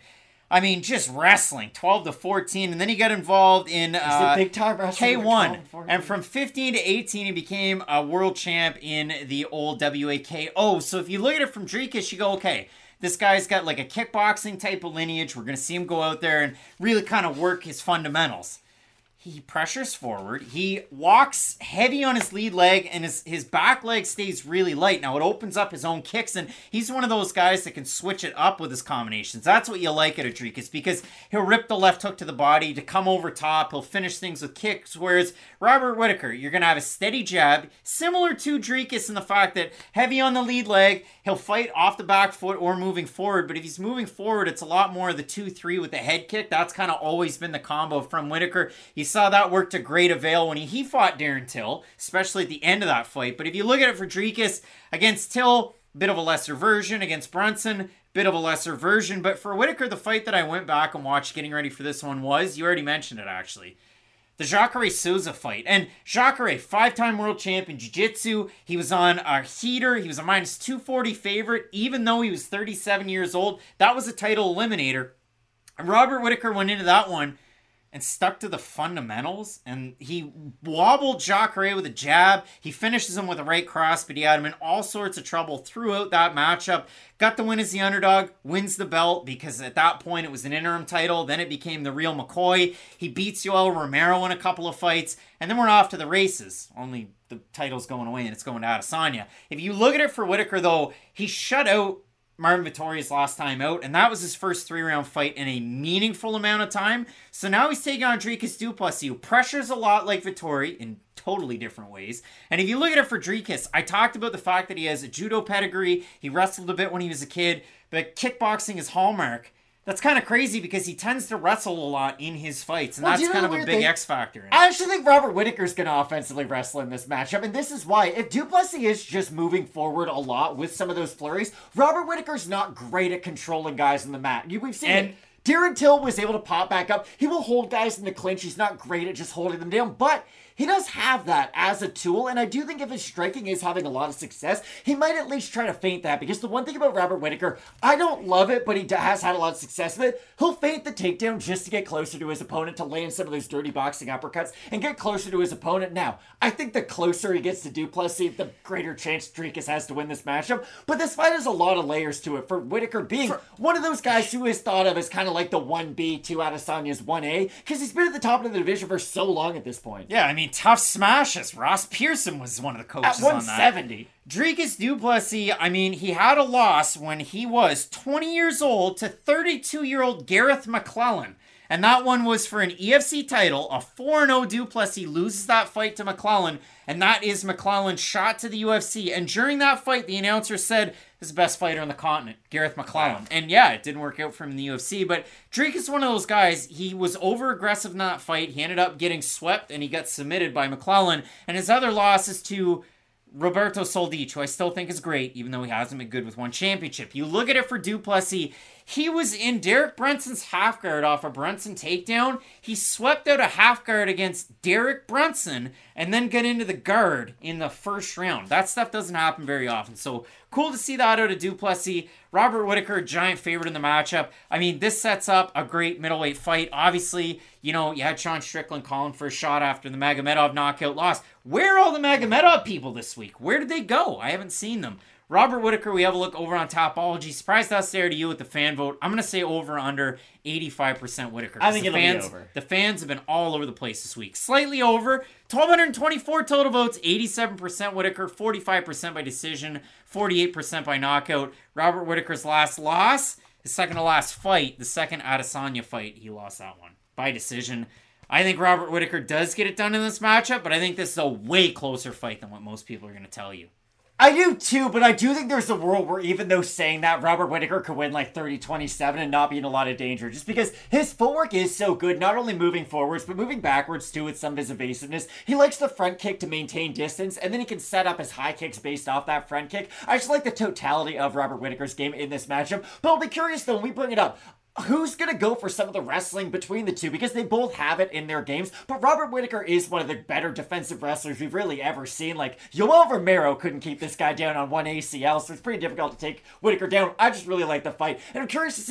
I mean, just wrestling, twelve to fourteen, and then he got involved in uh, big time wrestling K one, twelve, and from fifteen to eighteen, he became a world champ in the old W A K O. So if you look at it from Dricus, you go, okay, this guy's got like a kickboxing type of lineage. We're going to see him go out there and really kind of work his fundamentals. He pressures forward. He walks heavy on his lead leg, and his, his back leg stays really light. Now, it opens up his own kicks, and he's one of those guys that can switch it up with his combinations. That's what you like at Dricus, because he'll rip the left hook to the body to come over top. He'll finish things with kicks, whereas Robert Whitaker, you're going to have a steady jab, similar to Dricus in the fact that heavy on the lead leg, he'll fight off the back foot or moving forward, but if he's moving forward, it's a lot more of the two three with the head kick. That's kind of always been the combo from Whitaker. He's saw that work to great avail when he, he fought Darren Till, especially at the end of that fight. But if you look at it for Dricus, against Till, bit of a lesser version. Against Brunson, bit of a lesser version. But for Whitaker, the fight that I went back and watched getting ready for this one was, you already mentioned it actually, the Jacare Souza fight. And Jacare, five-time world champ in Jiu-Jitsu. He was on a heater. He was a minus two forty favorite, even though he was thirty-seven years old. That was a title eliminator. And Robert Whitaker went into that one and stuck to the fundamentals, and he wobbled Jacare with a jab. He finishes him with a right cross, but he had him in all sorts of trouble throughout that matchup. Got the win as the underdog, wins the belt, because at that point it was an interim title. Then it became the real McCoy. He beats Yoel Romero in a couple of fights, and then we're off to the races. Only the title's going away, and it's going to Adesanya. If you look at it for Whitaker, though, he shut out Marvin Vettori's last time out, and that was his first three-round fight in a meaningful amount of time. So now he's taking on Dricus Du Plessis, who pressures a lot like Vettori in totally different ways. And if you look at it for Dricus, I talked about the fact that he has a judo pedigree. He wrestled a bit when he was a kid, but kickboxing is hallmark. That's kind of crazy because he tends to wrestle a lot in his fights, and well, that's you know kind of a big thing? X factor. In it. I actually think Robert Whitaker's going to offensively wrestle in this matchup, and this is why. If Du Plessis is just moving forward a lot with some of those flurries, Robert Whitaker's not great at controlling guys on the mat. You, we've seen And- it. Darren Till was able to pop back up. He will hold guys in the clinch. He's not great at just holding them down, but he does have that as a tool, and I do think if his striking is having a lot of success, he might at least try to feint that, because the one thing about Robert Whitaker, I don't love it, but he has had a lot of success with it. He'll feint the takedown just to get closer to his opponent, to land some of those dirty boxing uppercuts, and get closer to his opponent. Now, I think the closer he gets to Du Plessis, the greater chance Dricus has to win this matchup, but this fight has a lot of layers to it. For Whitaker being for, one of those guys who is thought of as kind of like the one B to Adesanya's one A, because he's been at the top of the division for so long at this point. Yeah, I mean, tough smashes. Ross Pearson was one of the coaches at one seventy. On that. Dricus Du Plessis, I mean, he had a loss when he was twenty years old to thirty-two-year-old Gareth McClellan. And that one was for an E F C title. A four and oh Du Plessis loses that fight to McClellan, and that is McClellan's shot to the U F C. And during that fight, the announcer said, "This is the best fighter on the continent, Gareth McClellan." Wow. And yeah, it didn't work out for him in the U F C, but Dricus is one of those guys, he was over-aggressive in that fight. He ended up getting swept, and he got submitted by McClellan. And his other loss is to Roberto Soldic, who I still think is great, even though he hasn't been good with one championship. You look at it for Du Plessis, he was in Derek Brunson's half guard off a Brunson takedown. He swept out a half guard against Derek Brunson and then got into the guard in the first round. That stuff doesn't happen very often. So cool to see that out of Du Plessis. Robert Whitaker, giant favorite in the matchup. I mean, this sets up a great middleweight fight. Obviously, you know, you had Sean Strickland calling for a shot after the Magomedov knockout loss. Where are all the Magomedov people this week? Where did they go? I haven't seen them. Robert Whitaker, we have a look over on Topology. Surprised that's there to you with the fan vote. I'm going to say over under eighty-five percent Whitaker. I think it'll fans, be over. The fans have been all over the place this week. Slightly over. twelve twenty-four total votes. eighty-seven percent Whitaker. forty-five percent by decision. forty-eight percent by knockout. Robert Whitaker's last loss. His second to last fight. The second Adesanya fight. He lost that one by decision. I think Robert Whitaker does get it done in this matchup, but I think this is a way closer fight than what most people are going to tell you. I do too, but I do think there's a world where even though saying that, Robert Whitaker could win like thirty twenty-seven and not be in a lot of danger, just because his footwork is so good, not only moving forwards, but moving backwards too with some of his evasiveness. He likes the front kick to maintain distance, and then he can set up his high kicks based off that front kick. I just like the totality of Robert Whitaker's game in this matchup, but I'll be curious though when we bring it up. Who's going to go for some of the wrestling between the two? Because they both have it in their games. But Robert Whitaker is one of the better defensive wrestlers we've really ever seen. Like, Yoel Romero couldn't keep this guy down on one A C L, so it's pretty difficult to take Whitaker down. I just really like the fight. And I'm curious to see,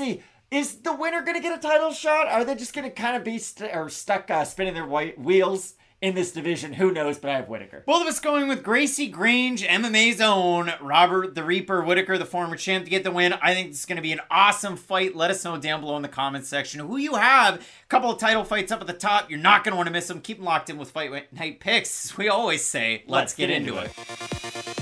Is the winner going to get a title shot? Are they just going to kind of be st- or stuck uh, spinning their white wheels in this division? Who knows, but I have Whittaker. Both of us going with Gracie Grange, M M A's own Robert the Reaper Whittaker, the former champ, to get the win. I think this is going to be an awesome fight. Let us know down below in the comments section who you have. A couple of title fights up at the top. You're not going to want to miss them. Keep them locked in with Fight Night Picks. As we always say, let's, let's get, get into, into it. it.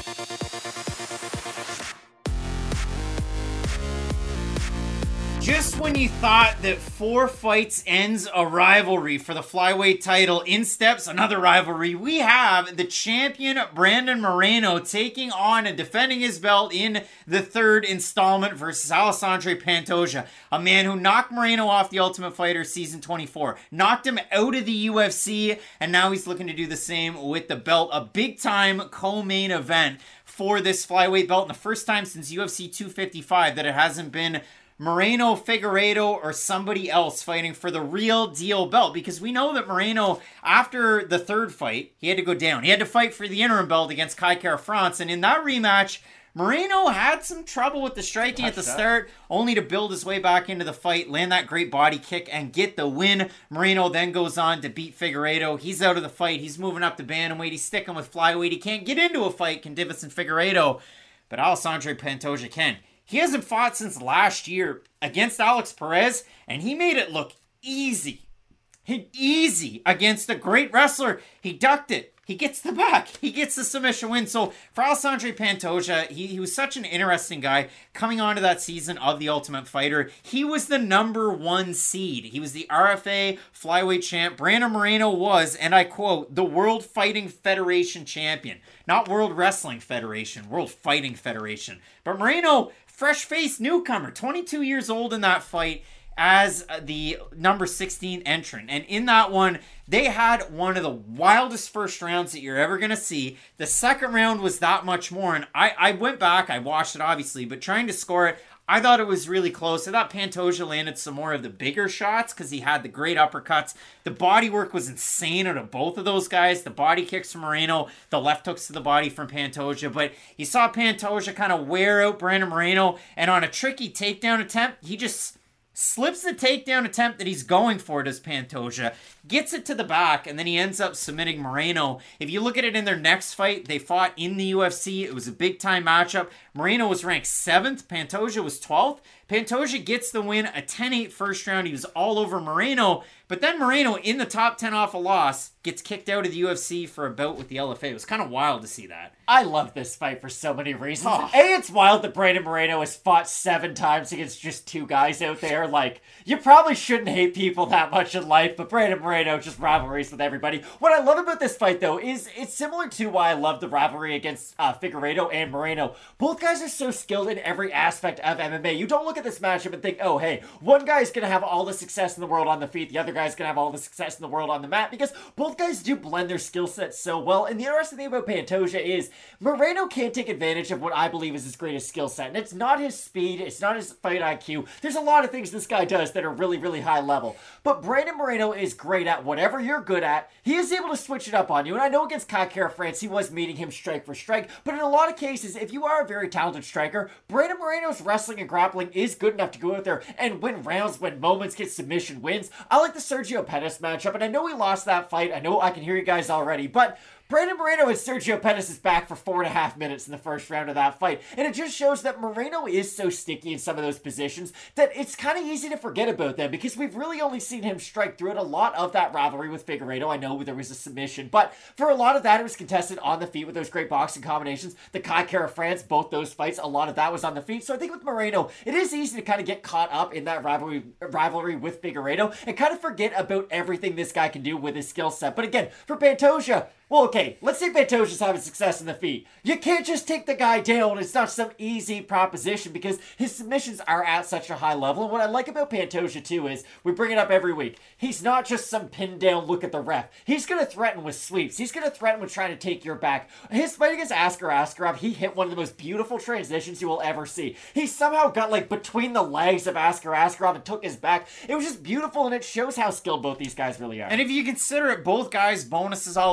Just when you thought that four fights ends a rivalry for the flyweight title, in steps another rivalry. We have the champion Brandon Moreno taking on and defending his belt in the third installment versus Alessandro Pantoja, a man who knocked Moreno off the Ultimate Fighter season twenty-four, knocked him out of the U F C, and now he's looking to do the same with the belt. A big-time co-main event for this flyweight belt, and the first time since U F C two fifty-five that it hasn't been Moreno, Figueiredo, or somebody else fighting for the real deal belt, because we know that Moreno, after the third fight, he had to go down. He had to fight for the interim belt against Kai Kara France, and in that rematch, Moreno had some trouble with the striking at the start, only to build his way back into the fight, land that great body kick, and get the win. Moreno then goes on to beat Figueiredo. He's out of the fight. He's moving up to bantamweight. He's sticking with flyweight. He can't get into a fight, can Divas and Figueiredo, but Alessandro Pantoja can. He hasn't fought since last year against Alex Perez, and he made it look easy. He, easy against a great wrestler. He ducked it. He gets the back. He gets the submission win. So for Alessandro Pantoja, he, he was such an interesting guy coming onto that season of The Ultimate Fighter. He was the number one seed. He was the R F A flyweight champ. Brandon Moreno was, and I quote, the World Fighting Federation champion. Not World Wrestling Federation, World Fighting Federation. But Moreno, fresh-faced newcomer, twenty-two years old in that fight as the number sixteen entrant. And in that one, they had one of the wildest first rounds that you're ever going to see. The second round was that much more. And I, I went back, I watched it obviously, but trying to score it, I thought it was really close. I thought Pantoja landed some more of the bigger shots because he had the great uppercuts. The body work was insane out of both of those guys. The body kicks from Moreno, the left hooks to the body from Pantoja. But you saw Pantoja kind of wear out Brandon Moreno, and on a tricky takedown attempt, he just slips the takedown attempt that he's going for, does Pantoja, gets it to the back, and then he ends up submitting Moreno. If you look at it in their next fight, they fought in the U F C. It was a big-time matchup. Moreno was ranked seventh. Pantoja was twelfth. Pantoja gets the win, a ten eight first round. He was all over Moreno. But then Moreno, in the top ten off a loss, gets kicked out of the U F C for a bout with the L F A. It was kind of wild to see that. I love this fight for so many reasons. Oh. A, it's wild that Brandon Moreno has fought seven times against just two guys out there. Like, you probably shouldn't hate people that much in life, but Brandon Moreno just rivalries with everybody. What I love about this fight, though, is it's similar to why I love the rivalry against uh, Figueiredo and Moreno. Both guys are so skilled in every aspect of M M A. You don't look at this matchup and think, oh, hey, one guy's going to have all the success in the world on the feet, the other guy's going to have all the success in the world on the mat, because both guys do blend their skill sets so well. And the interesting thing about Pantoja is Moreno can't take advantage of what I believe is his greatest skill set. And it's not his speed, it's not his fight I Q. There's a lot of things this guy does that are really, really high level. But Brandon Moreno is great at whatever you're good at. He is able to switch it up on you. And I know against Kai Kara France, he was meeting him strike for strike. But in a lot of cases, if you are a very talented striker, Brandon Moreno's wrestling and grappling is good enough to go out there and win rounds, win moments, get submission wins. I like the Sergio Pettis matchup, and I know he lost that fight. I know I can hear you guys already, but Brandon Moreno and Sergio Pettis is back for four and a half minutes in the first round of that fight. And it just shows that Moreno is so sticky in some of those positions that it's kind of easy to forget about them, because we've really only seen him strike through it a lot of that rivalry with Figueiredo. I know there was a submission, but for a lot of that, it was contested on the feet with those great boxing combinations. The Kai Kara France, both those fights, a lot of that was on the feet. So I think with Moreno, it is easy to kind of get caught up in that rivalry rivalry with Figueiredo and kind of forget about everything this guy can do with his skill set. But again, for Pantoja, well, okay, let's say Pantoja's having success in the feet. You can't just take the guy down. It's not some easy proposition because his submissions are at such a high level. And what I like about Pantoja, too, is we bring it up every week. He's not just some pinned down look at the ref. He's going to threaten with sweeps. He's going to threaten with trying to take your back. His fight against Askar Askarov, he hit one of the most beautiful transitions you will ever see. He somehow got, like, between the legs of Askar Askarov and took his back. It was just beautiful, and it shows how skilled both these guys really are. And if you consider it, both guys, bonuses all over the place.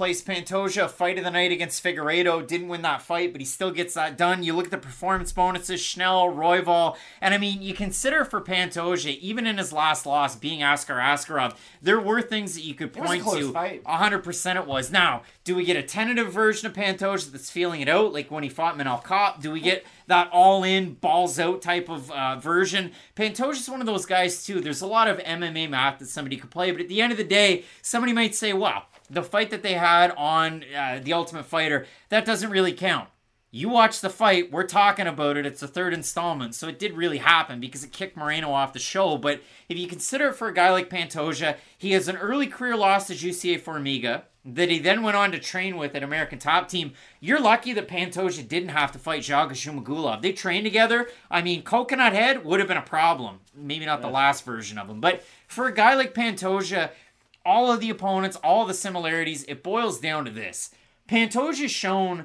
place. Pantoja, fight of the night against Figueiredo. Didn't win that fight, but he still gets that done. You look at the performance bonuses, Schnell, Royval, and I mean, you consider for Pantoja, even in his last loss, being Askar Askarov, there were things that you could point to. Fight. one hundred percent it was. Now, do we get a tentative version of Pantoja that's feeling it out, like when he fought Manel Kape? Do we get that all-in, balls-out type of uh, version? Pantoja's one of those guys, too. There's a lot of M M A math that somebody could play, but at the end of the day, somebody might say, well, the fight that they had on uh, The Ultimate Fighter, that doesn't really count. You watch the fight, we're talking about it, it's the third installment, so it did really happen because it kicked Moreno off the show. But if you consider it for a guy like Pantoja, he has an early career loss to Jussier Formiga that he then went on to train with at American Top Team. You're lucky that Pantoja didn't have to fight Zhalgas Zhumagulov. They trained together. I mean, Coconut Head would have been a problem. Maybe not the last version of him. But for a guy like Pantoja, all of the opponents, all of the similarities, it boils down to this. Pantoja's shown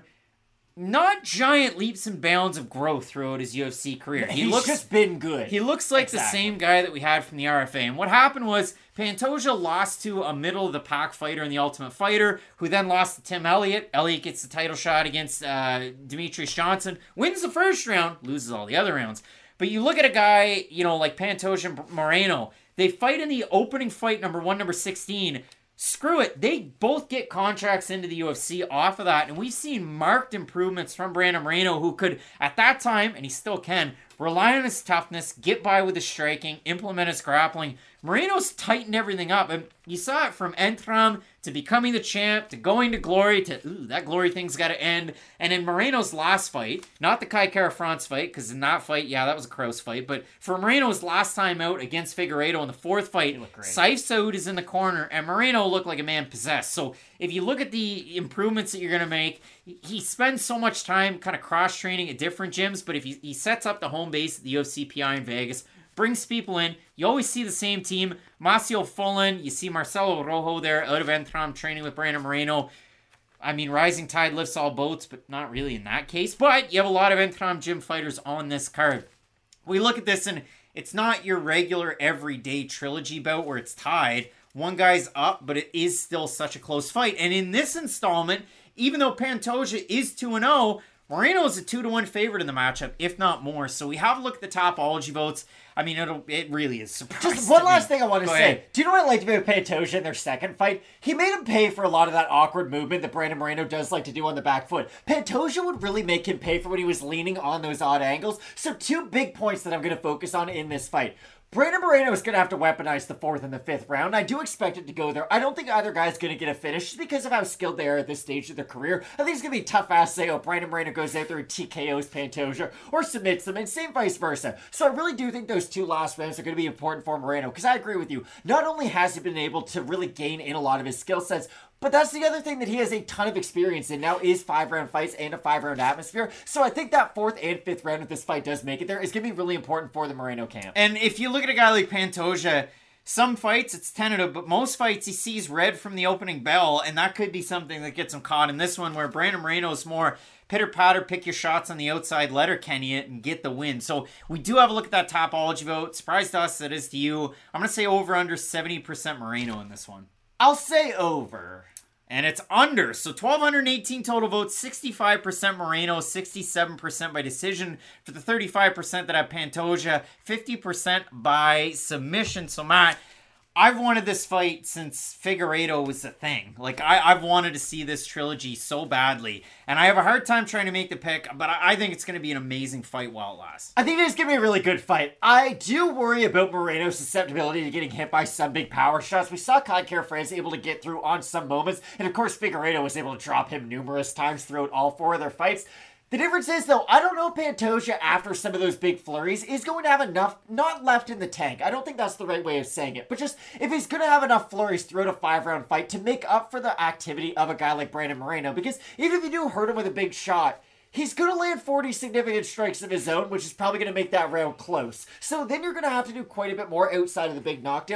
not giant leaps and bounds of growth throughout his U F C career. He He's looks, just been good. He looks like Exactly. the same guy that we had from the R F A. And what happened was Pantoja lost to a middle-of-the-pack fighter in the Ultimate Fighter, who then lost to Tim Elliott. Elliott gets the title shot against uh, Demetrius Johnson, wins the first round, loses all the other rounds. But you look at a guy, you know, like Pantoja and Moreno, they fight in the opening fight, number one, number sixteen. Screw it. They both get contracts into the U F C off of that. And we've seen marked improvements from Brandon Moreno, who could, at that time, and he still can, rely on his toughness, get by with his striking, implement his grappling. Moreno's tightened everything up. And you saw it from Entram to becoming the champ, to going to glory, to, ooh, that glory thing's got to end. And in Moreno's last fight, not the Kai Kara France fight, because in that fight, yeah, that was a Kroos fight, but for Moreno's last time out against Figueiredo in the fourth fight, Saif Saud is in the corner, and Moreno looked like a man possessed. So if you look at the improvements that you're going to make, he spends so much time kind of cross-training at different gyms, but if he, he sets up the home base at the U F C P I in Vegas, brings people in, you always see the same team. Macio Fullen, you see Marcelo Rojo there out of Entram training with Brandon Moreno. I mean, rising tide lifts all boats, but not really in that case. But you have a lot of Entram gym fighters on this card. We look at this, and it's not your regular everyday trilogy bout where it's tied. One guy's up, but it is still such a close fight. And in this installment, even though Pantoja is two and oh, Moreno is a two to one favorite in the matchup, if not more. So we have a look at the Topology votes. I mean, it'll, it really is surprising. Just one to last me. thing I want to Go say. ahead. Do you know what I liked about Pantoja in their second fight? He made him pay for a lot of that awkward movement that Brandon Moreno does like to do on the back foot. Pantoja would really make him pay for when he was leaning on those odd angles. So two big points that I'm going to focus on in this fight. Brandon Moreno is going to have to weaponize the fourth and the fifth round. I do expect it to go there. I don't think either guy's going to get a finish just because of how skilled they are at this stage of their career. I think it's going to be tough ass say, oh, Brandon Moreno goes out there and T K Os Pantoja or submits them, and same vice versa. So I really do think those two last rounds are going to be important for Moreno because I agree with you. Not only has he been able to really gain in a lot of his skill sets, but that's the other thing that he has a ton of experience in now is five-round fights and a five-round atmosphere. So I think that fourth and fifth round, if this fight does make it there, is going to be really important for the Moreno camp. And if you look at a guy like Pantoja, some fights it's tentative, but most fights he sees red from the opening bell, and that could be something that gets him caught in this one where Brandon Moreno is more pitter-patter, pick your shots on the outside, let her Kenny it, and get the win. So we do have a look at that Topology vote. Surprised us, it is to you. I'm going to say over under seventy percent Moreno in this one. I'll say over. And it's under. So one thousand two hundred eighteen total votes, sixty-five percent Moreno, sixty-seven percent by decision. For the thirty-five percent that have Pantoja, fifty percent by submission. So Matt, I've wanted this fight since Figueiredo was a thing. Like, I, I've wanted to see this trilogy so badly. And I have a hard time trying to make the pick, but I, I think it's going to be an amazing fight while it lasts. I think it is going to be a really good fight. I do worry about Moreno's susceptibility to getting hit by some big power shots. We saw Kai Kara France able to get through on some moments, and of course Figueiredo was able to drop him numerous times throughout all four of their fights. The difference is, though, I don't know if Pantoja, after some of those big flurries, is going to have enough, not left in the tank. I don't think that's the right way of saying it. But just, if he's going to have enough flurries throughout a five-round fight to make up for the activity of a guy like Brandon Moreno. Because even if you do hurt him with a big shot, he's going to land forty significant strikes of his own, which is probably going to make that round close. So then you're going to have to do quite a bit more outside of the big knockdown.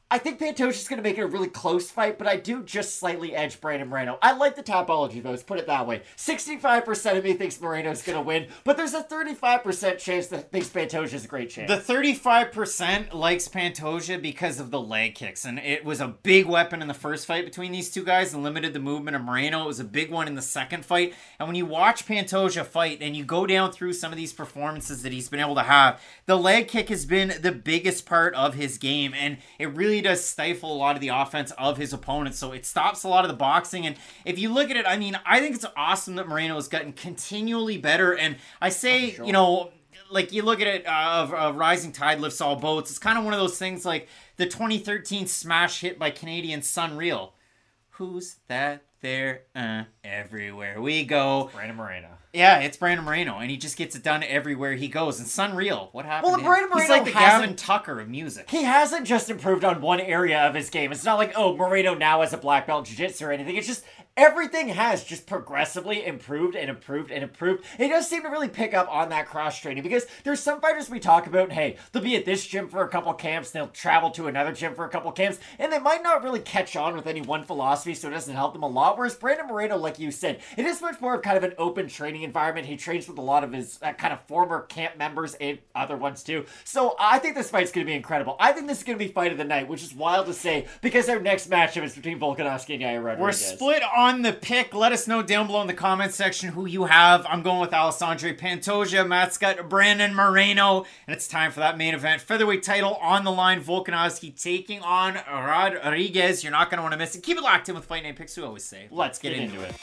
I think Pantosia's going to make it a really close fight, but I do just slightly edge Brandon Moreno. I like the Tapology votes, put it that way. sixty-five percent of me thinks Moreno's going to win, but there's a thirty-five percent chance that thinks Pantosia's a great chance. The thirty-five percent likes Pantoja because of the leg kicks, and it was a big weapon in the first fight between these two guys and limited the movement of Moreno. It was a big one in the second fight, and when you watch Pantoja fight and you go down through some of these performances that he's been able to have, the leg kick has been the biggest part of his game, and it really does stifle a lot of the offense of his opponents, so it stops a lot of the boxing. And if you look at it, I mean, I think it's awesome that Moreno has gotten continually better, and I say, oh, sure. you know, like you look at it, uh, of uh, rising tide lifts all boats. It's kind of one of those things like the twenty thirteen smash hit by Canadian Sunreal. Who's that there? Uh, everywhere we go. Brandon Moreno. Yeah, it's Brandon Moreno, and he just gets it done everywhere he goes. And Sunreal, what happened? Well, to Brandon him? Moreno He's like the Gavin Tucker of music. He hasn't just improved on one area of his game. It's not like, oh, Moreno now has a black belt jiu-jitsu or anything. It's just everything has just progressively improved and improved and improved. And he does seem to really pick up on that cross-training, because there's some fighters we talk about, hey, they'll be at this gym for a couple camps, they'll travel to another gym for a couple camps, and they might not really catch on with any one philosophy, so it doesn't help them a lot. Whereas Brandon Moreno, like you said, it is much more of kind of an open training environment. He trains with a lot of his uh, kind of former camp members and other ones too. So I think this fight's going to be incredible. I think this is going to be fight of the night, which is wild to say because our next matchup is between Volkanovski and Yair Rodriguez. We're split on the pick. Let us know down below in the comments section who you have. I'm going with Alessandro Pantoja. Matt's got Brandon Moreno. And it's time for that main event. Featherweight title on the line. Volkanovski taking on Rodriguez. You're not going to want to miss it. Keep it locked in with Fight Night Picks, we always say. Let's get, get into, into it.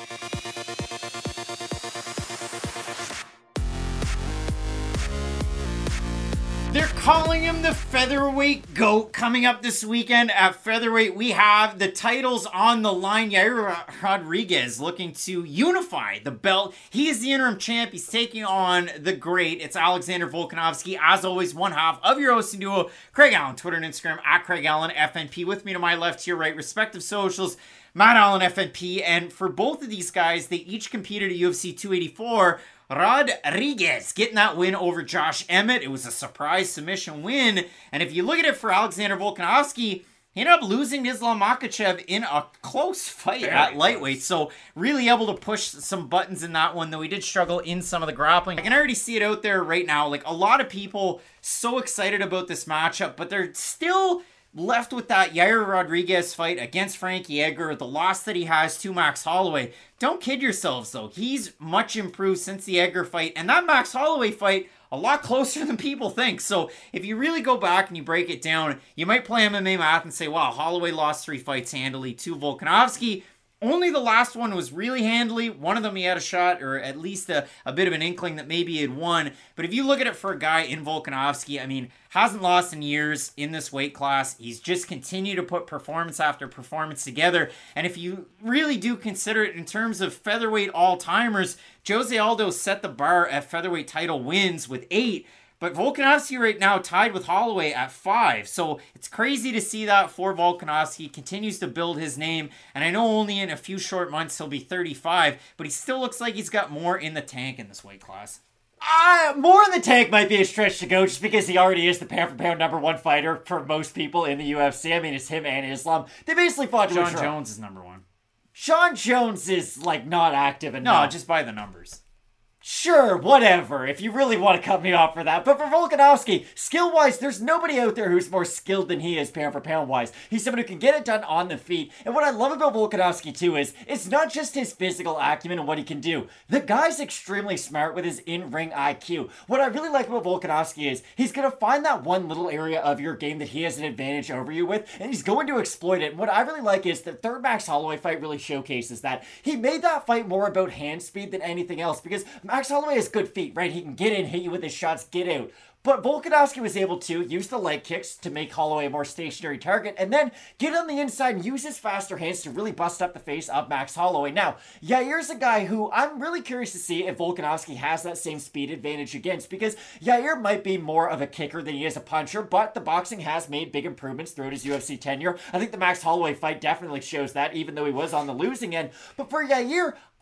They're calling him the featherweight GOAT. Coming up this weekend at featherweight, we have the titles on the line. Yair Rodriguez looking to unify the belt. He is the interim champ. He's taking on the great. It's Alexander Volkanovski. As always, one half of your hosting duo, Craig Allen, Twitter and Instagram, at Craig Allen F N P. With me to my left, to your right, respective socials, Matt Allen F N P. And for both of these guys, they each competed at U F C two eighty-four. Rodriguez getting that win over Josh Emmett. It was a surprise submission win. And if you look at it for Alexander Volkanovski, he ended up losing Islam Makhachev in a close fight Very at lightweight. Close. So really able to push some buttons in that one, though he did struggle in some of the grappling. I can already see it out there right now. Like, a lot of people so excited about this matchup, but they're still left with that Yair Rodriguez fight against Frankie Edgar, the loss that he has to Max Holloway. Don't kid yourselves, though. He's much improved since the Edgar fight, and that Max Holloway fight, a lot closer than people think. So if you really go back and you break it down, you might play M M A math and say, wow, Holloway lost three fights handily to Volkanovski. Only the last one was really handily. One of them he had a shot, or at least a, a bit of an inkling that maybe he had won. But if you look at it for a guy in Volkanovski, I mean, hasn't lost in years in this weight class. He's just continued to put performance after performance together. And if you really do consider it in terms of featherweight all-timers, Jose Aldo set the bar at featherweight title wins with eight. But Volkanovski right now tied with Holloway at five. So it's crazy to see that for Volkanovski. He continues to build his name. And I know only in a few short months he'll be thirty-five. But he still looks like he's got more in the tank in this weight class. Uh, more in the tank might be a stretch to go just because he already is the pound for pound number one fighter for most people in the U F C. I mean, it's him and Islam. They basically fought to Sean Jones is number one. Sean Jones is, like, not active enough. No, just by the numbers. Sure, whatever, if you really want to cut me off for that. But for Volkanovski, skill-wise, there's nobody out there who's more skilled than he is pound for pound-wise. He's someone who can get it done on the feet. And what I love about Volkanovski, too, is it's not just his physical acumen and what he can do. The guy's extremely smart with his in-ring I Q. What I really like about Volkanovski is he's going to find that one little area of your game that he has an advantage over you with, and he's going to exploit it. And what I really like is the third Max Holloway fight really showcases that. He made that fight more about hand speed than anything else, because Max Holloway has good feet, right? He can get in, hit you with his shots, get out. But Volkanovski was able to use the leg kicks to make Holloway a more stationary target, and then get on the inside and use his faster hands to really bust up the face of Max Holloway. Now, Yair's a guy who I'm really curious to see if Volkanovski has that same speed advantage against, because Yair might be more of a kicker than he is a puncher, but the boxing has made big improvements throughout his U F C tenure. I think the Max Holloway fight definitely shows that, even though he was on the losing end. But for Yair,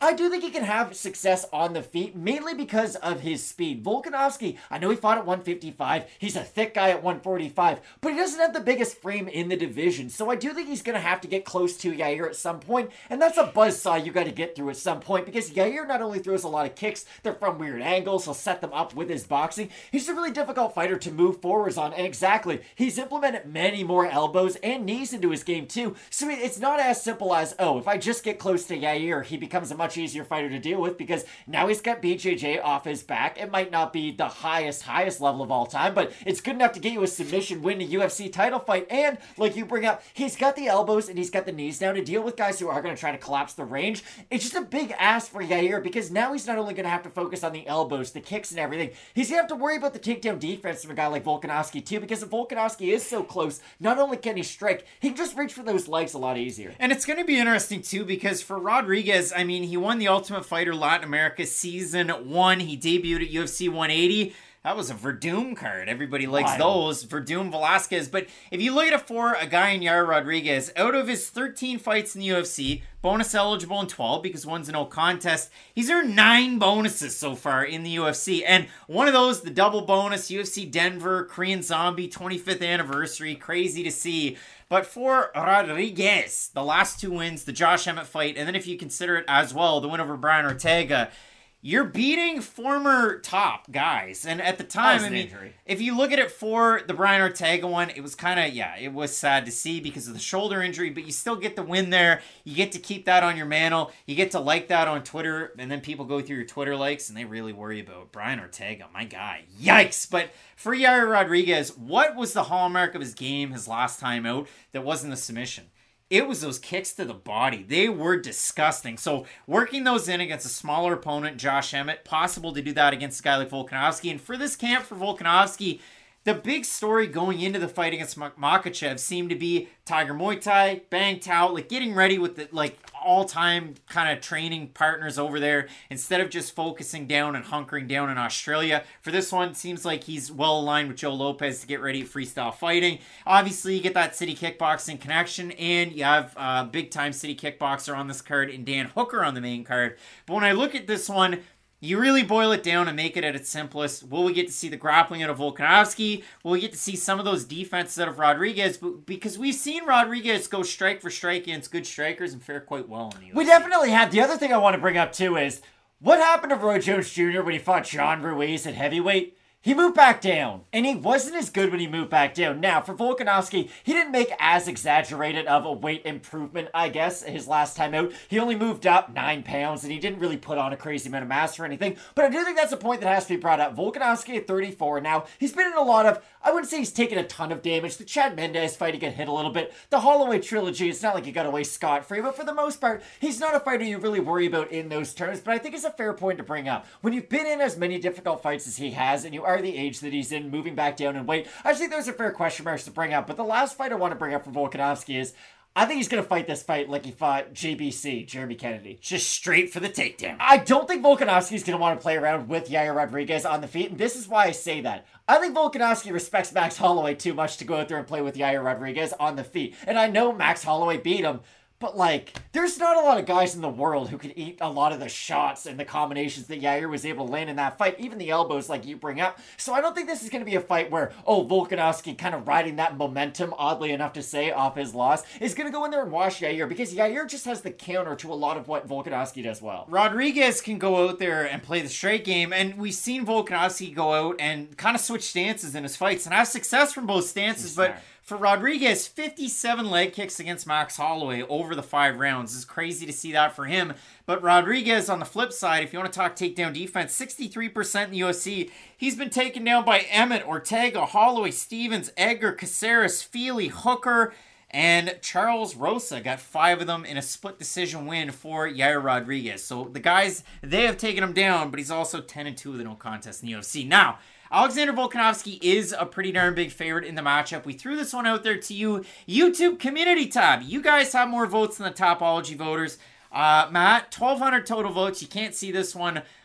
I do think he can have success on the feet, mainly because of his speed. Volkanovski, I know he fought at one fifty-five. He's a thick guy at one forty-five, but he doesn't have the biggest frame in the division. So I do think he's going to have to get close to Yair at some point, and that's a buzzsaw you got to get through at some point, because Yair not only throws a lot of kicks, they're from weird angles, he'll set them up with his boxing. He's a really difficult fighter to move forwards on, and exactly, he's implemented many more elbows and knees into his game too, so it's not as simple as, oh, if I just get close to Yair, he becomes a much easier fighter to deal with, because now he's got B J J off his back. It might not be the highest, highest level of all time, but it's good enough to get you a submission win, a U F C title fight, and, like you bring up, he's got the elbows and he's got the knees now to deal with guys who are going to try to collapse the range. It's just a big ask for Yair, because now he's not only going to have to focus on the elbows, the kicks and everything, he's going to have to worry about the takedown defense from a guy like Volkanovski too, because if Volkanovski is so close, not only can he strike, he can just reach for those legs a lot easier. And it's going to be interesting too, because for Rodriguez, I mean, he won the Ultimate Fighter Latin America Season one. He debuted at U F C one eighty. That was a Verdum card. Everybody likes Wild. those. Verdum, Velasquez. But if you look at it for a guy in Yair Rodriguez, out of his thirteen fights in the U F C, bonus eligible in twelve because one's a no contest, he's earned nine bonuses so far in the U F C. And one of those, the double bonus, U F C Denver, Korean Zombie, twenty-fifth anniversary. Crazy to see. But for Rodriguez, the last two wins, the Josh Emmett fight, and then if you consider it as well, the win over Brian Ortega, you're beating former top guys. And at the time, I mean, injury. if you look at it for the Brian Ortega one, it was kind of, yeah, it was sad to see because of the shoulder injury, but you still get the win there. You get to keep that on your mantle. You get to like that on Twitter, and then people go through your Twitter likes, and they really worry about Brian Ortega, my guy. Yikes! But for Yair Rodriguez, what was the hallmark of his game his last time out that wasn't the submission? It was those kicks to the body. They were disgusting. So working those in against a smaller opponent, Josh Emmett, possible to do that against a guy like Volkanovski. And for this camp for Volkanovski, the big story going into the fight against Makhachev seemed to be Tiger Muay Thai, Bang Tao, like getting ready with the like all-time kind of training partners over there instead of just focusing down and hunkering down in Australia. For this one, it seems like he's well aligned with Joe Lopez to get ready for freestyle fighting. Obviously, you get that City Kickboxing connection, and you have a big-time City Kickboxer on this card and Dan Hooker on the main card. But when I look at this one, you really boil it down and make it at its simplest. Will we get to see the grappling out of Volkanovski? Will we get to see some of those defenses out of Rodriguez? Because we've seen Rodriguez go strike for strike against good strikers and fare quite well in the U F C. We definitely have. The other thing I want to bring up too is, what happened to Roy Jones Junior when he fought John Ruiz at heavyweight? He moved back down, and he wasn't as good when he moved back down. Now, for Volkanovski, he didn't make as exaggerated of a weight improvement, I guess, his last time out. He only moved up nine pounds, and he didn't really put on a crazy amount of mass or anything. But I do think that's a point that has to be brought up. Volkanovski at thirty-four now, he's been in a lot of, I wouldn't say he's taken a ton of damage. The Chad Mendes fight, he got hit a little bit. The Holloway trilogy, it's not like he got away scot-free, but for the most part, he's not a fighter you really worry about in those terms. But I think it's a fair point to bring up. When you've been in as many difficult fights as he has, and you are the age that he's in, moving back down in weight, I think those are fair question marks to bring up. But the last fight I want to bring up for Volkanovski is, I think he's going to fight this fight like he fought J B C, Jeremy Kennedy. Just straight for the takedown. I don't think Volkanovski's going to want to play around with Yair Rodriguez on the feet, and this is why I say that. I think Volkanovski respects Max Holloway too much to go out there and play with Yair Rodriguez on the feet. And I know Max Holloway beat him, but, like, there's not a lot of guys in the world who can eat a lot of the shots and the combinations that Yair was able to land in that fight, even the elbows like you bring up. So I don't think this is going to be a fight where, oh, Volkanovski kind of riding that momentum, oddly enough to say, off his loss, is going to go in there and wash Yair, because Yair just has the counter to a lot of what Volkanovski does well. Rodriguez can go out there and play the straight game, and we've seen Volkanovski go out and kind of switch stances in his fights and have success from both stances, He's but smart. For Rodriguez, fifty-seven leg kicks against Max Holloway over the five rounds. It's crazy to see that for him. But Rodriguez, on the flip side, if you want to talk takedown defense, sixty-three percent in the U F C. He's been taken down by Emmett, Ortega, Holloway, Stevens, Edgar, Caceres, Feely, Hooker, and Charles Rosa. Got five of them in a split decision win for Yair Rodriguez. So the guys, they have taken him down, but he's also ten and two with a no contest in the U F C. Now, Alexander Volkanovski is a pretty darn big favorite in the matchup. We threw this one out there to you. YouTube community tab. You guys have more votes than the Topology voters. Uh, Matt, twelve hundred total votes. You can't see this one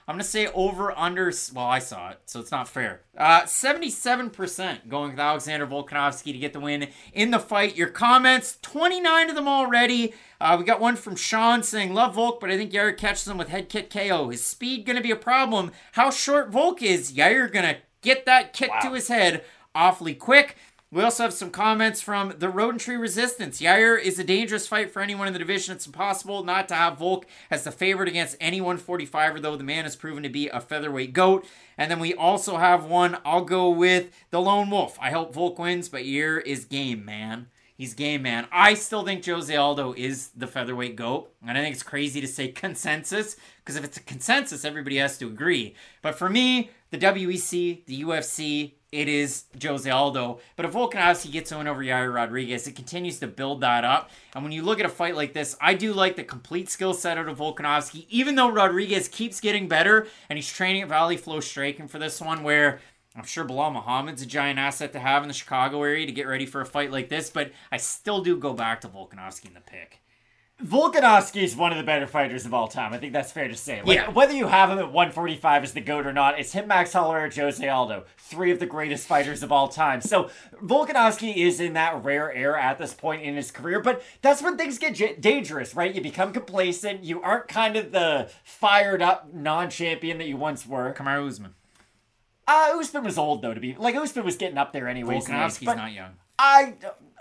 I'm going to say over under. Well, I saw it, so it's not fair. Uh, seventy-seven percent going with Alexander Volkanovski to get the win in the fight. Your comments, twenty-nine of them already. Uh, we got one from Sean saying, love Volk, but I think Yair catches him with head kick K O. His speed going to be a problem. How short Volk is, Yair going to get that kick wow. to his head awfully quick. We also have some comments from the Rodent Tree Resistance. Yair is a dangerous fight for anyone in the division. It's impossible not to have Volk as the favorite against any one forty-fiver, though the man has proven to be a featherweight GOAT. And then we also have one, I'll go with the Lone Wolf. I hope Volk wins, but Yair is game, man. He's game, man. I still think Jose Aldo is the featherweight GOAT. And I think it's crazy to say consensus, because if it's a consensus, everybody has to agree. But for me, the W E C, the U F C, it is Jose Aldo. But if Volkanovski gets a win over Yair Rodriguez, it continues to build that up. And when you look at a fight like this, I do like the complete skill set out of Volkanovski, even though Rodriguez keeps getting better, and he's training at Valley Flow Striking for this one, where I'm sure Bilal Muhammad's a giant asset to have in the Chicago area to get ready for a fight like this, but I still do go back to Volkanovski in the pick. Volkanovski is one of the better fighters of all time. I think that's fair to say. Like, yeah. Whether you have him at one forty-five as the GOAT or not, it's him, Max Holloway, or Jose Aldo. Three of the greatest fighters of all time. So Volkanovski is in that rare era at this point in his career, but that's when things get j- dangerous, right? You become complacent. You aren't kind of the fired up non-champion that you once were. Kamaru Usman. Uh, Usman was old, though, to be... Like, Usman was getting up there anyways. Volkanovski's but not young. I...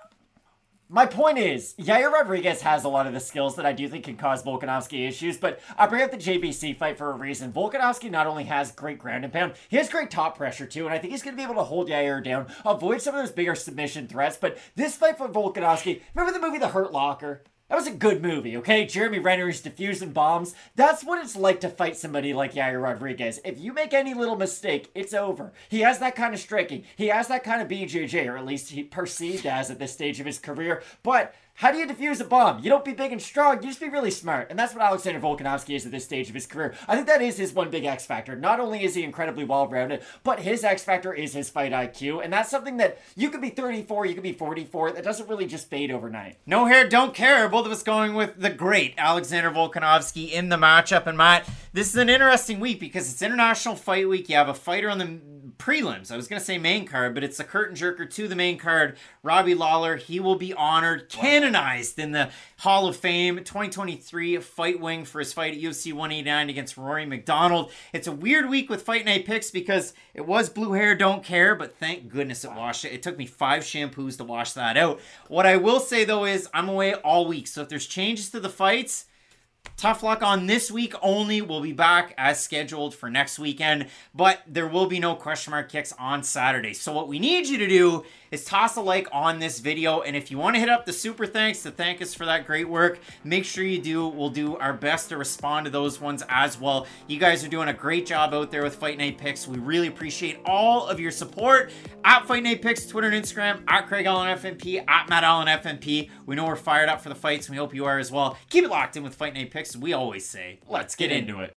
My point is, Yair Rodriguez has a lot of the skills that I do think can cause Volkanovski issues, but I bring up the J B C fight for a reason. Volkanovski not only has great ground and pound, he has great top pressure too, and I think he's going to be able to hold Yair down, avoid some of those bigger submission threats, but this fight for Volkanovski, remember the movie The Hurt Locker? That was a good movie, okay? Jeremy Renner is diffusing bombs. That's what it's like to fight somebody like Yair Rodriguez. If you make any little mistake, it's over. He has that kind of striking. He has that kind of B J J, or at least he perceived as at this stage of his career. But how do you defuse a bomb? You don't be big and strong, you just be really smart. And that's what Alexander Volkanovski is at this stage of his career. I think that is his one big X factor. Not only is he incredibly well-rounded, but his X factor is his fight I Q. And that's something that you could be thirty-four, you could be forty-four. That doesn't really just fade overnight. No hair, don't care. Both of us going with the great Alexander Volkanovski in the matchup. And Matt, this is an interesting week because it's International Fight Week. You have a fighter on the prelims. I was going to say main card, but it's a curtain jerker to the main card. Robbie Lawler, he will be honored, canonized in the Hall of Fame. twenty twenty-three Fight Wing for his fight at U F C one eighty-nine against Rory McDonald. It's a weird week with Fight Night picks because it was blue hair, don't care, but thank goodness it washed it. It took me five shampoos to wash that out. What I will say, though, is I'm away all week, so if there's changes to the fights, tough luck on this week only. We'll be back as scheduled for next weekend, but there will be no question mark kicks on Saturday. So what we need you to do is toss a like on this video, and if you want to hit up the super thanks to thank us for that great work, make sure you do. We'll do our best to respond to those ones as well. You guys are doing a great job out there with Fight Night Picks. We really appreciate all of your support. At Fight Night Picks, Twitter and Instagram, at Craig Allen F M P, at Matt Allen F M P. We know we're fired up for the fights, and we hope you are as well. Keep it locked in with Fight Night Picks. We always say, let's get into it.